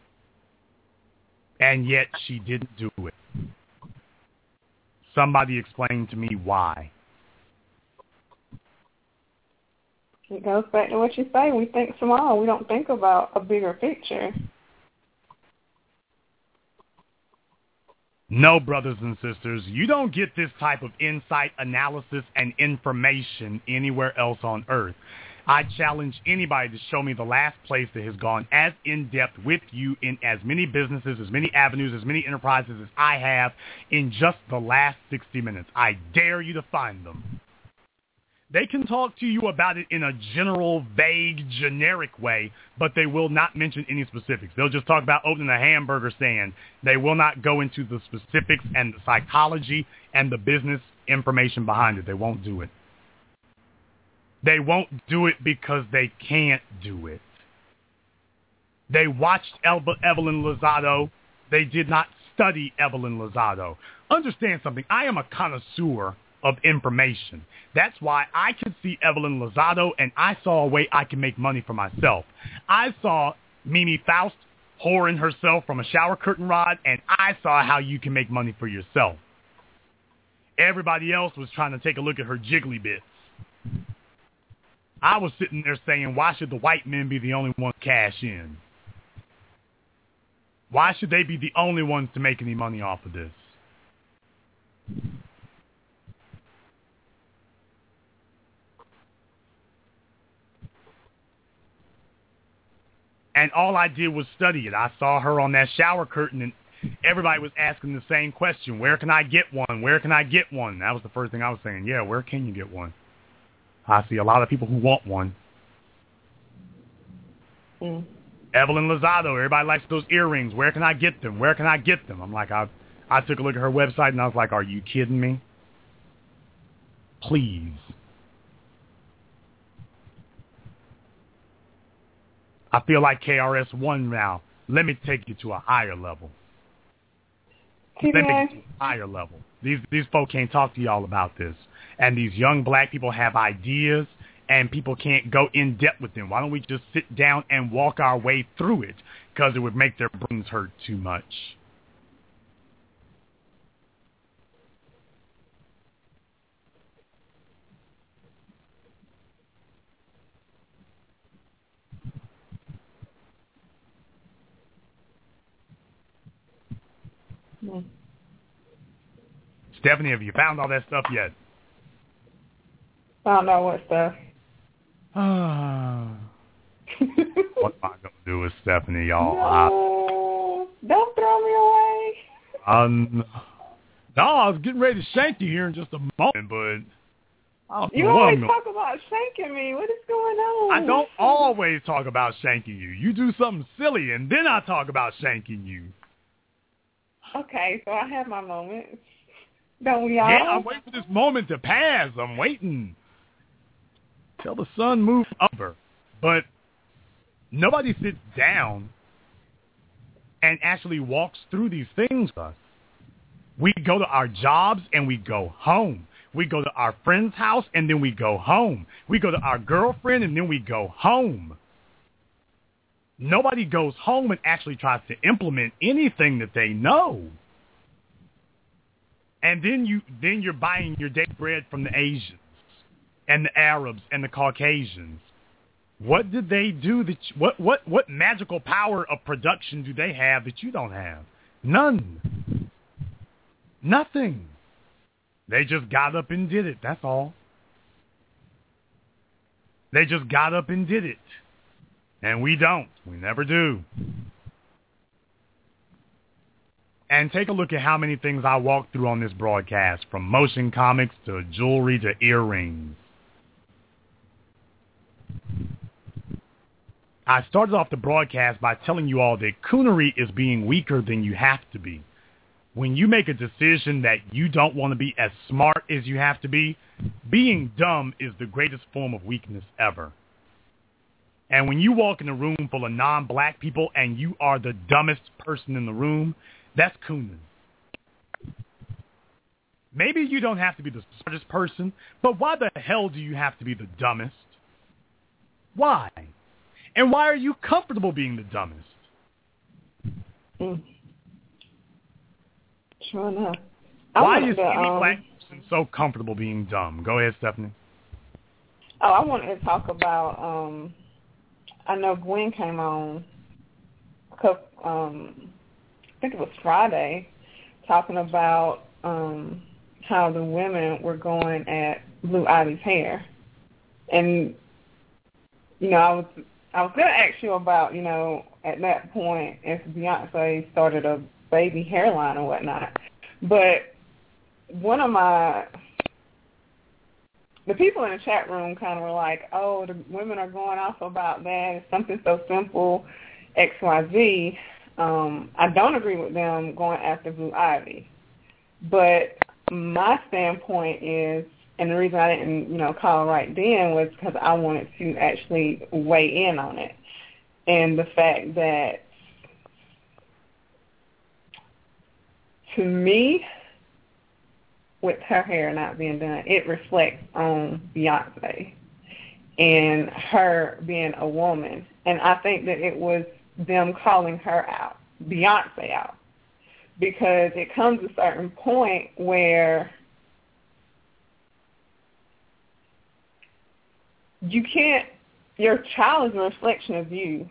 And yet she didn't do it. Somebody explain to me why. It goes back to what you say. We think small. We don't think about a bigger picture. No, brothers and sisters, you don't get this type of insight, analysis, and information anywhere else on earth. I challenge anybody to show me the last place that has gone as in-depth with you in as many businesses, as many avenues, as many enterprises as I have in just the last sixty minutes. I dare you to find them. They can talk to you about it in a general, vague, generic way, but they will not mention any specifics. They'll just talk about opening a hamburger stand. They will not go into the specifics and the psychology and the business information behind it. They won't do it. They won't do it because they can't do it. They watched Evelyn Lozado. They did not study Evelyn Lozado. Understand something. I am a connoisseur of information. That's why I could see Evelyn Lozado and I saw a way I can make money for myself. I saw Mimi Faust whoring herself from a shower curtain rod, and I saw how you can make money for yourself. Everybody else was trying to take a look at her jiggly bits. I was sitting there saying, why should the white men be the only ones to cash in? Why should they be the only ones to make any money off of this? And all I did was study it. I saw her on that shower curtain, and everybody was asking the same question. Where can I get one? Where can I get one? That was the first thing I was saying. Yeah, where can you get one? I see a lot of people who want one. Mm. Evelyn Lozado, everybody likes those earrings. Where can I get them? Where can I get them? I'm like, I, I took a look at her website, and I was like, are you kidding me? Please. I feel like K R S One now. Let me take you to a higher level. Let me take you to a higher level. These these folk can't talk to y'all about this. And these young black people have ideas, and people can't go in depth with them. Why don't we just sit down and walk our way through it? Because it would make their brains hurt too much. Mm. Stephanie, have you found all that stuff yet? I don't know what stuff. What am I going to do with Stephanie, y'all? No, I, don't throw me away. Um, no, I was getting ready to shank you here in just a moment, but I don't you know always what talk about shanking me. What is going on? I don't always talk about shanking you. You do something silly, and then I talk about shanking you. Okay, so I have my moments. Don't we all? Yeah, I'm waiting for this moment to pass. I'm waiting till the sun moves over. But nobody sits down and actually walks through these things with us. We go to our jobs and we go home. We go to our friend's house and then we go home. We go to our girlfriend and then we go home. Nobody goes home and actually tries to implement anything that they know. And then you then you're buying your day bread from the Asians and the Arabs and the Caucasians. What did they do that? You, what what what magical power of production do they have that you don't have? None. Nothing. They just got up and did it. That's all. They just got up and did it, and we don't. We never do. And take a look at how many things I walked through on this broadcast, from motion comics to jewelry to earrings. I started off the broadcast by telling you all that coonery is being weaker than you have to be. When you make a decision that you don't want to be as smart as you have to be, being dumb is the greatest form of weakness ever. And when you walk in a room full of non-black people and you are the dumbest person in the room, that's cooning. Maybe you don't have to be the smartest person, but why the hell do you have to be the dumbest? Why? And why are you comfortable being the dumbest? Mm. Sure enough. I Why is to, any um, black person so comfortable being dumb? Go ahead, Stephanie. Oh, I wanted to talk about, um, I know Gwen came on, a couple, um, I think it was Friday, talking about um, how the women were going at Blue Ivy's hair. And, you know, I was I was going to ask you about, you know, at that point, if Beyonce started a baby hairline or whatnot. But one of my, the people in the chat room kind of were like, oh, the women are going off about that. It's something so simple, X, Y, Z. Um, I don't agree with them going after Blue Ivy. But my standpoint is, and the reason I didn't, you know, call right then was because I wanted to actually weigh in on it. And the fact that, to me, with her hair not being done, it reflects on Beyonce and her being a woman. And I think that it was them calling her out, Beyonce out, because it comes a certain point where you can't, your child is a reflection of you.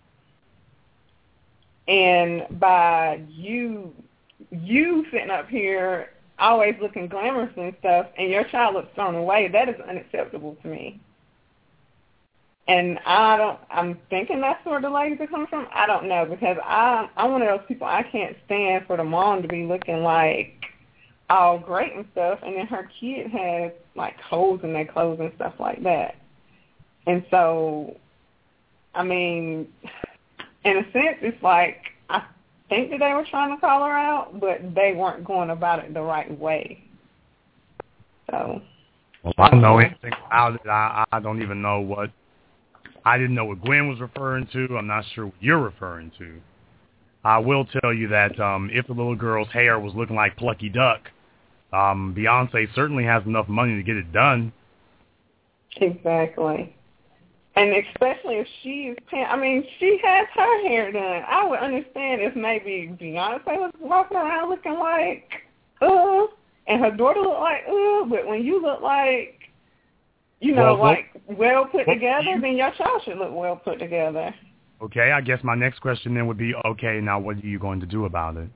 And by you, you sitting up here always looking glamorous and stuff, and your child looks thrown away, that is unacceptable to me. And I don't, I'm thinking that's where the ladies are coming from. I don't know, because I, I'm one of those people, I can't stand for the mom to be looking like all great and stuff, and then her kid has like holes in their clothes and stuff like that. And so, I mean, in a sense, it's like, I think that they were trying to call her out, but they weren't going about it the right way. So. Well, I don't know anything about it. I, I don't even know what, I didn't know what Gwen was referring to. I'm not sure what you're referring to. I will tell you that um, if the little girl's hair was looking like Plucky Duck, um, Beyonce certainly has enough money to get it done. Exactly. And especially if she is paying, I mean, she has her hair done. I would understand if maybe Beyonce was walking around looking like, uh, and her daughter looked like, uh, but when you look like, you know, well, like well put well, together, you, then your child should look well put together. Okay, I guess my next question then would be, okay, now what are you going to do about it?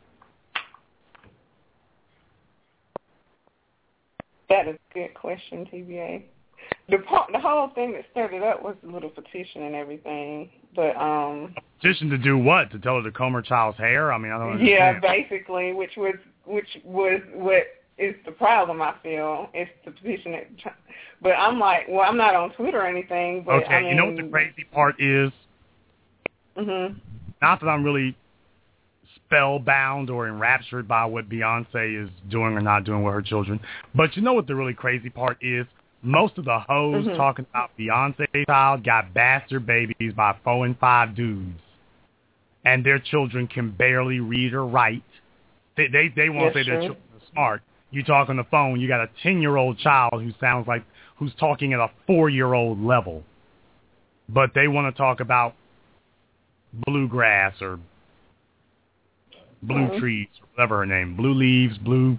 That is a good question, T B A. The part, the whole thing that started up was the little petition and everything, but um. Petition to do what? To tell her to comb her child's hair? I mean, I don't understand. Yeah, basically, which was which was what is the problem. I feel it's the petition that. But I'm like, well, I'm not on Twitter or anything. But okay, I mean, you know what the crazy part is? Mhm. Not that I'm really spellbound or enraptured by what Beyonce is doing or not doing with her children, but you know what the really crazy part is? Most of the hoes mm-hmm. talking about Beyonce's child got bastard babies by four and five dudes, and their children can barely read or write. They they, they won't say their children are smart. You talk on the phone, you got a ten-year-old child who sounds like who's talking at a four-year-old level, but they want to talk about bluegrass or blue mm-hmm. trees, or whatever her name, blue leaves, blue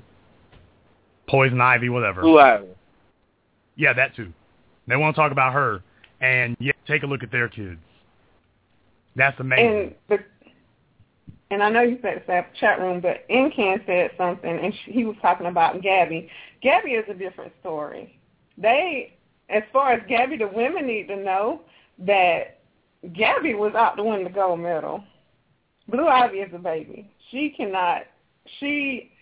poison ivy, whatever. Blue ivy. Yeah, that too. They want to talk about her. and yet take a look at their kids. That's amazing. And the And I know you said the chat room, but Incan said something, and she, he was talking about Gabby. Gabby is a different story. They, as far as Gabby, the women need to know that Gabby was out to win the gold medal. Blue Ivy is a baby. She cannot, she,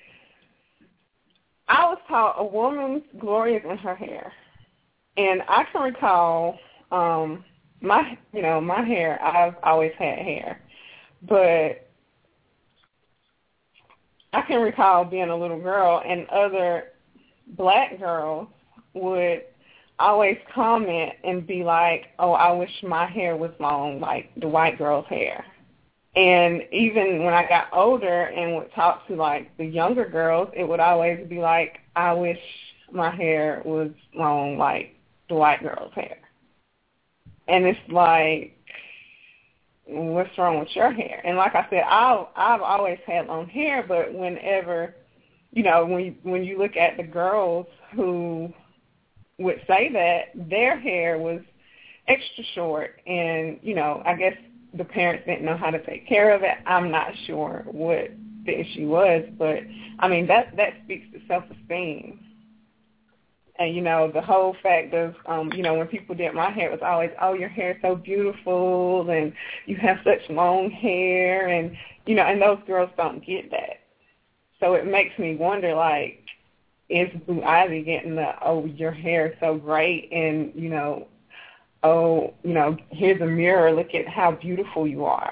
I was taught a woman's glory is in her hair. And I can recall um, my, you know, my hair, I've always had hair. But I can recall being a little girl, and other black girls would always comment and be like, oh, I wish my hair was long like the white girl's hair. And even when I got older and would talk to, like, the younger girls, it would always be like, I wish my hair was long like the white girl's hair. And it's like, what's wrong with your hair? And like I said, I I've always had long hair, but whenever, you know, when you, when you look at the girls who would say that, their hair was extra short, and, you know, I guess the parents didn't know how to take care of it. I'm not sure what the issue was, but I mean that that speaks to self-esteem. And, you know, the whole fact of, um, you know, when people did my hair, it was always, oh, your hair is so beautiful, and you have such long hair, and, you know, and those girls don't get that. So it makes me wonder, like, is Blue Ivy getting the, oh, your hair is so great, and, you know, oh, you know, here's a mirror, look at how beautiful you are.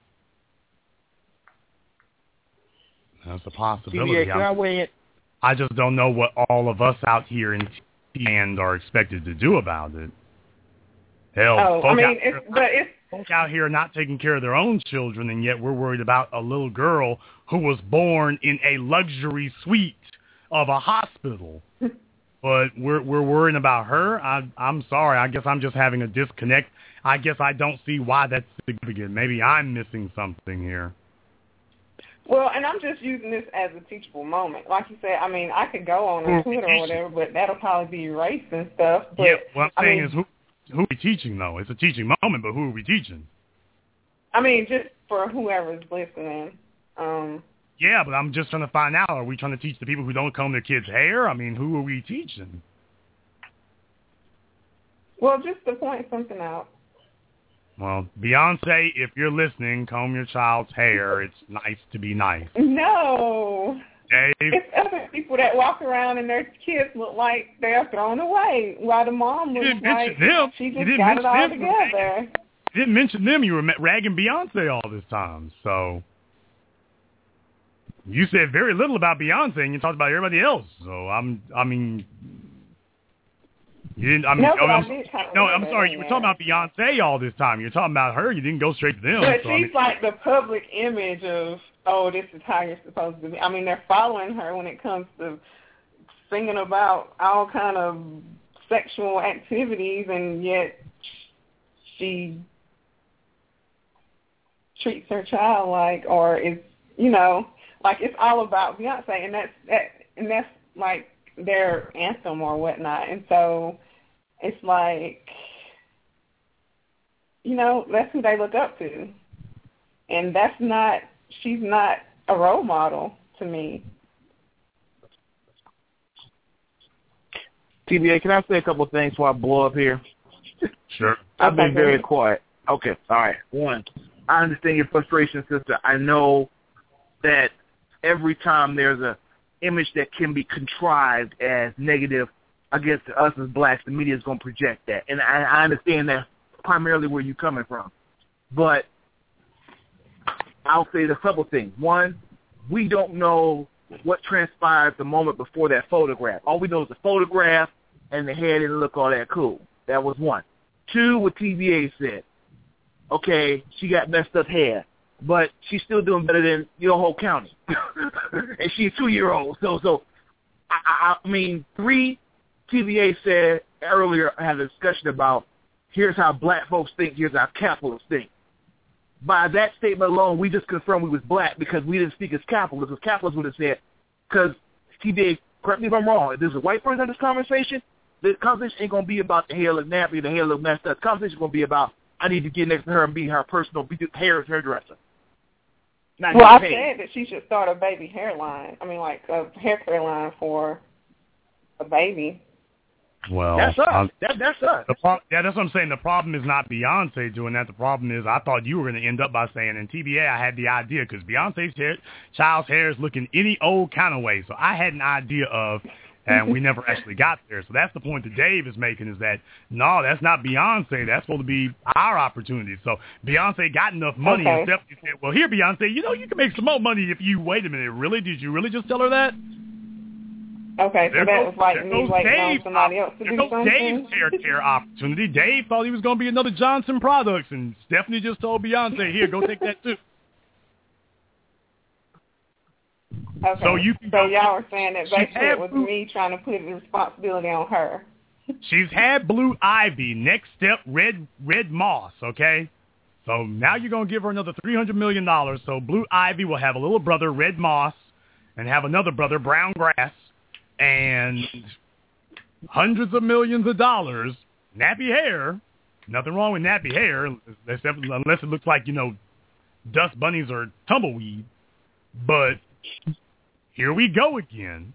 That's a possibility. T B A, can I weigh in? I just don't know what all of us out here in T land are expected to do about it. Hell, oh, folk, I mean, out it's, here, but it's, folk out here not taking care of their own children, and yet we're worried about a little girl who was born in a luxury suite of a hospital. But we're we're worrying about her. I, I'm sorry. I guess I'm just having a disconnect. I guess I don't see why that's significant. Maybe I'm missing something here. well, and I'm just using this as a teachable moment. Like you said, I mean, I could go on on Twitter or whatever, but that'll probably be erased and stuff. But, yeah, what I'm I saying mean, is who who are we teaching, though? It's a teaching moment, but who are we teaching? I mean, just for whoever's listening. Um, Yeah, but I'm just trying to find out, are we trying to teach the people who don't comb their kids' hair? I mean, who are we teaching? well, just to point something out. Well, Beyonce, if you're listening, comb your child's hair. It's nice to be nice. No. Dave? It's other people that walk around and their kids look like they're thrown away, while the mom You looks didn't mention like them. she You just didn't got it mention all them. together. You didn't mention them. You were ragging Beyonce all this time. So you said very little about Beyonce, and you talked about everybody else. So I'm, I mean, you didn't. I mean, No, oh, but I I'm, did kind of no, remember I'm sorry. You were talking about Beyonce all this time. You're talking about her. You didn't go straight to them. But so, she's I mean, like the public image of, oh, this is how you're supposed to be. I mean, they're following her when it comes to singing about all kind of sexual activities, and yet she treats her child like, or is, you know, like it's all about Beyonce, and that's that, and that's like their anthem or whatnot. And so it's like, you know, that's who they look up to, and that's not. She's not a role model to me. T B A, can I say a couple of things before I blow up here? sure. I've been Okay, very good. quiet. Okay, all right. One, I understand your frustration, sister. I know that every time there's a image that can be contrived as negative against us as blacks, the media is going to project that. And I, I understand that primarily where you're coming from. But I'll say a couple things. One, we don't know what transpired the moment before that photograph. All we know is the photograph and the hair didn't look all that cool. That was one. Two, what T V A said. Okay, she got messed up hair, but she's still doing better than your whole county. And she's a two-year-old. So, so I, I mean, three, T V A said earlier, I had a discussion about here's how black folks think, here's how capitalists think. By that statement alone, we just confirmed we was black because we didn't speak as capitalists. Because capitalists would have said, because T V A, correct me if I'm wrong, if there's a white person in this conversation, The conversation ain't gonna be about the hair look nappy, the hair look messed up. The conversation is gonna be about I need to get next to her and be her personal be hair hairdresser. Not well, I paid. said that she should start a baby hairline. I mean, like a hair care line for a baby. Well, that's us. I'm, that, that's us. The pro- yeah, that's what I'm saying. The problem is not Beyonce doing that. The problem is I thought you were going to end up by saying, in T B A, I had the idea because Beyonce's hair, child's hair is looking any old kind of way. So I had an idea of, and we never actually got there. So that's the point that Dave is making is that, no, that's not Beyonce. That's supposed to be our opportunity. So Beyonce got enough money okay. and Stephanie said, well, here, Beyonce, you know, you can make some more money if you, wait a minute, really? Did you really just tell her that? Okay, so there that goes, was like me waiting Dave's on somebody else to there do goes something. Dave's hair care opportunity. Dave thought he was going to be another Johnson Products, and Stephanie just told Beyonce, here, go take that too. Okay. So, you so y'all were saying that basically it was blue, me trying to put the responsibility on her. She's had Blue Ivy. Next step, Red Red Moss, okay? So now you're going to give her another three hundred million dollars. So Blue Ivy will have a little brother, Red Moss, and have another brother, Brown Grass, and hundreds of millions of dollars, nappy hair. Nothing wrong with nappy hair, except unless it looks like, you know, dust bunnies or tumbleweed. But here we go again.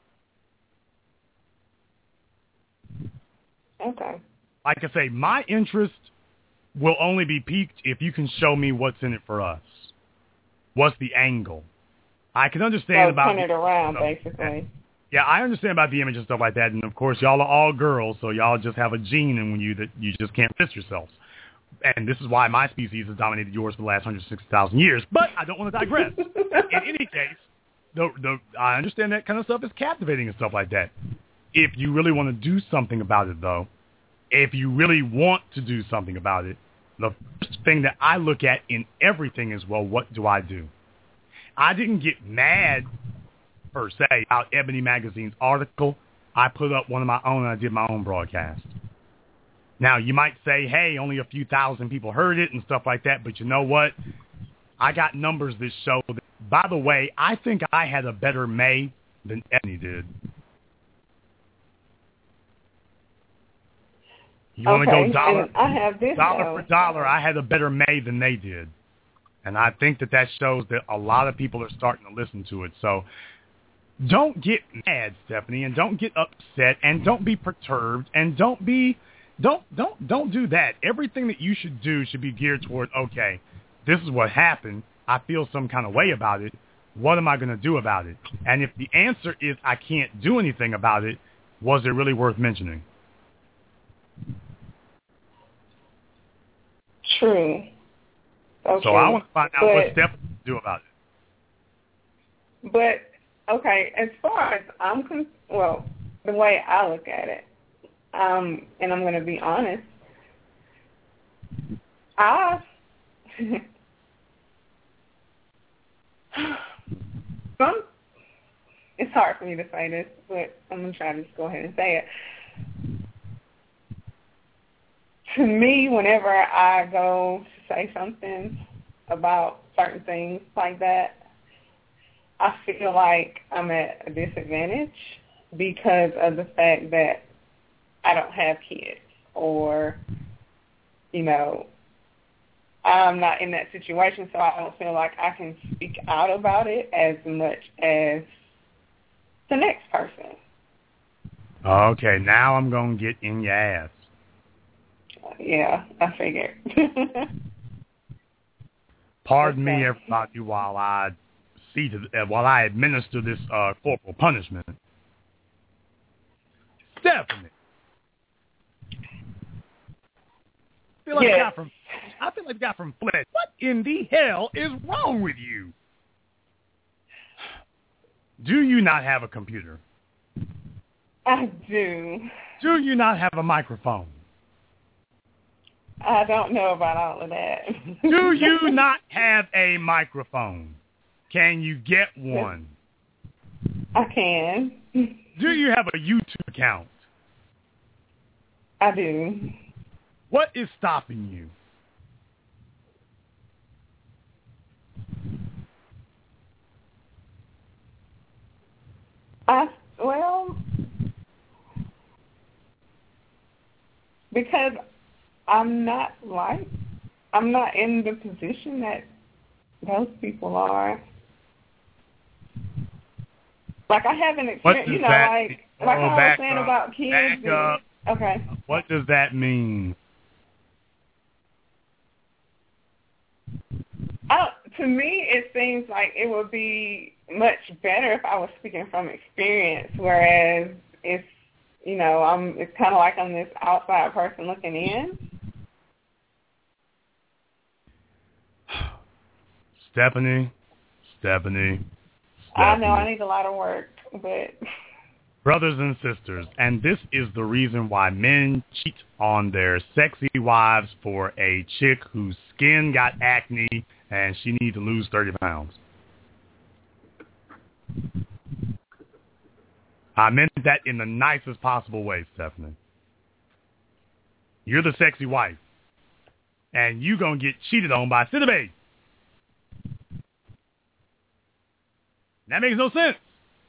Okay. Like I say, my interest will only be piqued if you can show me what's in it for us. What's the angle? I can understand so about turn it around, the, basically. Yeah, I understand about the image and stuff like that. And, of course, y'all are all girls, so y'all just have a gene in you that you just can't resist yourselves. And this is why my species has dominated yours for the last one hundred sixty thousand years. But I don't want to digress. In any case, the, the, I understand that kind of stuff is captivating and stuff like that. If you really want to do something about it, though, if you really want to do something about it, the first thing that I look at in everything is, well, what do I do? I didn't get mad, per se, about Ebony Magazine's article. I put up one of my own and I did my own broadcast. Now, you might say, hey, only a few thousand people heard it and stuff like that, but you know what? I got numbers that show that, by the way, I think I had a better May than Ebony did. You want to okay, go dollar, I have this dollar though. for dollar, I had a better May than they did. And I think that that shows that a lot of people are starting to listen to it. So don't get mad, Stephanie, and don't get upset, and don't be perturbed, and don't be, don't, don't, don't do that. Everything that you should do should be geared toward, okay, this is what happened. I feel some kind of way about it. What am I going to do about it? And if the answer is I can't do anything about it, was it really worth mentioning? True. Okay. So I want to find out but, what Stephanie can do about it. But, okay, as far as I'm con- well, the way I look at it, um, and I'm going to be honest, I, some, it's hard for me to say this, but I'm going to try to just go ahead and say it. To me, whenever I go to say something about certain things like that, I feel like I'm at a disadvantage because of the fact that I don't have kids, or, you know, I'm not in that situation, so I don't feel like I can speak out about it as much as the next person. Okay, now I'm going to get in your ass. Yeah, I figured. Pardon okay. me, everybody, while I see to, uh, while I administer this uh, corporal punishment. Stephanie, I feel like yes. the guy from I feel like the guy from Fletch. What in the hell is wrong with you? Do you not have a computer? I do. Do you not have a microphone? I don't know about all of that. Do you not have a microphone? Can you get one? I can. Do you have a YouTube account? I do. What is stopping you? I, well, because I'm not like, I'm not in the position that those people are. Like, I haven't experienced, you know, that, like, like oh, I was saying up, about kids. Back and, up. Okay. What does that mean? Uh, to me, it seems like it would be much better if I was speaking from experience, whereas it's, you know, I'm. It's kind of like I'm this outside person looking in. Stephanie, Stephanie, Stephanie. I know I need a lot of work, but... Brothers and sisters, and this is the reason why men cheat on their sexy wives for a chick whose skin got acne and she needs to lose thirty pounds. I meant that in the nicest possible way, Stephanie. You're the sexy wife, and you going to get cheated on by Cinnabay. That makes no sense.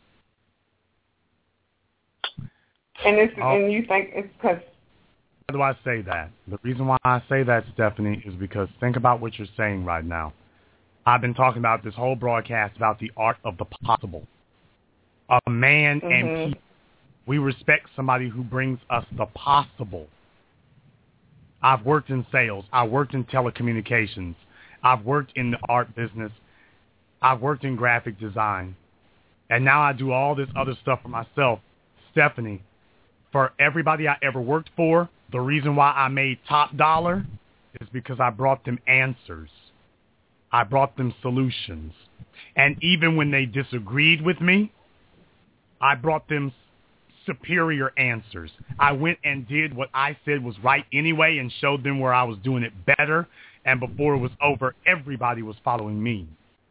And it's, oh. and you think it's because... Why do I say that? The reason why I say that, Stephanie, is because think about what you're saying right now. I've been talking about this whole broadcast about the art of the possible. A man mm-hmm. and people. We respect somebody who brings us the possible. I've worked in sales. I've worked in telecommunications. I've worked in the art business. I've worked in graphic design. And now I do all this other stuff for myself. Stephanie, for everybody I ever worked for, the reason why I made top dollar is because I brought them answers. I brought them solutions. And even when they disagreed with me, I brought them superior answers. I went and did what I said was right anyway and showed them where I was doing it better. And before it was over, everybody was following me.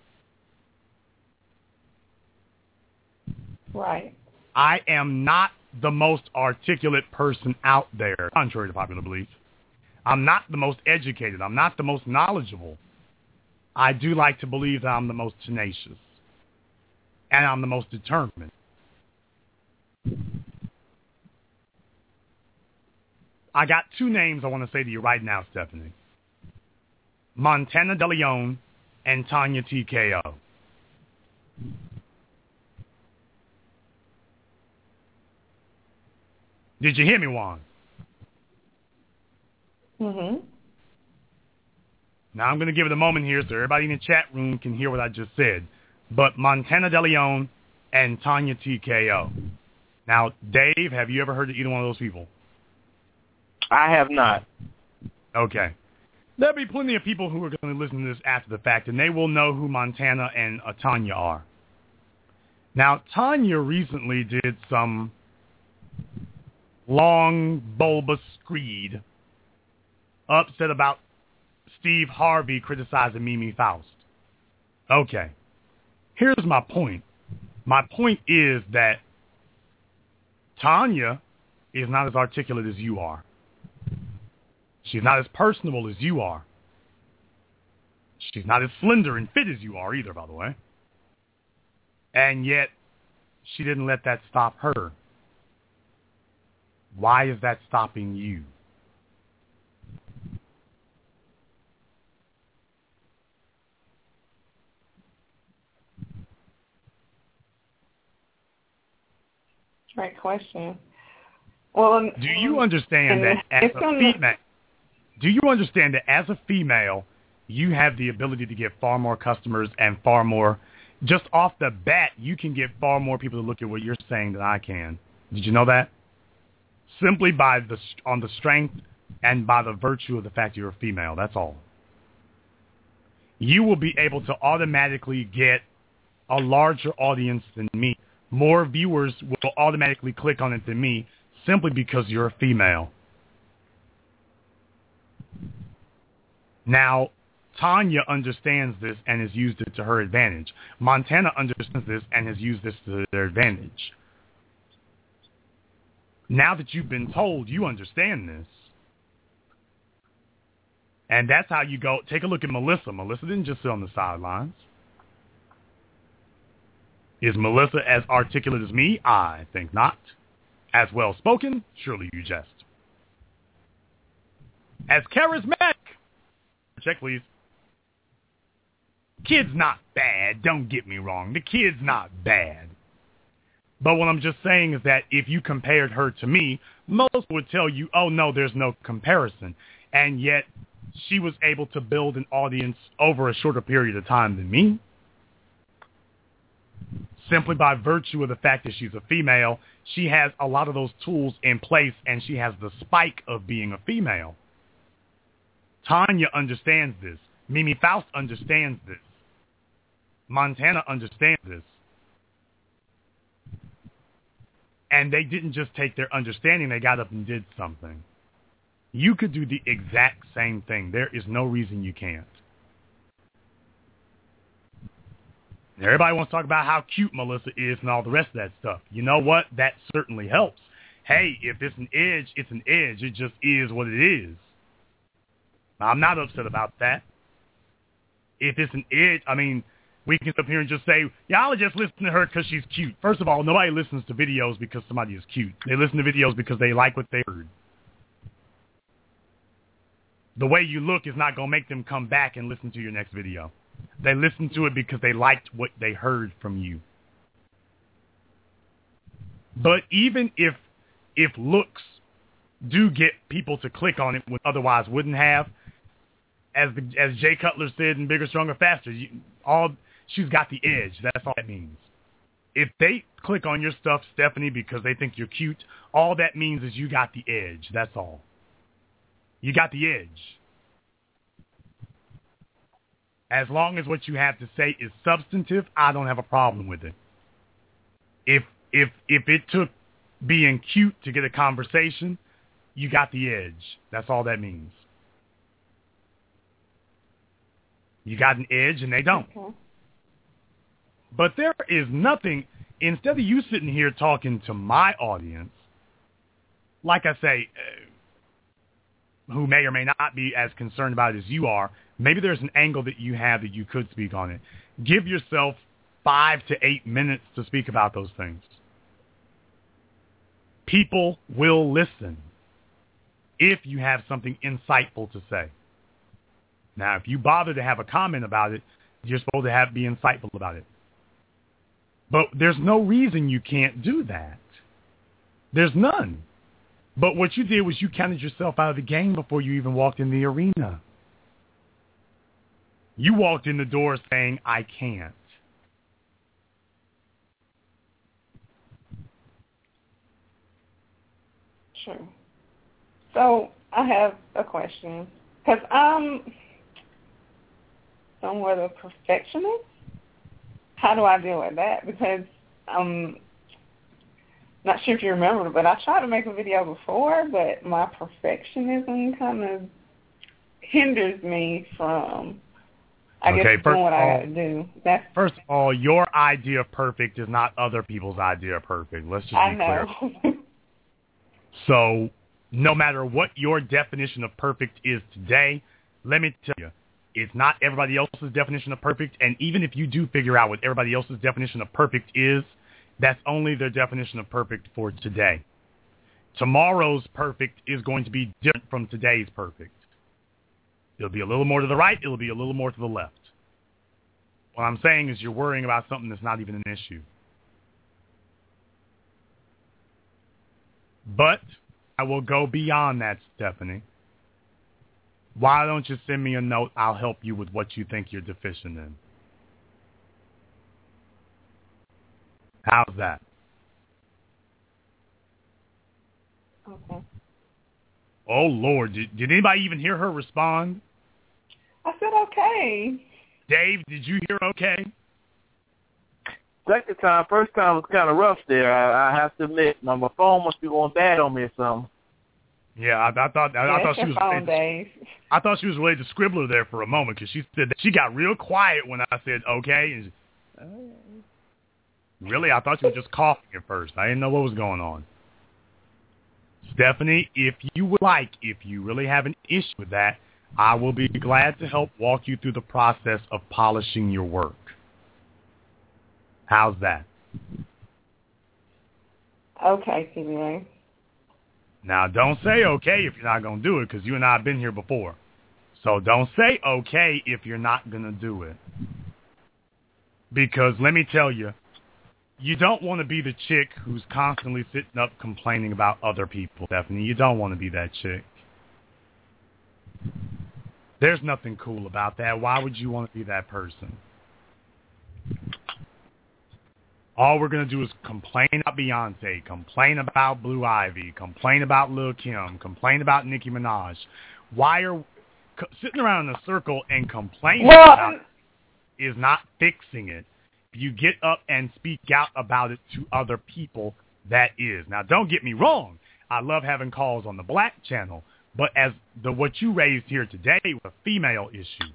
Right. I am not the most articulate person out there, contrary to popular belief. I'm not the most educated. I'm not the most knowledgeable. I do like to believe that I'm the most tenacious. And I'm the most determined. I got two names I want to say to you right now, Stephanie. Montana De Leon and Tanya T K O. Did you hear me, Juan? Mm-hmm. Now I'm going to give it a moment here so everybody in the chat room can hear what I just said. But Montana De Leon and Tanya T K O. Now, Dave, have you ever heard of either one of those people? I have not. Okay. There'll be plenty of people who are going to listen to this after the fact, and they will know who Montana and uh, Tanya are. Now, Tanya recently did some long, bulbous screed upset about Steve Harvey criticizing Mimi Faust. Okay. Here's my point. My point is that Tanya is not as articulate as you are. She's not as personable as you are. She's not as slender and fit as you are either, by the way. And yet, she didn't let that stop her. Why is that stopping you? Great question. Well, do you understand that as a female? Do you understand that as a female, you have the ability to get far more customers and far more, just off the bat, you can get far more people to look at what you're saying than I can. Did you know that? Simply by the on the strength and by the virtue of the fact you're a female. That's all. You will be able to automatically get a larger audience than me. More viewers will automatically click on it than me simply because you're a female. Now, Tanya understands this and has used it to her advantage. Montana understands this and has used this to their advantage. Now that you've been told, you understand this. And that's how you go. Take a look at Melissa. Melissa didn't just sit on the sidelines. Is Melissa as articulate as me? I think not. As well spoken? Surely you jest. as charismatic. Check, please. Kid's not bad. Don't get me wrong. The kid's not bad. But what I'm just saying is that if you compared her to me, most would tell you, oh, no, there's no comparison. And yet she was able to build an audience over a shorter period of time than me. Simply by virtue of the fact that she's a female, she has a lot of those tools in place, and she has the spike of being a female. Tanya understands this. Mimi Faust understands this. Montana understands this. And they didn't just take their understanding, they got up and did something. You could do the exact same thing. There is no reason you can't. Everybody wants to talk about how cute Melissa is and all the rest of that stuff. You know what? That certainly helps. Hey, if it's an edge, it's an edge. It just is what it is. I'm not upset about that. If it's an edge, I mean, we can sit up here and just say, y'all just listen to her because she's cute. First of all, nobody listens to videos because somebody is cute. They listen to videos because they like what they heard. The way you look is not going to make them come back and listen to your next video. They listened to it because they liked what they heard from you. But even if if looks do get people to click on it when otherwise wouldn't have, as the, as Jay Cutler said in Bigger, Stronger, Faster, you, all she's got the edge. That's all that means. If they click on your stuff, Stephanie, because they think you're cute, all that means is you got the edge. That's all. You got the edge. As long as what you have to say is substantive, I don't have a problem with it. If if if it took being cute to get a conversation, you got the edge. That's all that means. You got an edge and they don't. Okay. But there is nothing, instead of you sitting here talking to my audience, like I say, uh, who may or may not be as concerned about it as you are, maybe there's an angle that you have that you could speak on it. Give yourself five to eight minutes to speak about those things. People will listen if you have something insightful to say. Now, if you bother to have a comment about it, you're supposed to have be insightful about it. But there's no reason you can't do that. There's none. But what you did was you counted yourself out of the game before you even walked in the arena. You walked in the door saying, I can't. Sure. So I have a question. Because I'm somewhat a perfectionist. How do I deal with that? Because I'm not sure if you remember, but I tried to make a video before, but my perfectionism kind of hinders me from, I okay, guess, doing what all, I got to do. That's, first of all, your idea of perfect is not other people's idea of perfect. Let's just be I know. clear. So no matter what your definition of perfect is today, let me tell you, it's not everybody else's definition of perfect. And even if you do figure out what everybody else's definition of perfect is, that's only their definition of perfect for today. Tomorrow's perfect is going to be different from today's perfect. It'll be a little more to the right. It'll be a little more to the left. What I'm saying is you're worrying about something that's not even an issue. But I will go beyond that, Stephanie. Why don't you send me a note? I'll help you with what you think you're deficient in. How's that? Okay. Oh, Lord. Did, did anybody even hear her respond? I said okay. Dave, did you hear okay? Second time, first time was kind of rough there. I, I have to admit, my, my phone must be going bad on me or something. Yeah, I, I thought I, yeah, I thought she was phone, related to, I thought she was related to Scribbler there for a moment because she said that she got real quiet when I said okay. And she, really, I thought she was just coughing at first. I didn't know what was going on. Stephanie, if you would like, if you really have an issue with that, I will be glad to help walk you through the process of polishing your work. How's that? Okay, T B A. Now, don't say okay if you're not going to do it, because you and I have been here before. So don't say okay if you're not going to do it. Because let me tell you, you don't want to be the chick who's constantly sitting up complaining about other people, Stephanie. You don't want to be that chick. There's nothing cool about that. Why would you want to be that person? All we're going to do is complain about Beyonce, complain about Blue Ivy, complain about Lil Kim, complain about Nicki Minaj. Why are co- sitting around in a circle and complaining well, about it is not fixing it. If you get up and speak out about it to other people, that is. Now, don't get me wrong. I love having calls on the Black channel, but as the what you raised here today was a female issue.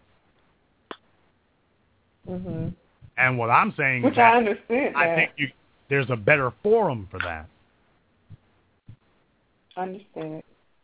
Mm-hmm. And what I'm saying Which is that I understand I that. think you, there's a better forum for that. I understand.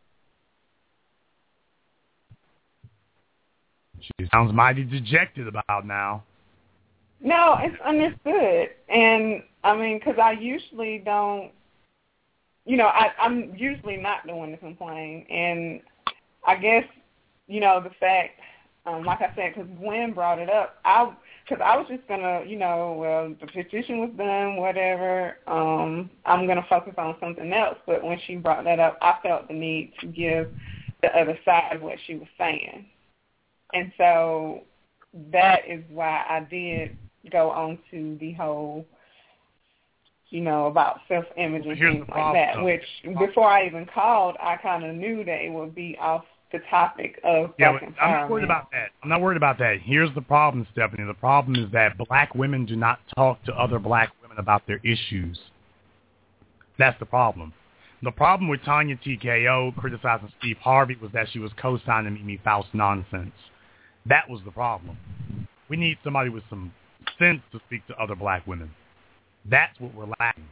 She sounds mighty dejected about now. No, it's understood. And, I mean, because I usually don't, you know, I, I'm usually not the one to complain. And I guess, you know, the fact, um, like I said, because Gwen brought it up, I because I was just going to, you know, well, the petition was done, whatever. Um, I'm going to focus on something else. But when she brought that up, I felt the need to give the other side of what she was saying. And so that is why I did go on to the whole, you know, about self-image and Here's things the like problem, that, though. which before I even called, I kind of knew that it would be off the topic of Yeah, black but empowerment. I'm not worried about that. I'm not worried about that. Here's the problem, Stephanie. The problem is that black women do not talk to other black women about their issues. That's the problem. The problem with Tanya T K O criticizing Steve Harvey was that she was co-signing Mimi Faust nonsense. That was the problem. We need somebody with some sense to speak to other black women. That's what we're lacking.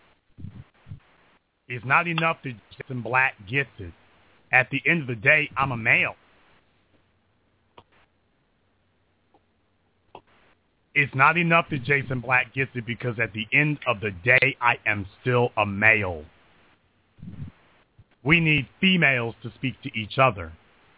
It's not enough that Jason Black gets it. At the end of the day, I'm a male. It's not enough that Jason Black gets it because at the end of the day, I am still a male. We need females to speak to each other.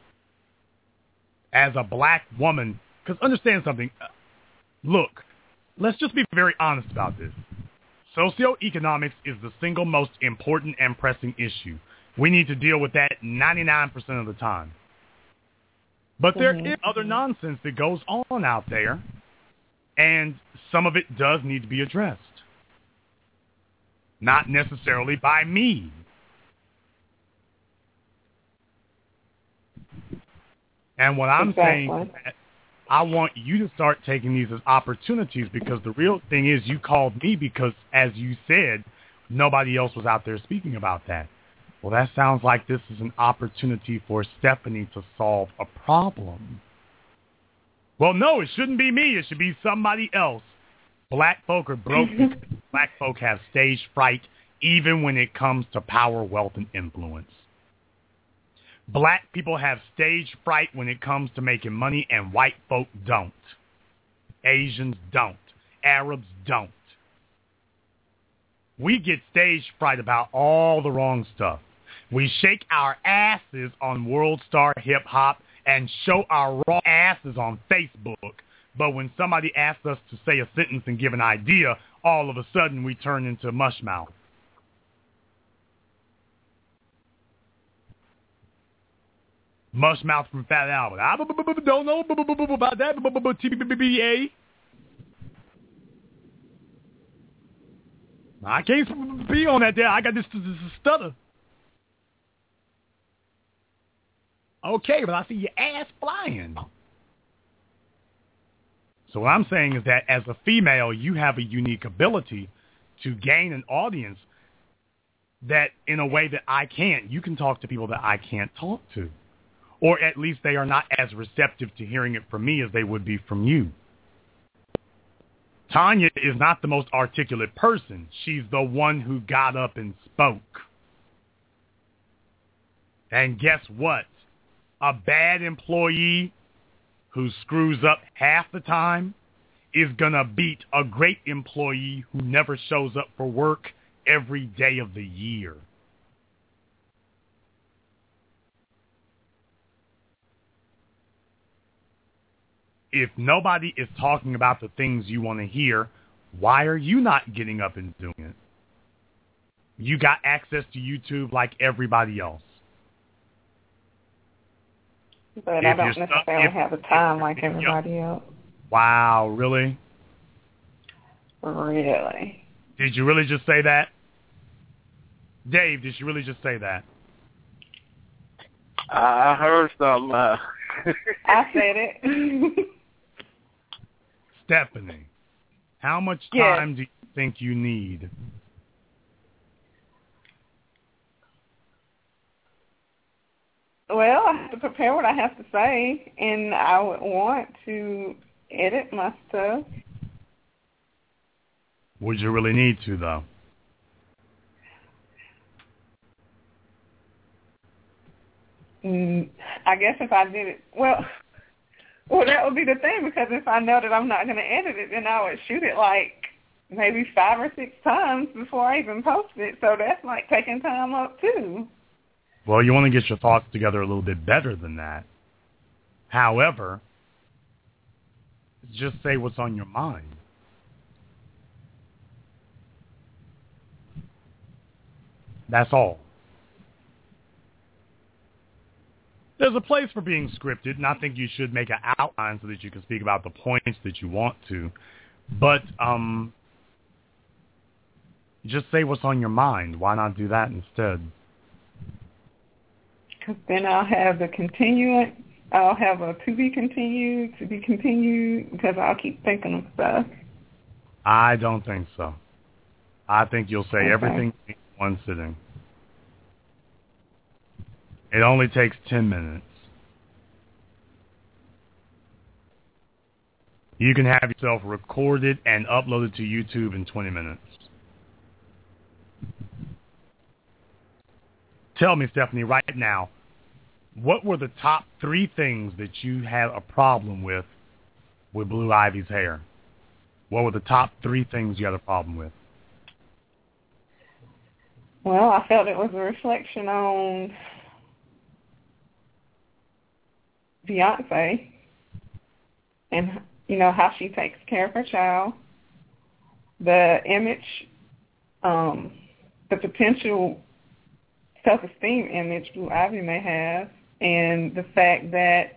As a black woman, because understand something. Look, let's just be very honest about this. Socioeconomics is the single most important and pressing issue. We need to deal with that ninety-nine percent of the time. But there Mm-hmm. is other nonsense that goes on out there, and some of it does need to be addressed. Not necessarily by me. And what I'm Exactly. saying is that I want you to start taking these as opportunities, because the real thing is you called me because, as you said, nobody else was out there speaking about that. Well, that sounds like this is an opportunity for Stephanie to solve a problem. Well, no, it shouldn't be me. It should be somebody else. Black folk are broke because black folk have stage fright even when it comes to power, wealth, and influence. Black people have stage fright when it comes to making money, and white folk don't. Asians don't. Arabs don't. We get stage fright about all the wrong stuff. We shake our asses on World Star Hip Hop and show our raw asses on Facebook. But when somebody asks us to say a sentence and give an idea, all of a sudden we turn into mushmouth. Mushmouth from Fat Albert. I don't know about that. T B B A. I can't be on that there. I got this, this, this stutter. Okay, but I see your ass flying. So what I'm saying is that as a female, you have a unique ability to gain an audience that in a way that I can't. You can talk to people that I can't talk to. Or at least they are not as receptive to hearing it from me as they would be from you. Tanya is not the most articulate person. She's the one who got up and spoke. And guess what? A bad employee who screws up half the time is going to beat a great employee who never shows up for work every day of the year. if nobody is talking about the things you want to hear, why are you not getting up and doing it? You got access to YouTube like everybody else. But if I don't necessarily if, have the time if, like if, everybody else. Wow, really? Really? Did you really just say that? Dave, did you really just say that? I heard some. Uh... I said it. Stephanie, how much yes. time do you think you need? Well, I have to prepare what I have to say, and I would want to edit my stuff. Would you really need to, though? Mm, I guess if I did it, well, well, that would be the thing, because if I know that I'm not going to edit it, then I would shoot it like maybe five or six times before I even post it. So that's like taking time up, too. Well, you want to get your thoughts together a little bit better than that. However, just say what's on your mind. That's all. There's a place for being scripted, and I think you should make an outline so that you can speak about the points that you want to. But um, just say what's on your mind. Why not do that instead? Because then I'll have the continuant. I'll have a to be continued, to be continued, because I'll keep thinking of stuff. I don't think so. I think you'll say okay. everything in one sitting. It only takes ten minutes. You can have yourself recorded and uploaded to YouTube in twenty minutes. Tell me, Stephanie, right now, what were the top three things that you had a problem with with Blue Ivy's hair? What were the top three things you had a problem with? Well, I felt it was a reflection on Beyonce and, you know, how she takes care of her child, the image, um, the potential self-esteem image Blue Ivy may have, and the fact that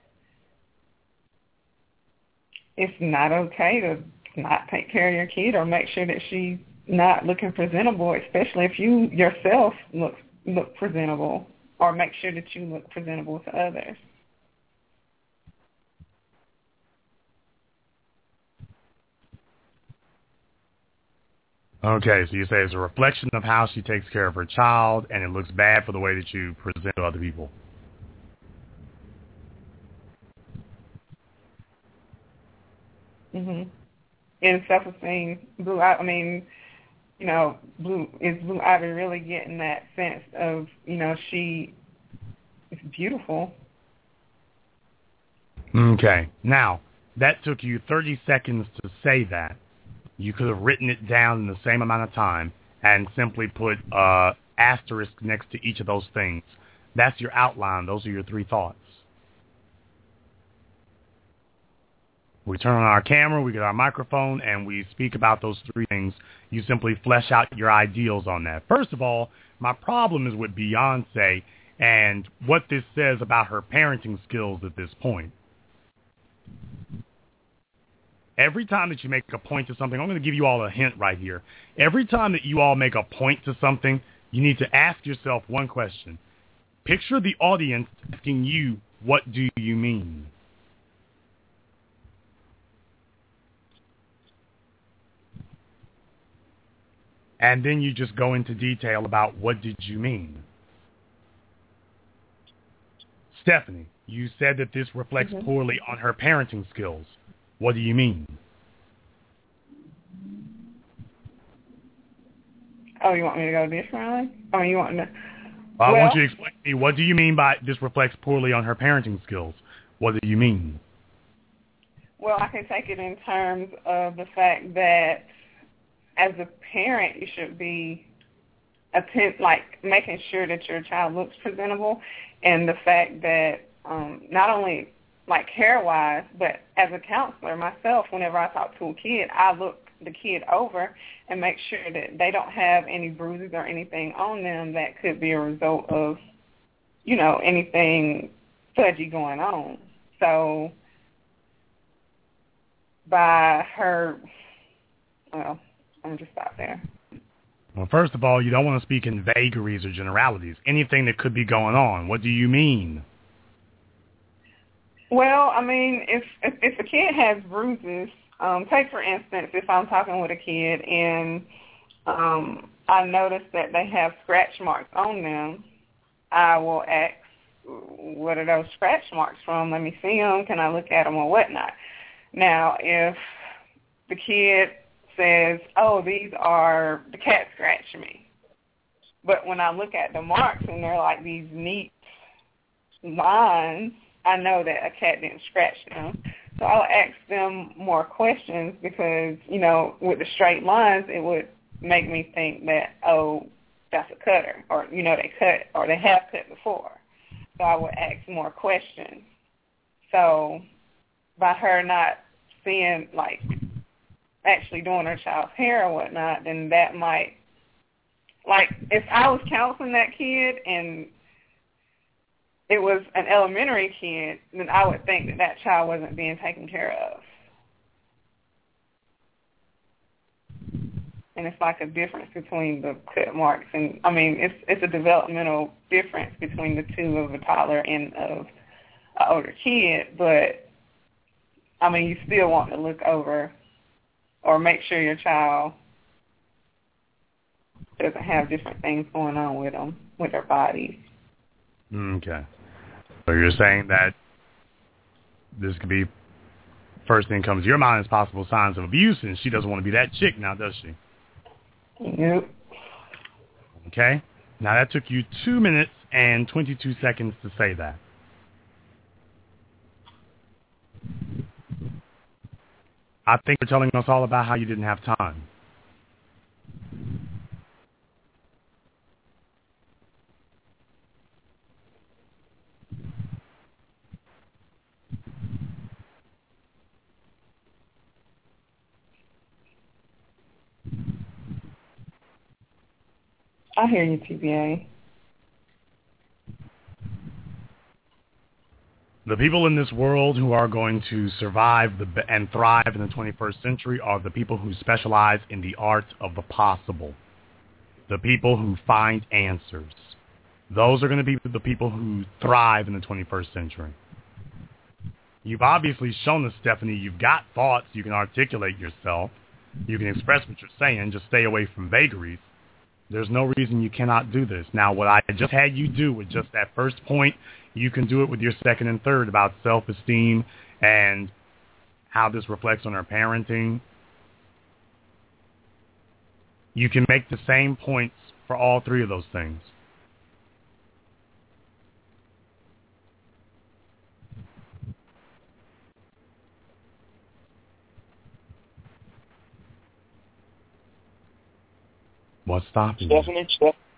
it's not okay to not take care of your kid or make sure that she's not looking presentable, especially if you yourself look look presentable, or make sure that you look presentable to others. Okay, so you say it's a reflection of how she takes care of her child, and it looks bad for the way that you present to other people. Mhm. And self-esteem, Blue. I mean, you know, Blue is Blue Ivy really getting that sense of, you know, she is beautiful. Okay, now that took you thirty seconds to say that. You could have written it down in the same amount of time and simply put uh, asterisk next to each of those things. That's your outline. Those are your three thoughts. We turn on our camera, we get our microphone, and we speak about those three things. You simply flesh out your ideals on that. First of all, my problem is with Beyonce and what this says about her parenting skills at this point. Every time that you make a point to something, I'm going to give you all a hint right here. Every time that you all make a point to something, you need to ask yourself one question. Picture the audience asking you, what do you mean? And then you just go into detail about what did you mean. Stephanie, you said that this reflects mm-hmm. poorly on her parenting skills. What do you mean? Oh, you want me to go differently? Oh, you want to... I well, want you to explain to me, what do you mean by this reflects poorly on her parenting skills? What do you mean? Well, I can take it in terms of the fact that as a parent, you should be attempt, like making sure that your child looks presentable, and the fact that um, not only like hair-wise, but as a counselor myself, whenever I talk to a kid, I look the kid over and make sure that they don't have any bruises or anything on them that could be a result of, you know, anything fudgy going on. So by her, well, I'm just stop there. Well, first of all, you don't want to speak in vagaries or generalities. Anything that could be going on. What do you mean? Well, I mean, if if, if a kid has bruises, um, take for instance, if I'm talking with a kid and um, I notice that they have scratch marks on them, I will ask, what are those scratch marks from? Let me see them. Can I look at them or whatnot? Now, if the kid says, oh, these are, the cat scratched me. But when I look at the marks and they're like these neat lines, I know that a cat didn't scratch them. So I'll ask them more questions because, you know, with the straight lines, it would make me think that, oh, that's a cutter, or, you know, they cut, or they have cut before. So I would ask more questions. So by her not seeing, like, actually doing her child's hair or whatnot, then that might, like, if I was counseling that kid and it was an elementary kid, then I would think that that child wasn't being taken care of. And it's like a difference between the cut marks. And, I mean, it's it's a developmental difference between the two of a toddler and of an older kid. But, I mean, you still want to look over or make sure your child doesn't have different things going on with them, with their bodies. Okay. So you're saying that this could be, first thing comes to your mind is possible signs of abuse, and she doesn't want to be that chick now, does she? Yep. Okay. Now that took you two minutes and twenty-two seconds to say that. I think you're telling us all about how you didn't have time. I hear you, T B A. The people in this world who are going to survive the, and thrive in the twenty-first century are the people who specialize in the art of the possible. The people who find answers. Those are going to be the people who thrive in the twenty-first century. You've obviously shown us, Stephanie, you've got thoughts. You can articulate yourself. You can express what you're saying. Just stay away from vagaries. There's no reason you cannot do this. Now, what I just had you do with just that first point, you can do it with your second and third about self-esteem and how this reflects on our parenting. You can make the same points for all three of those things. What's stopping you? Stephanie?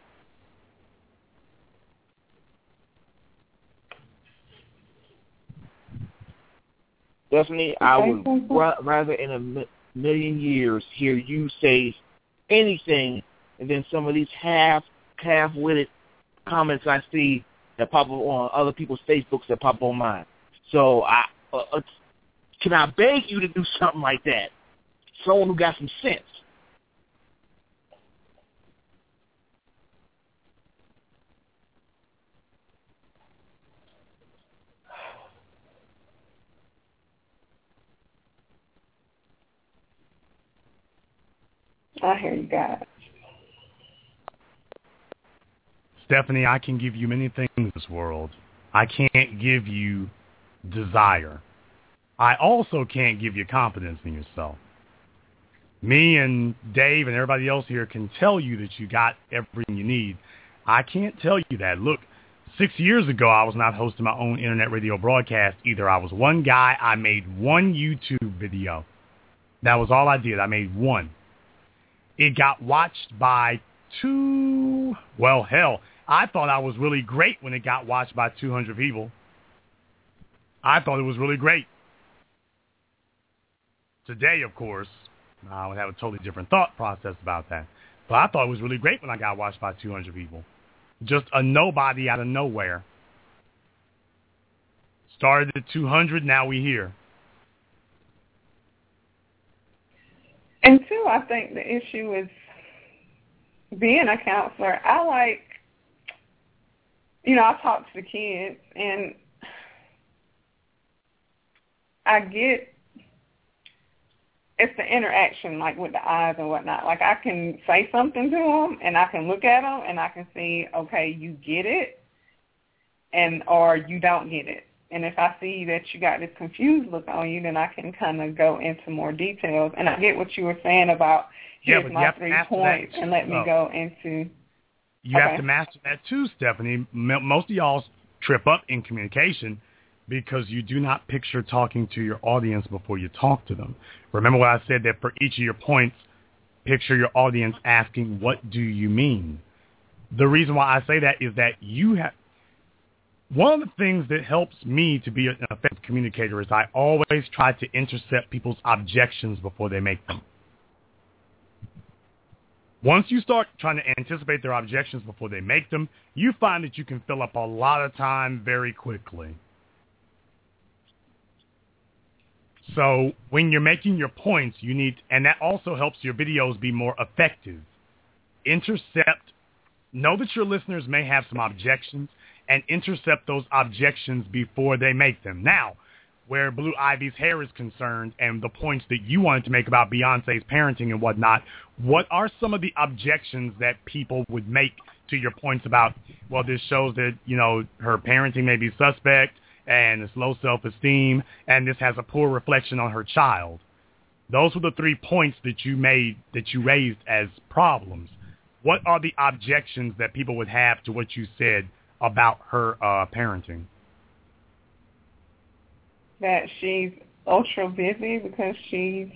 Stephanie, I would ra- rather in a mi- million years hear you say anything and then some of these half, half-witted comments I see that pop up on other people's Facebooks that pop on mine. So I uh, uh, can I beg you to do something like that? Someone who got some sense. I hear you guys. Stephanie, I can give you many things in this world. I can't give you desire. I also can't give you confidence in yourself. Me and Dave and everybody else here can tell you that you got everything you need. I can't tell you that. Look, six years ago, I was not hosting my own internet radio broadcast either. I was one guy. I made one YouTube video. That was all I did. I made one. It got watched by two, well, hell, I thought I was really great when it got watched by two hundred people. I thought it was really great. Today, of course, I would have a totally different thought process about that. But I thought it was really great when I got watched by two hundred people. Just a nobody out of nowhere. Started at two hundred, now we here. And two, I think the issue is being a counselor. I like, you know, I talk to the kids, and I get it's the interaction, like with the eyes and whatnot. Like I can say something to them, and I can look at them, and I can see, okay, you get it, and or you don't get it. And if I see that you got this confused look on you, then I can kind of go into more details. And I get what you were saying about here's yeah, my three points, and let me oh. go into. You okay. have to master that too, Stephanie. Most of y'all trip up in communication because you do not picture talking to your audience before you talk to them. Remember what I said, that for each of your points, picture your audience asking, what do you mean? The reason why I say that is that you have, one of the things that helps me to be an effective communicator is I always try to intercept people's objections before they make them. Once you start trying to anticipate their objections before they make them, you find that you can fill up a lot of time very quickly. So when you're making your points, you need, and that also helps your videos be more effective. Intercept, know that your listeners may have some objections, and intercept those objections before they make them. Now, where Blue Ivy's hair is concerned and the points that you wanted to make about Beyonce's parenting and whatnot, what are some of the objections that people would make to your points about, well, this shows that, you know, her parenting may be suspect, and it's low self-esteem, and this has a poor reflection on her child. Those were the three points that you made, that you raised as problems. What are the objections that people would have to what you said about her uh, parenting? That she's ultra busy because she's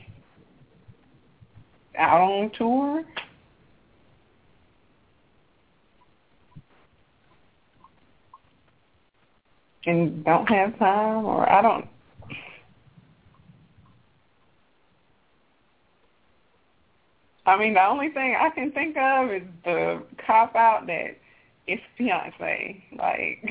out on tour. And don't have time, or I don't. I mean, the only thing I can think of is the cop out that it's Beyonce. Like,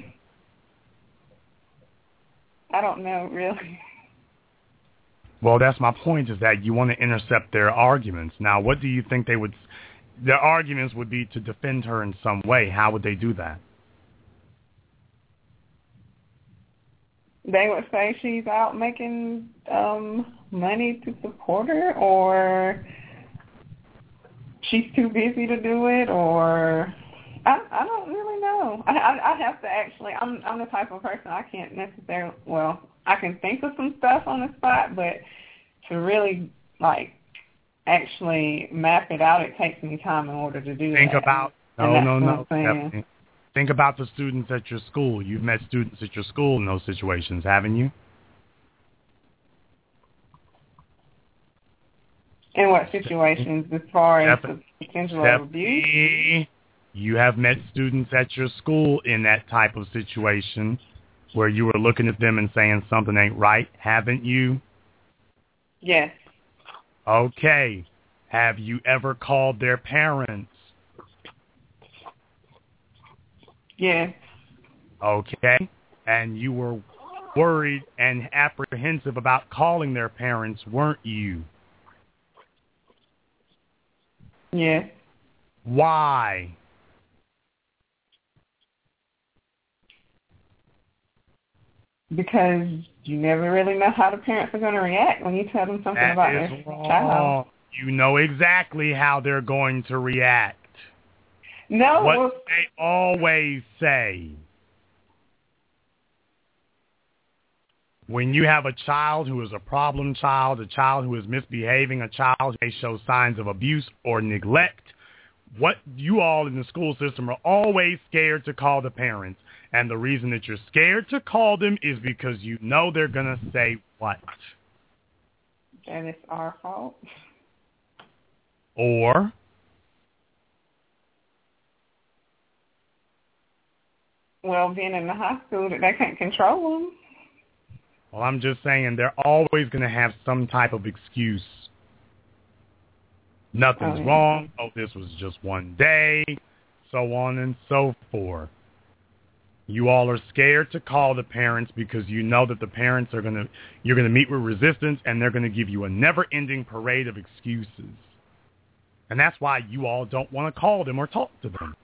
I don't know, really. Well, that's my point, is that you want to intercept their arguments. Now, what do you think they would, their arguments would be to defend her in some way? How would they do that? They would say she's out making um, money to support her, or she's too busy to do it, or I, I don't really know. I, I, I have to actually, I'm, I'm the type of person I can't necessarily, well, I can think of some stuff on the spot, but to really, like, actually map it out, it takes me time in order to do think that. Think about, no, no, no. Think about the students at your school. You've met students at your school in those situations, haven't you? In what situations, as far as the potential of abuse? You have met students at your school in that type of situation where you were looking at them and saying something ain't right, haven't you? Yes. Okay. Have you ever called their parents? Yes. Okay. And you were worried and apprehensive about calling their parents, weren't you? Yes. Why? Because you never really know how the parents are going to react when you tell them something that about is their wrong. child. You know exactly how they're going to react. No. What well, they always say. When you have a child who is a problem child, a child who is misbehaving, a child who may show signs of abuse or neglect, what you all in the school system are always scared to call the parents. And the reason that you're scared to call them is because you know they're going to say what? And it's our fault. Or? Well, being in the high school, that they can't control them. Well, I'm just saying they're always going to have some type of excuse. Nothing's Oh, yeah. wrong. Oh, this was just one day, so on and so forth. You all are scared to call the parents because you know that the parents are going to, you're going to meet with resistance and they're going to give you a never-ending parade of excuses. And that's why you all don't want to call them or talk to them.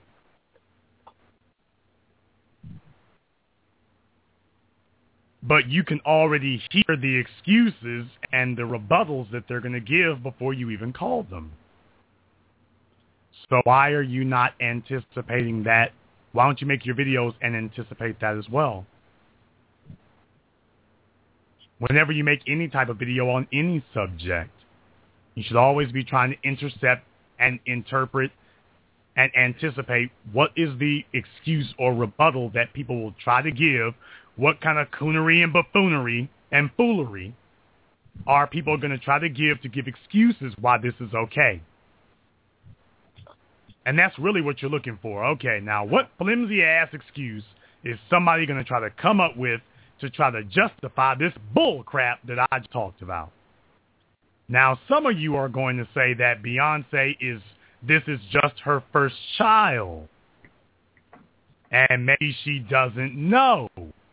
But you can already hear the excuses and the rebuttals that they're going to give before you even call them. So why are you not anticipating that? Why don't you make your videos and anticipate that as well? Whenever you make any type of video on any subject, you should always be trying to intercept and interpret and anticipate what is the excuse or rebuttal that people will try to give. What kind of coonery and buffoonery and foolery are people going to try to give to give excuses why this is okay? And that's really what you're looking for. Okay, now what flimsy-ass excuse is somebody going to try to come up with to try to justify this bull crap that I talked about? Now, some of you are going to say that Beyonce is, this is just her first child. And maybe she doesn't know.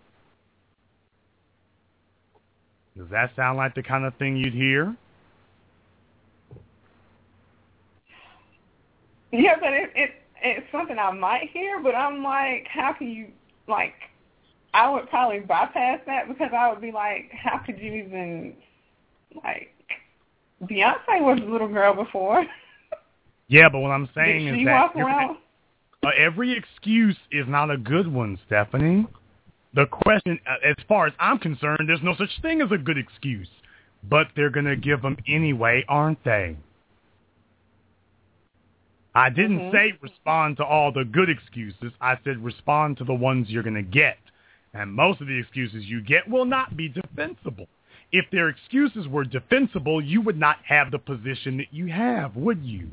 Does that sound like the kind of thing you'd hear? Yeah, but it, it it's something I might hear, but I'm like, how can you, like, I would probably bypass that because I would be like, how could you even, like, Beyonce was a little girl before. Yeah, but what I'm saying Did is she that walk around? Uh, every excuse is not a good one, Stephanie. The question, uh, as far as I'm concerned, there's no such thing as a good excuse. But they're going to give them anyway, aren't they? I didn't Mm-hmm. say respond to all the good excuses. I said respond to the ones you're going to get. And most of the excuses you get will not be defensible. If their excuses were defensible, you would not have the position that you have, would you?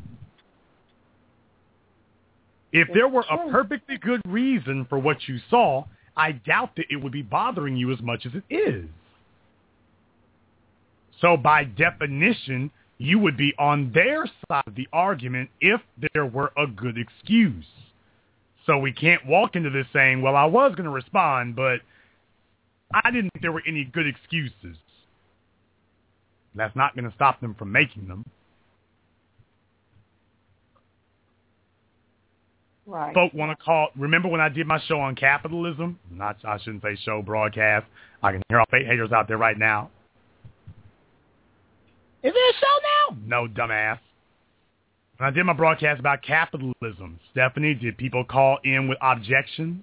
If there were a perfectly good reason for what you saw, I doubt that it would be bothering you as much as it is. So by definition, you would be on their side of the argument if there were a good excuse. So we can't walk into this saying, well, I was going to respond, but I didn't think there were any good excuses. That's not going to stop them from making them. Right. Folk want to call, remember when I did my show on capitalism? Not, I shouldn't say show, broadcast. I can hear all the haters out there right now. Is there a show now? No, dumbass. When I did my broadcast about capitalism, Stephanie, did people call in with objections?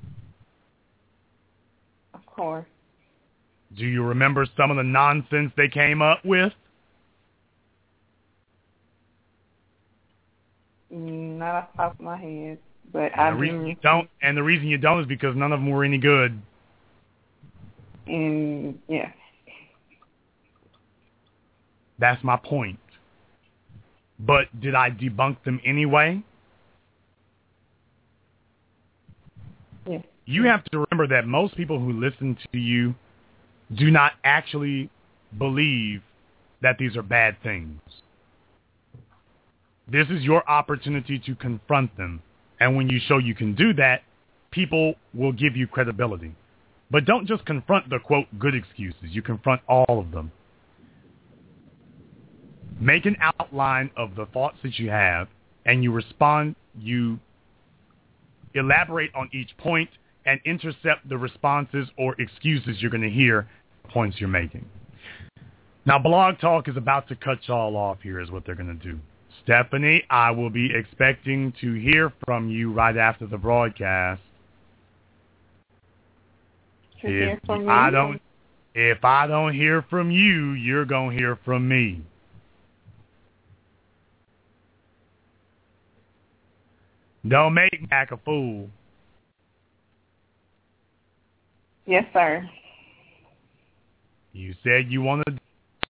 Of course. Do you remember some of the nonsense they came up with? Not off the top of my head, but And I the reason do. you don't, and the reason you don't is because none of them were any good. And yeah, That's my point. But did I debunk them anyway? yeah. You have to remember that most people who listen to you do not actually believe that these are bad things. This is your opportunity to confront them. And when you show you can do that, people will give you credibility. But don't just confront the, quote, good excuses. You confront all of them. Make an outline of the thoughts that you have, and you respond, you elaborate on each point and intercept the responses or excuses you're going to hear, points you're making. Now, Blog Talk is about to cut y'all off here is what they're going to do. Stephanie, I will be expecting to hear from you right after the broadcast. To hear If from I you. don't, if I don't hear from you, you're going to hear from me. Don't make Mac a fool. Yes, sir. You said you wanted